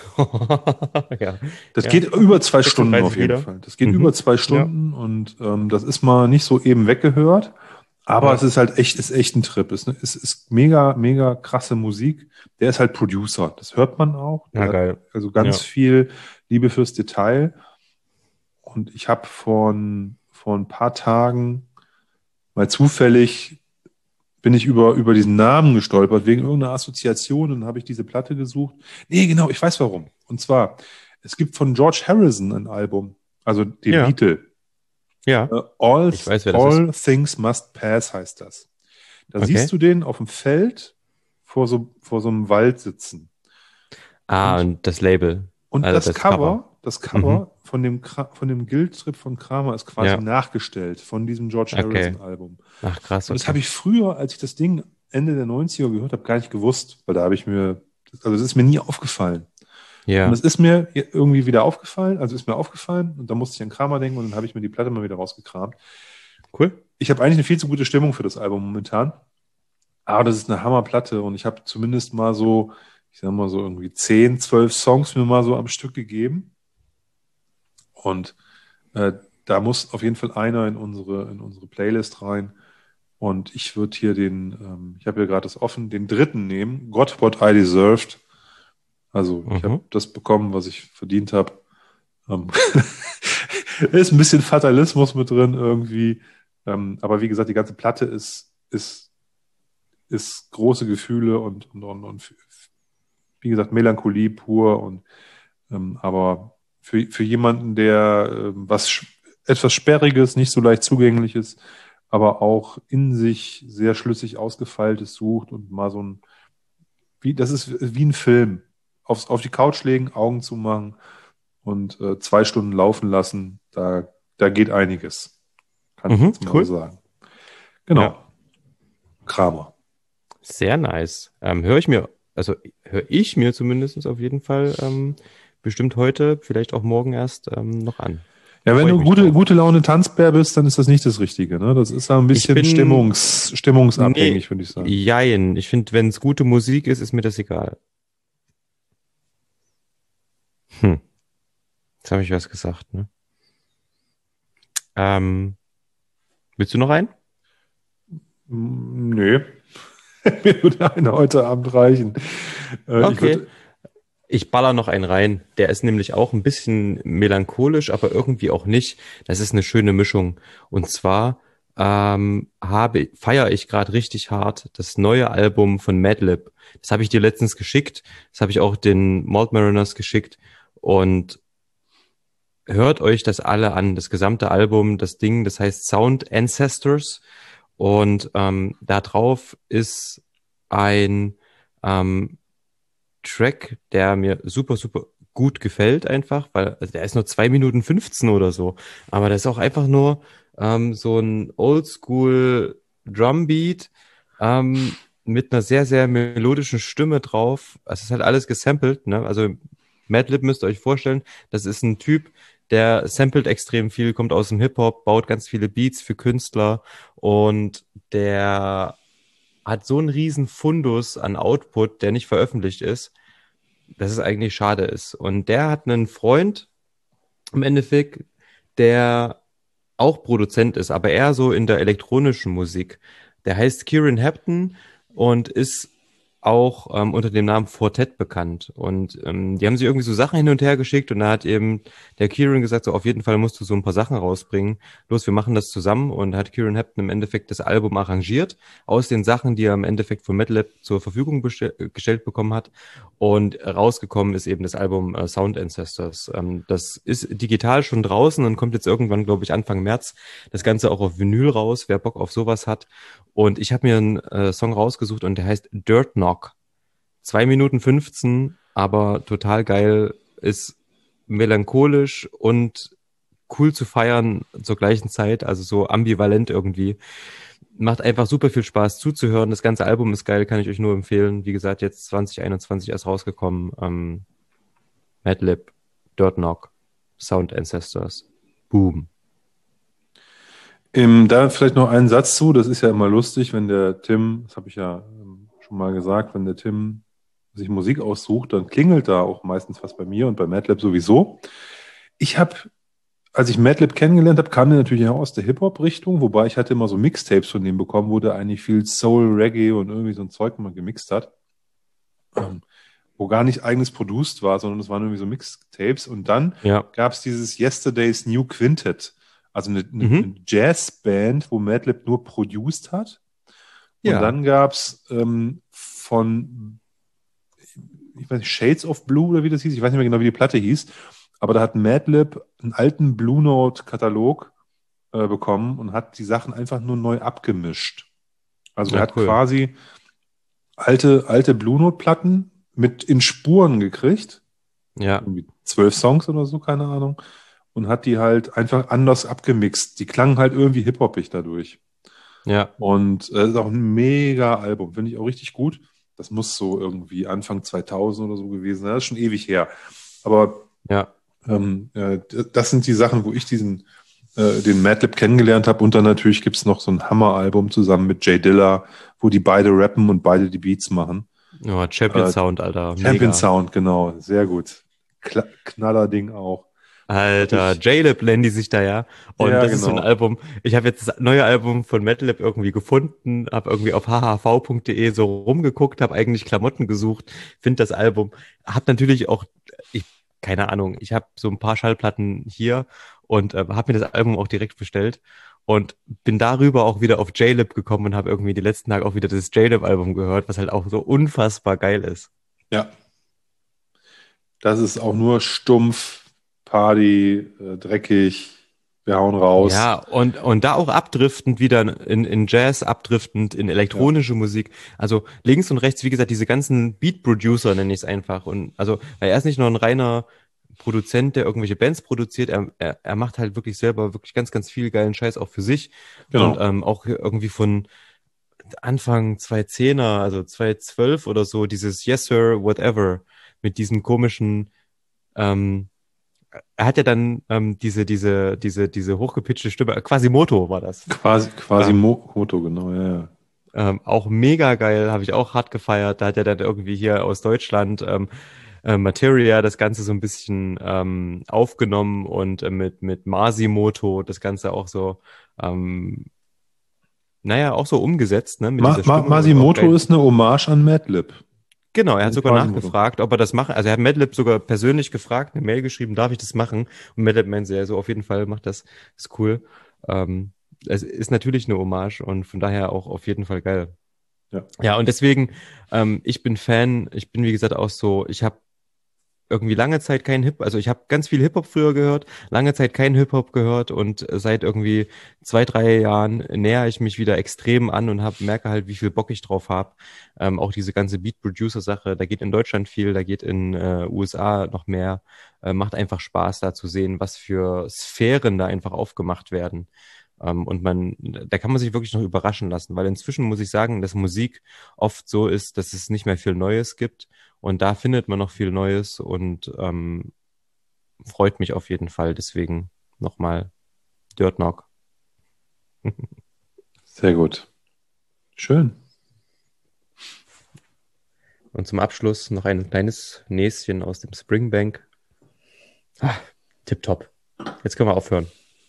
Ja. Das Ja, geht über 2 Stunden 36 auf jeden Lieder. Fall. Das geht Mhm. über 2 Stunden und das ist mal nicht so eben weggehört. Aber es Ja. ist halt ist echt ein Trip. Es ist mega, mega krasse Musik. Der ist halt Producer. Das hört man auch. Der Ja, hat geil. also ganz Ja. viel Liebe fürs Detail. Und ich habe vor ein paar Tagen mal zufällig bin ich über diesen Namen gestolpert, wegen irgendeiner Assoziation, und dann habe ich diese Platte gesucht. Nee, genau, ich weiß warum. Und zwar, es gibt von George Harrison ein Album, also den Ja. Beatle. Ja, All, ich weiß, wer das ist. All Things Must Pass heißt das. Da Okay. siehst du den auf dem Feld vor so einem Wald sitzen. Ah, Und, und das Label, und also das das Cover. Cover, das Mhm. Cover von dem Guilt-Trip von Kramer ist quasi Ja, nachgestellt von diesem George okay. Harrison-Album. Ach, krass, Und das okay. habe ich früher, als ich das Ding Ende der 90er gehört habe, gar nicht gewusst, weil da habe ich also es ist mir nie aufgefallen. Und Ja, es ist mir irgendwie wieder aufgefallen, also ist mir aufgefallen und da musste ich an Kramer denken und dann habe ich mir die Platte mal wieder rausgekramt. cool. Ich habe eigentlich eine viel zu gute Stimmung für das Album momentan, aber das ist eine Hammerplatte und ich habe zumindest mal so, ich sag mal so irgendwie 10, 12 Songs mir mal so am Stück gegeben und äh, da muss auf jeden Fall einer in unsere Playlist rein und ich würde hier ich habe hier gerade das offen, den dritten nehmen, Got What I Deserved. Also ich habe Mhm. das bekommen, was ich verdient habe. Ähm, ist ein bisschen Fatalismus mit drin irgendwie. Aber wie gesagt, die ganze Platte ist große Gefühle und wie gesagt, Melancholie pur. Aber für jemanden, der etwas Sperriges, nicht so leicht zugängliches, aber auch in sich sehr schlüssig ausgefeiltes sucht und mal das ist wie ein Film. Auf die Couch legen, Augen zumachen und 2 Stunden laufen lassen. Da geht einiges. Kann ich Mhm, jetzt mal so cool. sagen. Ja, Genau. Kramer. sehr nice. Also höre ich mir zumindest auf jeden Fall bestimmt heute, vielleicht auch morgen erst noch an. Ja, wenn Freue ich du mich gute, drauf. gute Laune Tanzbär bist, dann ist das nicht das Richtige. Ne? Das ist ja ein Ich bisschen bin, stimmungsabhängig, nee, würde ich sagen. jein. Ich finde, wenn es gute Musik ist, ist mir das egal. Hm, jetzt habe ich was gesagt, ne? Ähm, willst du noch einen? Nö. Mir würde einer heute Abend reichen. Ich Okay. würde. Ich baller noch einen rein. Der ist nämlich auch ein bisschen melancholisch, aber irgendwie auch nicht. Das ist eine schöne Mischung. Und zwar feiere ich gerade richtig hart das neue Album von Madlib. Das habe ich dir letztens geschickt. Das habe ich auch den Malt Mariners geschickt. Und hört euch das alle an. Das gesamte Album, das Ding, das heißt Sound Ancestors. Und da drauf ist ein ähm, Track, der mir super, super gut gefällt einfach, weil also der ist nur 2 Minuten 15 oder so. Aber das ist auch einfach nur so ein Oldschool Drumbeat mit einer sehr, sehr melodischen Stimme drauf. Es ist halt alles gesampelt, ne? Also Madlib müsst ihr euch vorstellen, das ist ein Typ, der samplet extrem viel, kommt aus dem Hip-Hop, baut ganz viele Beats für Künstler und der hat so einen riesen Fundus an Output, der nicht veröffentlicht ist, dass es eigentlich schade ist. Und der hat einen Freund im Endeffekt, der auch Produzent ist, aber eher so in der elektronischen Musik. Der heißt Kieran Hepton und ist auch unter dem Namen Fortet bekannt. Und die haben sich irgendwie so Sachen hin und her geschickt und da hat eben der Kieran gesagt, so auf jeden Fall musst du so ein paar Sachen rausbringen. Los, wir machen das zusammen und hat Kieran Hepton im Endeffekt das Album arrangiert aus den Sachen, die er im Endeffekt von MATLAB zur Verfügung gestellt bekommen hat. Und rausgekommen ist eben das Album Sound Ancestors. Das ist digital schon draußen und kommt jetzt irgendwann, glaube ich, Anfang März. Das Ganze auch auf Vinyl raus, wer Bock auf sowas hat. Und ich habe mir einen Song rausgesucht und der heißt Dirt Knock. 2 Minuten 15, aber total geil, ist melancholisch und cool zu feiern zur gleichen Zeit, also so ambivalent irgendwie. Macht einfach super viel Spaß zuzuhören. Das ganze Album ist geil, kann ich euch nur empfehlen. Wie gesagt, jetzt 2021 erst rausgekommen. Madlib, Dirt Knock, Sound Ancestors. Boom. Da vielleicht noch einen Satz zu. Das ist ja immer lustig, wenn der Tim, das habe ich ja schon mal gesagt, wenn der Tim sich Musik aussucht, dann klingelt da auch meistens was bei mir und bei MATLAB sowieso. Ich habe, als ich MATLAB kennengelernt habe, kam der natürlich auch aus der Hip-Hop-Richtung, wobei ich hatte immer so Mixtapes von dem bekommen, wo der eigentlich viel Soul, Reggae und irgendwie so ein Zeug mal gemixt hat, ähm, wo gar nicht eigenes produced war, sondern es waren irgendwie so Mixtapes. Und dann Ja. gab es dieses Yesterday's New Quintet, also eine Mhm. Jazzband, wo MATLAB nur produced hat. Und Ja. dann gab es ich weiß nicht, Shades of Blue oder wie das hieß, ich weiß nicht mehr genau, wie die Platte hieß, aber da hat MATLAB einen alten Blue Note-Katalog bekommen und hat die Sachen einfach nur neu abgemischt. Also er Ja, hat cool. quasi alte Blue Note-Platten mit in Spuren gekriegt, Ja, irgendwie 12 Songs oder so, keine Ahnung, und hat die halt einfach anders abgemixt. Die klangen halt irgendwie hip-hoppig dadurch. ja, Und ist auch ein mega Album, finde ich auch richtig gut. Das muss so irgendwie Anfang 2000 oder so gewesen sein. Das ist schon ewig her. Aber ja. das sind die Sachen, wo ich den Madlib kennengelernt habe. Und dann natürlich gibt es noch so ein Hammer-Album zusammen mit Jay Dilla, wo die beide rappen und beide die Beats machen. Oh, Champion Äh, Sound, Alter. Champion Mega. Sound, genau, sehr gut. Knallerding auch. Hab Alter, ich, J-Lib nennen die sich da ja. Und ja, das ist so ein genau. Album. Ich habe jetzt das neue Album von Madlib irgendwie gefunden, habe irgendwie auf hhv.de so rumgeguckt, habe eigentlich Klamotten gesucht, finde das Album. Habe natürlich auch, ich, keine Ahnung, ich habe so ein paar Schallplatten hier und habe mir das Album auch direkt bestellt und bin darüber auch wieder auf J-Lib gekommen und habe irgendwie die letzten Tage auch wieder das J-Lib-Album gehört, was halt auch so unfassbar geil ist. Ja, das ist auch nur stumpf, Party, dreckig, wir hauen raus. Ja, und da auch abdriftend wieder in Jazz, abdriftend in Ja, elektronische Musik. Also links und rechts, wie gesagt, diese ganzen Beat-Producer nenne ich es einfach. Und also, weil er ist nicht nur ein reiner Produzent, der irgendwelche Bands produziert, er macht halt wirklich selber wirklich ganz, ganz viel geilen Scheiß auch für sich. Und genau. auch irgendwie von Anfang 2010er, also 2012 oder so, dieses Yes Sir, Whatever, mit diesem komischen ähm, er hat ja dann diese hochgepitchte Stimme, Quasimoto war das. Quasi Ähm, Moto, genau, ja, ja. auch mega geil, habe ich auch hart gefeiert. Da hat er dann irgendwie hier aus Deutschland Materia das Ganze so ein bisschen aufgenommen und mit Masimoto das Ganze auch so, ähm, naja, auch so umgesetzt, ne, mit dieser Stimme und auch Masimoto geil. ist eine Hommage an Madlib. Genau, er hat Also sogar Quasimoto. nachgefragt, ob er das machen. Also er hat Madlib sogar persönlich gefragt, eine Mail geschrieben, darf ich das machen? Und Madlib meinte, ja, so auf jeden Fall macht das, ist cool. Ähm, Es ist natürlich eine Hommage und von daher auch auf jeden Fall geil. Ja. Ja, und deswegen, ich bin Fan, ich bin wie gesagt auch so, ich habe irgendwie lange Zeit keinen also ich habe ganz viel Hip-Hop früher gehört, lange Zeit keinen Hip-Hop gehört und seit irgendwie 2, 3 Jahren näher ich mich wieder extrem an und merke halt, wie viel Bock ich drauf habe. Auch diese ganze Beat-Producer-Sache, da geht in Deutschland viel, da geht in USA noch mehr. Macht einfach Spaß da zu sehen, was für Sphären da einfach aufgemacht werden. Und da kann man sich wirklich noch überraschen lassen, weil inzwischen muss ich sagen, dass Musik oft so ist, dass es nicht mehr viel Neues gibt. Und da findet man noch viel Neues und freut mich auf jeden Fall. Deswegen nochmal Dirt Knock. Sehr gut. Schön. Und zum Abschluss noch ein kleines Näschen aus dem Springbank. Ah, tipptopp. Jetzt können wir aufhören.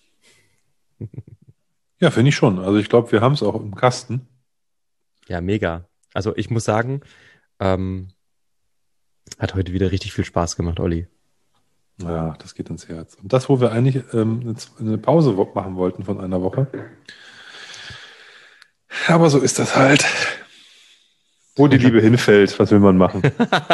Ja, finde ich schon. Also ich glaube, wir haben es auch im Kasten. Ja, mega. Also ich muss sagen, ähm, hat heute wieder richtig viel Spaß gemacht, Olli. Ja, das geht ins Herz. Und das, wo wir eigentlich eine Pause machen wollten von einer Woche. Aber so ist das halt. Wo die Liebe hinfällt, was will man machen?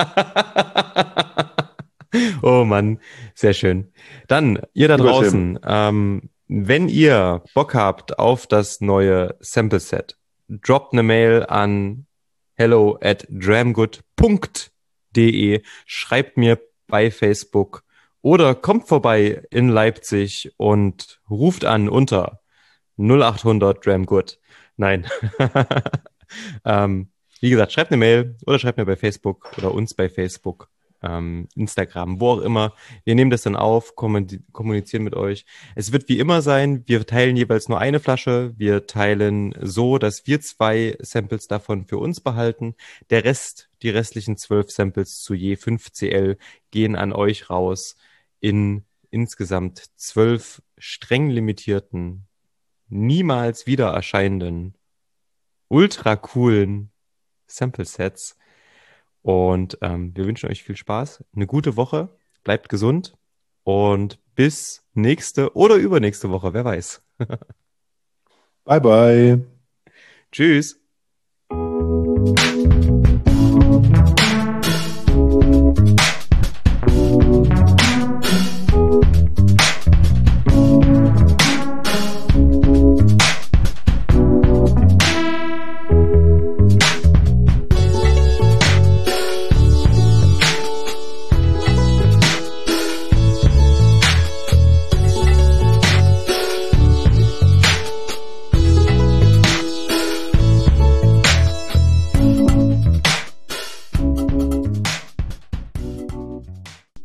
Oh Mann, sehr schön. Dann, ihr da Lieber Tim. draußen, wenn ihr Bock habt auf das neue Sample Set, droppt eine Mail an hello@dramgood.de, schreibt mir bei Facebook oder kommt vorbei in Leipzig und ruft an unter 0800 Dramgood. Nein. Wie gesagt, schreibt eine Mail oder schreibt mir bei Facebook oder uns bei Facebook, Instagram, wo auch immer. Wir nehmen das dann auf, kommunizieren mit euch. Es wird wie immer sein, wir teilen jeweils nur eine Flasche. Wir teilen so, dass wir 2 Samples davon für uns behalten. Der Rest, die restlichen 12 Samples zu je 5 CL gehen an euch raus in insgesamt 12 streng limitierten, niemals wieder erscheinenden, ultra coolen Sample-Sets. Und wir wünschen euch viel Spaß, eine gute Woche, bleibt gesund und bis nächste oder übernächste Woche, wer weiß. Bye, bye. Tschüss.